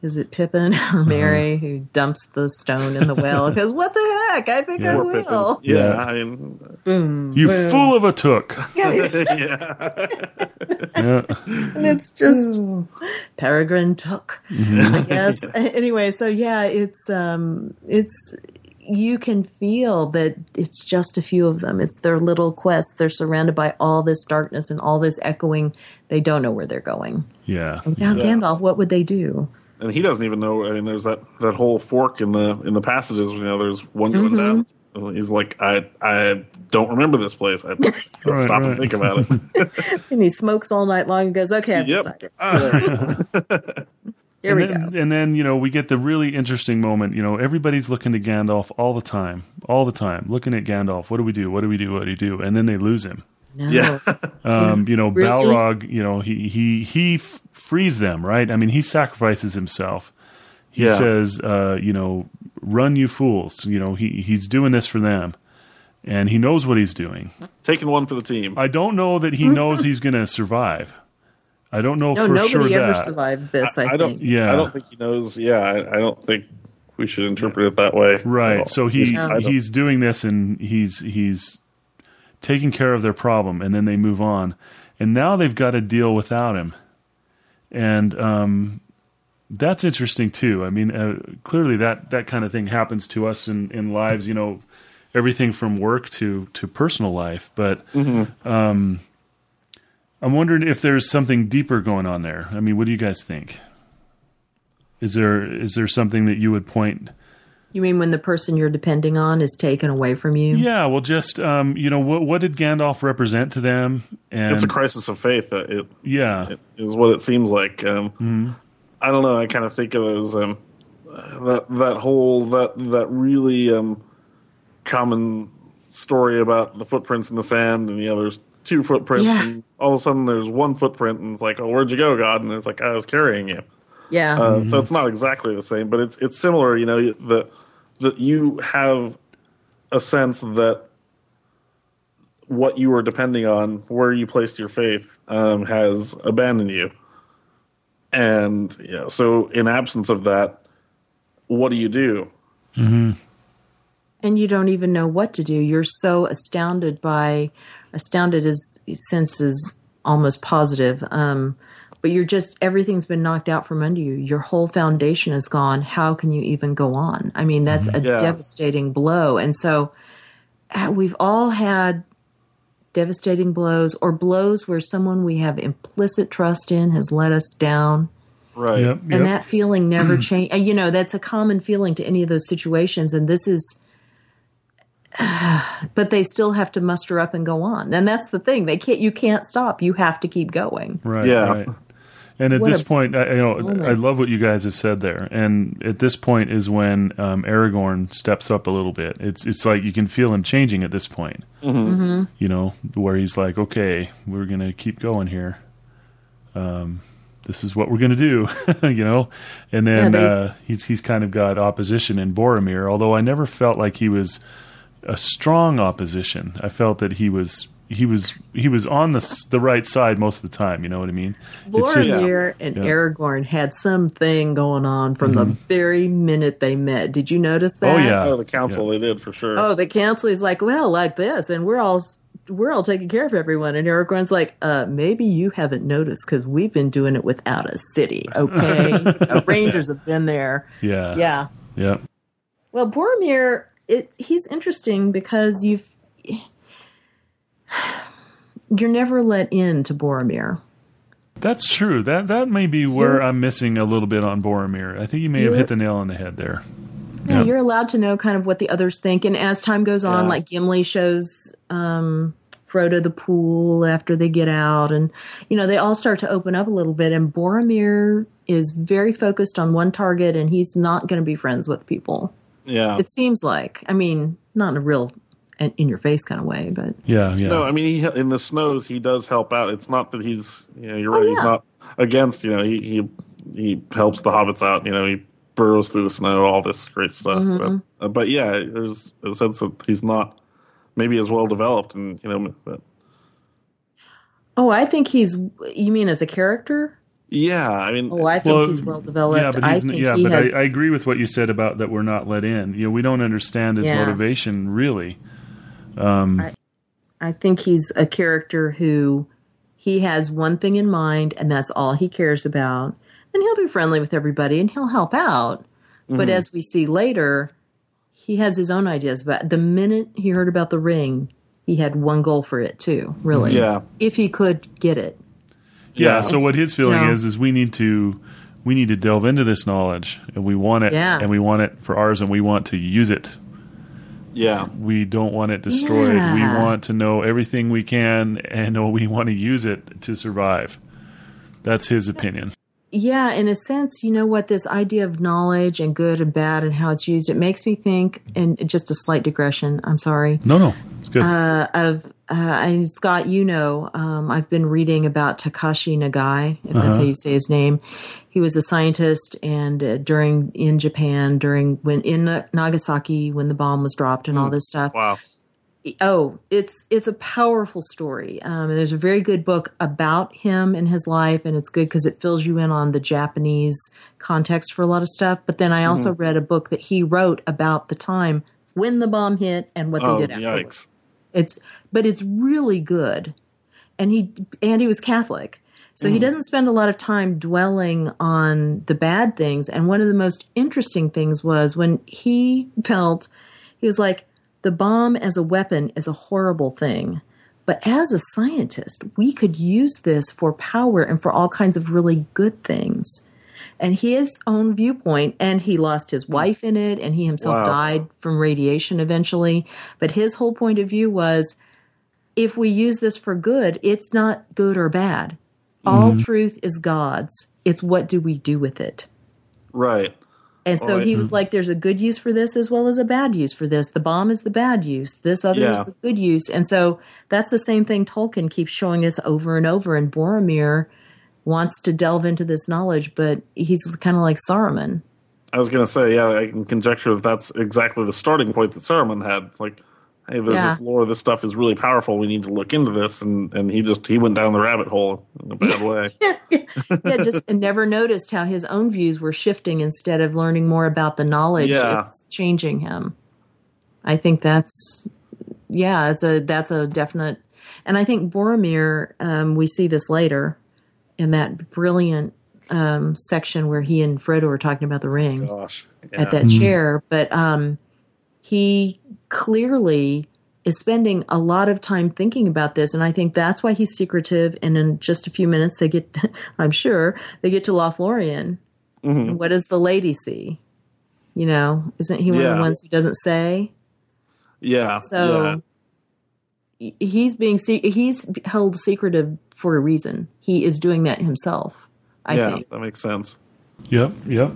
is it Pippin or Mary who dumps the stone in the well? Because what the heck? I think Yeah. I Poor Pippin. will. Yeah, Yeah. I mean, Boom. You boom. fool of a took. Yeah, yeah. Yeah. and it's just Peregrine took, Mm-hmm. I guess. Anyway, so yeah, it's um, it's you can feel that it's just a few of them. It's their little quest. They're surrounded by all this darkness and all this echoing. They don't know where they're going. Yeah. Without Yeah. Gandalf, what would they do? And he doesn't even know. I mean, there's that, that whole fork in the in the passages. You know, there's one going down. And he's like, I I don't remember this place. I gotta Right, stop right. and think about it. And he smokes all night long and goes, "Okay, I've Yep. decided. Ah. Here we and then, go." And then, you know, we get the really interesting moment. You know, everybody's looking to Gandalf all the time, all the time, looking at Gandalf. What do we do? What do we do? What do we do? And then they lose him. No. Yeah. Um, you know, Really? Balrog, you know, he, he, he f- frees them, right? I mean, he sacrifices himself. He Yeah. says, uh, you know, run, you fools. You know, he, he's doing this for them. And he knows what he's doing. Taking one for the team. I don't know that he knows he's going to survive. I don't know No, for nobody sure ever that. survives this, I, I don't. think. Yeah. I don't think he knows. Yeah, I, I don't think we should interpret it that way. Right. Well, So he Yeah. I don't- he's doing this, and he's he's taking care of their problem, and then they move on, and now they've got to deal without him, and um, that's interesting too. I mean, uh, clearly that that kind of thing happens to us in in lives. You know, everything from work to to personal life, but. Um, I'm wondering if there's something deeper going on there. I mean, what do you guys think? Is there is there something that you would point? You mean when the person you're depending on is taken away from you? Yeah, well, just um, you know, what what did Gandalf represent to them? And It's a crisis of faith. uh, It, yeah, it is what it seems like. Um, Mm-hmm. I don't know. I kind of think of it as um, that that whole that that really um, common story about the footprints in the sand, and you know, there's two footprints, Yeah. and all of a sudden there's one footprint, and it's like, oh, where'd you go, God? And it's like, I was carrying you. Yeah. Uh, So it's not exactly the same, but it's it's similar. You know, that that you have a sense that what you were depending on, where you placed your faith, um, has abandoned you. And you know, so in absence of that, what do you do? And you don't even know what to do. You're so astounded by, astounded is sense is almost positive. Um, but you're just, everything's been knocked out from under you. Your whole foundation is gone. How can you even go on? I mean, that's a Yeah. devastating blow. And so uh, we've all had devastating blows or blows where someone we have implicit trust in has let us down. Right. yep, yep. And that feeling never changed. You know, that's a common feeling to any of those situations. And this is, but they still have to muster up and go on. And that's the thing. They can't, you can't stop. You have to keep going. right, Yeah. right. And at What this a point, I, you know, moment. I love what you guys have said there. And at this point is when um, Aragorn steps up a little bit. It's it's like you can feel him changing at this point. Mm-hmm. You know, where he's like, okay, we're gonna keep going here. Um, this is what we're gonna do. You know, and then Yeah, they- uh, he's he's kind of got opposition in Boromir. Although I never felt like he was a strong opposition. I felt that he was. He was he was on the s- the right side most of the time. You know what I mean? It's just- Boromir and Yeah. Aragorn had something going on from the very minute they met. Did you notice that? Oh, yeah. Oh, the council, they did for sure. Oh, the council is like, well, like this, and we're all we're all taking care of everyone. And Aragorn's like, uh, maybe you haven't noticed because we've been doing it without a city. Okay, the Rangers have been there. yeah, Yeah. yeah. Well, Boromir, it he's interesting because you've you're never let in to Boromir. That's true. That that may be where You're- I'm missing a little bit on Boromir. I think you may have You're- hit the nail on the head there. Yeah, Yeah. you're allowed to know kind of what the others think, and as time goes on, Yeah. like Gimli shows um, Frodo the pool after they get out, and you know they all start to open up a little bit. And Boromir is very focused on one target, and he's not going to be friends with people. Yeah. It seems like. I mean, not in a real in your face kind of way, but Yeah, yeah. No, I mean, he, in the snows, he does help out. It's not that he's, you know, you're right. Oh, He's yeah. not against, you know, he, he he helps the hobbits out. You know, he burrows through the snow, all this great stuff. Mm-hmm. But, uh, but yeah, there's a sense that he's not maybe as well developed, and you know, but oh, I think he's. You mean as a character? Yeah, I mean, Oh, I think Well, he's well developed. Yeah, but I he's, think yeah, he but has. I, I agree with what you said about that we're not let in. You know, we don't understand his Yeah. motivation really. I, I think he's a character who he has one thing in mind, and that's all he cares about. And he'll be friendly with everybody, and he'll help out. But as we see later, he has his own ideas. But the minute he heard about the ring, he had one goal for it too. Really, Yeah. if he could get it. Yeah. Yeah. So what his feeling Yeah. is is we need to we need to delve into this knowledge, and we want it, Yeah. and we want it for ours, and we want to use it. yeah, We don't want it destroyed. Yeah. We want to know everything we can, and we want to use it to survive. That's his opinion. Yeah, in a sense, you know what, this idea of knowledge and good and bad and how it's used, it makes me think, and just a slight digression, I'm sorry, No, no, it's good. uh, of, uh, and Scott, you know, um, I've been reading about Takashi Nagai, if that's Uh-huh. how you say his name. He was a scientist, and uh, during, in Japan, during, when, in Na- Nagasaki, when the bomb was dropped and all this stuff. wow, Oh, it's it's a powerful story. Um, and there's a very good book about him and his life, and it's good because it fills you in on the Japanese context for a lot of stuff. But then I also read a book that he wrote about the time when the bomb hit and what oh, they did afterwards. yikes, It's but it's really good, and he and he was Catholic, so he doesn't spend a lot of time dwelling on the bad things. And one of the most interesting things was when he felt he was like, the bomb as a weapon is a horrible thing. But as a scientist, we could use this for power and for all kinds of really good things. And his own viewpoint, and he lost his wife in it, and he himself Wow. died from radiation eventually. But his whole point of view was, if we use this for good, it's not good or bad. All truth is God's. It's what do we do with it? right, And so Right. he was like, there's a good use for this as well as a bad use for this. The bomb is the bad use. This other is Yeah. the good use. And so that's the same thing Tolkien keeps showing us over and over. And Boromir wants to delve into this knowledge, but he's kind of like Saruman. I was gonna say, yeah, I can conjecture that that's exactly the starting point that Saruman had. It's like, hey, there's Yeah. this lore, this stuff is really powerful. We need to look into this, and and he just he went down the rabbit hole in a bad way. Yeah, just and never noticed how his own views were shifting instead of learning more about the knowledge. Yeah. It was changing him. I think that's, yeah, it's a that's a definite. And I think Boromir, um, we see this later in that brilliant um, section where he and Frodo are talking about the ring Gosh, yeah. at that chair. But um, he clearly is spending a lot of time thinking about this. And I think that's why he's secretive. And in just a few minutes, they get, I'm sure, they get to Lothlorien. Mhm. And what does the lady see? You know, isn't he one of Yeah. the ones who doesn't say? yeah, So he- he's being, se- he's held secretive for a reason. He is doing that himself, I yeah, yeah, think. that makes sense. Yep, yep.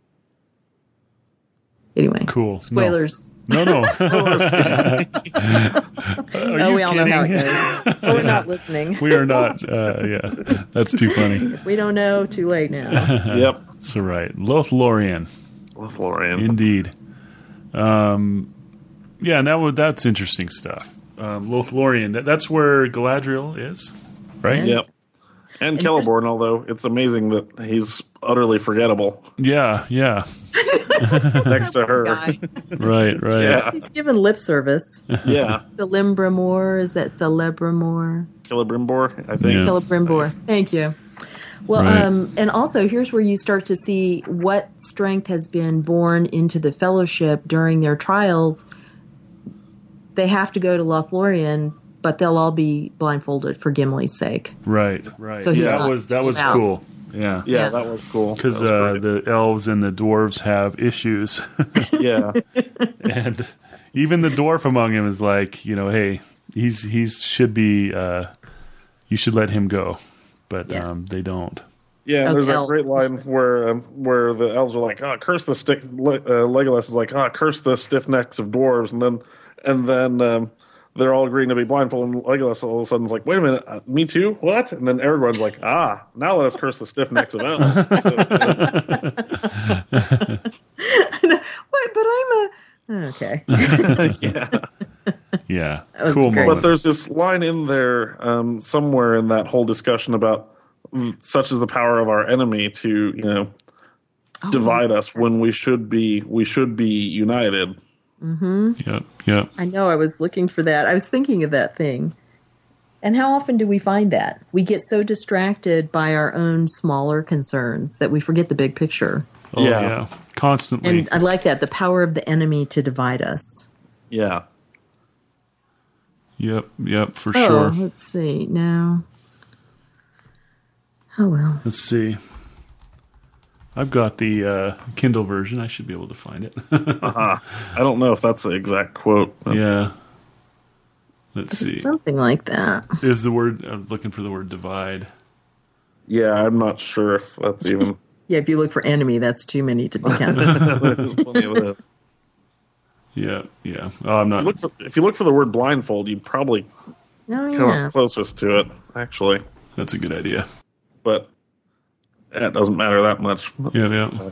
Anyway, Cool. No. spoilers. No, no. Are Oh, you we all know how it kidding? goes. Oh, we're not listening. We are not. Uh, yeah, that's too funny. We don't know. Too late now. Yep, So right, Lothlorien, Lothlorien. indeed. Um, yeah, now that's interesting stuff. Um, Lothlorien. That, that's where Galadriel is, right? Yep, and Celeborn. Although it's amazing that he's utterly forgettable Yeah, yeah. next to her. Guy. Right, right. Yeah, He's given lip service. yeah, Celebrimbor, is that Celebrimbor? Celebrimbor, I think. Yeah. Celebrimbor. Thank you. Well, Right. um, and also here's where you start to see what strength has been born into the Fellowship during their trials. They have to go to Lothlorien, but they'll all be blindfolded for Gimli's sake. Right, right. So he's yeah, that not was that was out. cool. Yeah, Yeah, Yeah. that was cool. because That uh, was the elves and the dwarves have issues, great. yeah, and even the dwarf among them is like, you know, hey, he's he's should be, uh, you should let him go, but Yeah. um, they don't. yeah. Of There's that elf. great line where um, where the elves are like, "Ah, curse the stick." Le- uh, Legolas is like, "Ah, curse the stiff necks of dwarves," and then and then um, they're all agreeing to be blindfolded. And Legolas all of a sudden is like, "Wait a minute, uh, me too? What?" And then Aragorn's like, "Ah, now let us curse the stiff necks of elves." So, What? But I'm a okay. yeah. Yeah, was cool great. moment. But there's this line in there um, somewhere in that whole discussion about such is the power of our enemy to, you know, Oh, divide us yes. when we should be we should be united. Mm-hmm. Yep, yep. I know. I was looking for that. I was thinking of that thing. And how often do we find that? We get so distracted by our own smaller concerns that we forget the big picture. Oh, Yeah. yeah. Constantly. And I like that, the power of the enemy to divide us. Yeah. Yep, yep, for Oh, sure. let's see. Now. Oh, well. Let's see. I've got the uh, Kindle version. I should be able to find it. Uh-huh. I don't know if that's the exact quote. Yeah. Let's see. It's something like that. Is the word, I'm looking for the word divide. Yeah, I'm not sure if that's even. Yeah, if you look for enemy, that's too many to be counted. There's plenty of it. Yeah, yeah. Oh, I'm not. Look for, if you look for the word blindfold, you'd probably Oh, come yeah. up closest to it, actually. That's a good idea. But that doesn't matter that much. Yeah, yeah.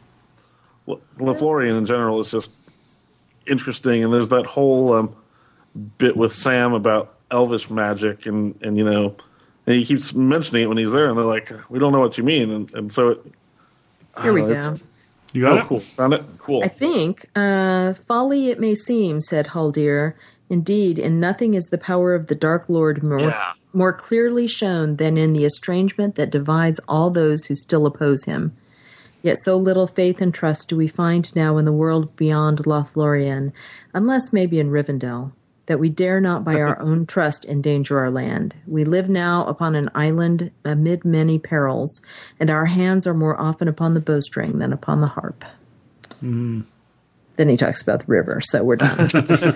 Lothlorien in general is just interesting, and there's that whole um, bit with Sam about elvish magic, and, and you know, and he keeps mentioning it when he's there, and they're like, "We don't know what you mean," and, and so it, Here we uh, go. it's- You got Oh, it? cool! Found it. Cool. I think, uh, folly it may seem, said Haldir. Indeed, in nothing is the power of the Dark Lord more, Yeah. more clearly shown than in the estrangement that divides all those who still oppose him. Yet so little faith and trust do we find now in the world beyond Lothlorien, unless maybe in Rivendell, that we dare not by our own trust endanger our land. We live now upon an island amid many perils, and our hands are more often upon the bowstring than upon the harp. Mm. Then he talks about the river, so we're done.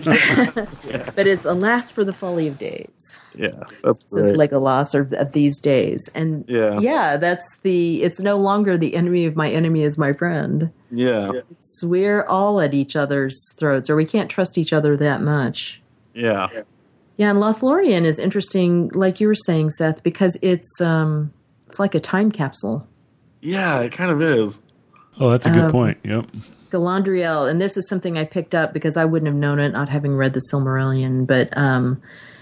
But it's alas for the folly of days, yeah, that's says great. Legolas, or of these days. And Yeah. yeah, that's the, it's no longer the enemy of my enemy is my friend. Yeah, It's, we're all at each other's throats, or we can't trust each other that much. yeah, Yeah, and Lothlorien is interesting, like you were saying, Seth, because it's um, it's like a time capsule. yeah. It kind of is. Oh, that's a good Um, point. Yep. Galadriel, and this is something I picked up because I wouldn't have known it not having read the Silmarillion, but um,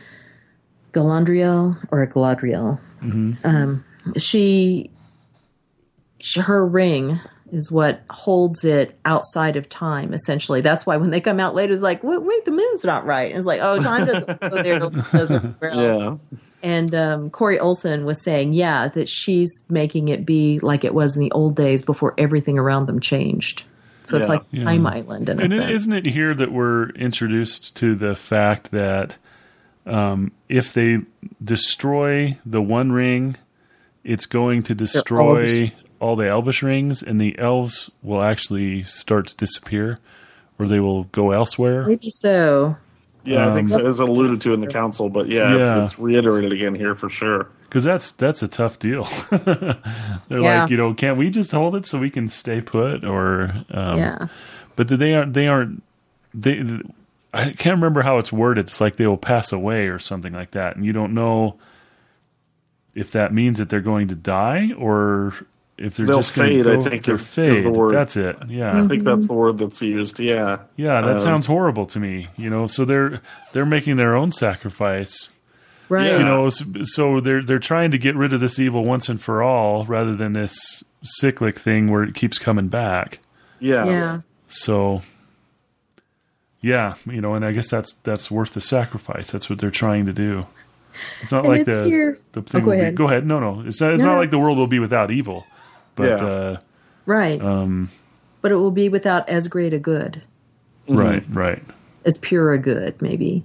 Galadriel, or Galadriel, Mm-hmm. um, she, she, her ring is what holds it outside of time, essentially. That's why when they come out later, it's like, wait, wait, the moon's not right. And it's like, oh, time doesn't go there, it does everywhere else. Yeah, And um, Corey Olson was saying, yeah, that she's making it be like it was in the old days before everything around them changed. So it's Yeah. like Yeah. Time Island in a And sense. isn't it here that we're introduced to the fact that um, if they destroy the One Ring, it's going to destroy Elvish. all the Elvish rings, and the elves will actually start to disappear, or they will go elsewhere. Maybe so. yeah. I think Um, so. It's alluded to in the council, but yeah, Yeah. It's, it's reiterated again here for sure. Because that's that's a tough deal. They're Yeah. like, you know, can't we just hold it so we can stay put? Or um, Yeah. but they aren't. They aren't. They. I can't remember how it's worded. It's like they will pass away or something like that, and you don't know if that means that they're going to die or if they're They'll just going fade, to I go, think, they're is- is fade. the word. That's it. Yeah. I think that's the word that's used. Yeah, Yeah, that Um, sounds horrible to me. You know, so they're they're making their own sacrifice. Right. Yeah. You know, s- so they're they're trying to get rid of this evil once and for all, rather than this cyclic thing where it keeps coming back. yeah, Yeah. So, yeah, you know, and I guess that's that's worth the sacrifice. That's what they're trying to do. It's not And like it's the here. the thing. Oh, go will be- ahead. go ahead. No, no, it's not. It's No, not no. like the world will be without evil, but Yeah. uh, Right. um, But it will be without as great a good, right, right. as pure a good, maybe.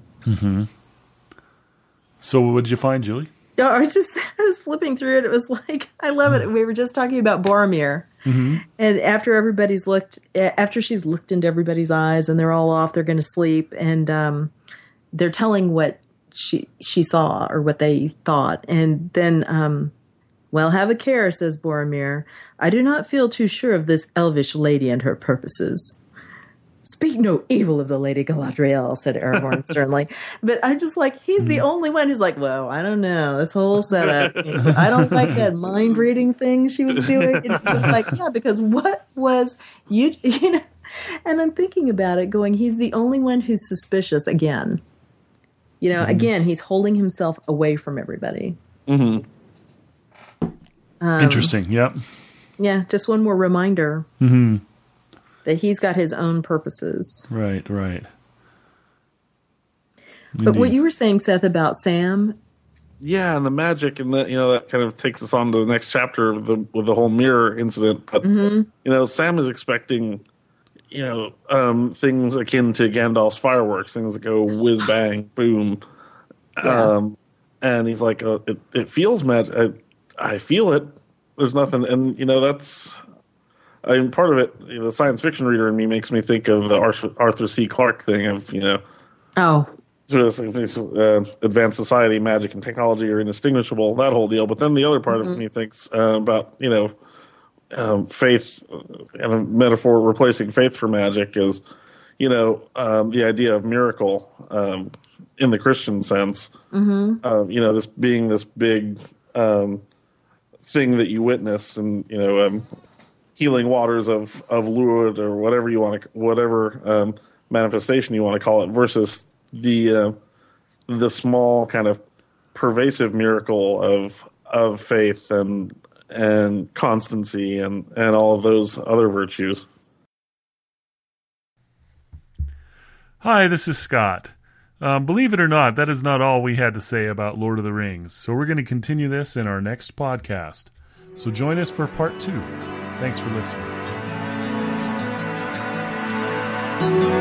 So, what did you find, Julie? No, I was just, I was flipping through it. It was like, I love it. We were just talking about Boromir. And after everybody's looked, after she's looked into everybody's eyes and they're all off, they're going to sleep. And um, they're telling what she she saw or what they thought. And then, um, well, have a care, says Boromir. I do not feel too sure of this elvish lady and her purposes. Speak no evil of the Lady Galadriel, said Aragorn sternly. But I'm just like, he's the only one who's like, well, I don't know. This whole setup. I don't like that mind reading thing she was doing. It's just like, yeah, because what was you, you know? And I'm thinking about it going, he's the only one who's suspicious again. You know, again, he's holding himself away from everybody. hmm Um, Interesting. Yep. Yeah, just one more reminder Mm-hmm. that he's got his own purposes. Right, right. But what you were saying, Seth, about Sam, Yeah, and the magic, and that you know that kind of takes us on to the next chapter of the with the whole mirror incident. But mm-hmm. you know, Sam is expecting, you know, um, things akin to Gandalf's fireworks, things that go whiz bang boom, Yeah. um, and he's like, uh, it, it feels magic. I, I feel it. There's nothing, and you know that's. I mean, part of it, you know, the science fiction reader in me makes me think of the Arthur, Arthur C. Clarke thing of you know. oh, Uh, advanced society, magic, and technology are indistinguishable. That whole deal. But then the other part mm-hmm. of me thinks uh, about you know um, faith and a metaphor replacing faith for magic is you know um, the idea of miracle um, in the Christian sense. mm-hmm. Uh, you know this being this big um, thing that you witness, and you know um, healing waters of of Lourdes or whatever you want to whatever um, manifestation you want to call it versus the uh, the small kind of pervasive miracle of of faith and and constancy and, and all of those other virtues. Hi, this is Scott. Um, believe it or not, that is not all we had to say about Lord of the Rings. So we're going to continue this in our next podcast. So join us for part two. Thanks for listening.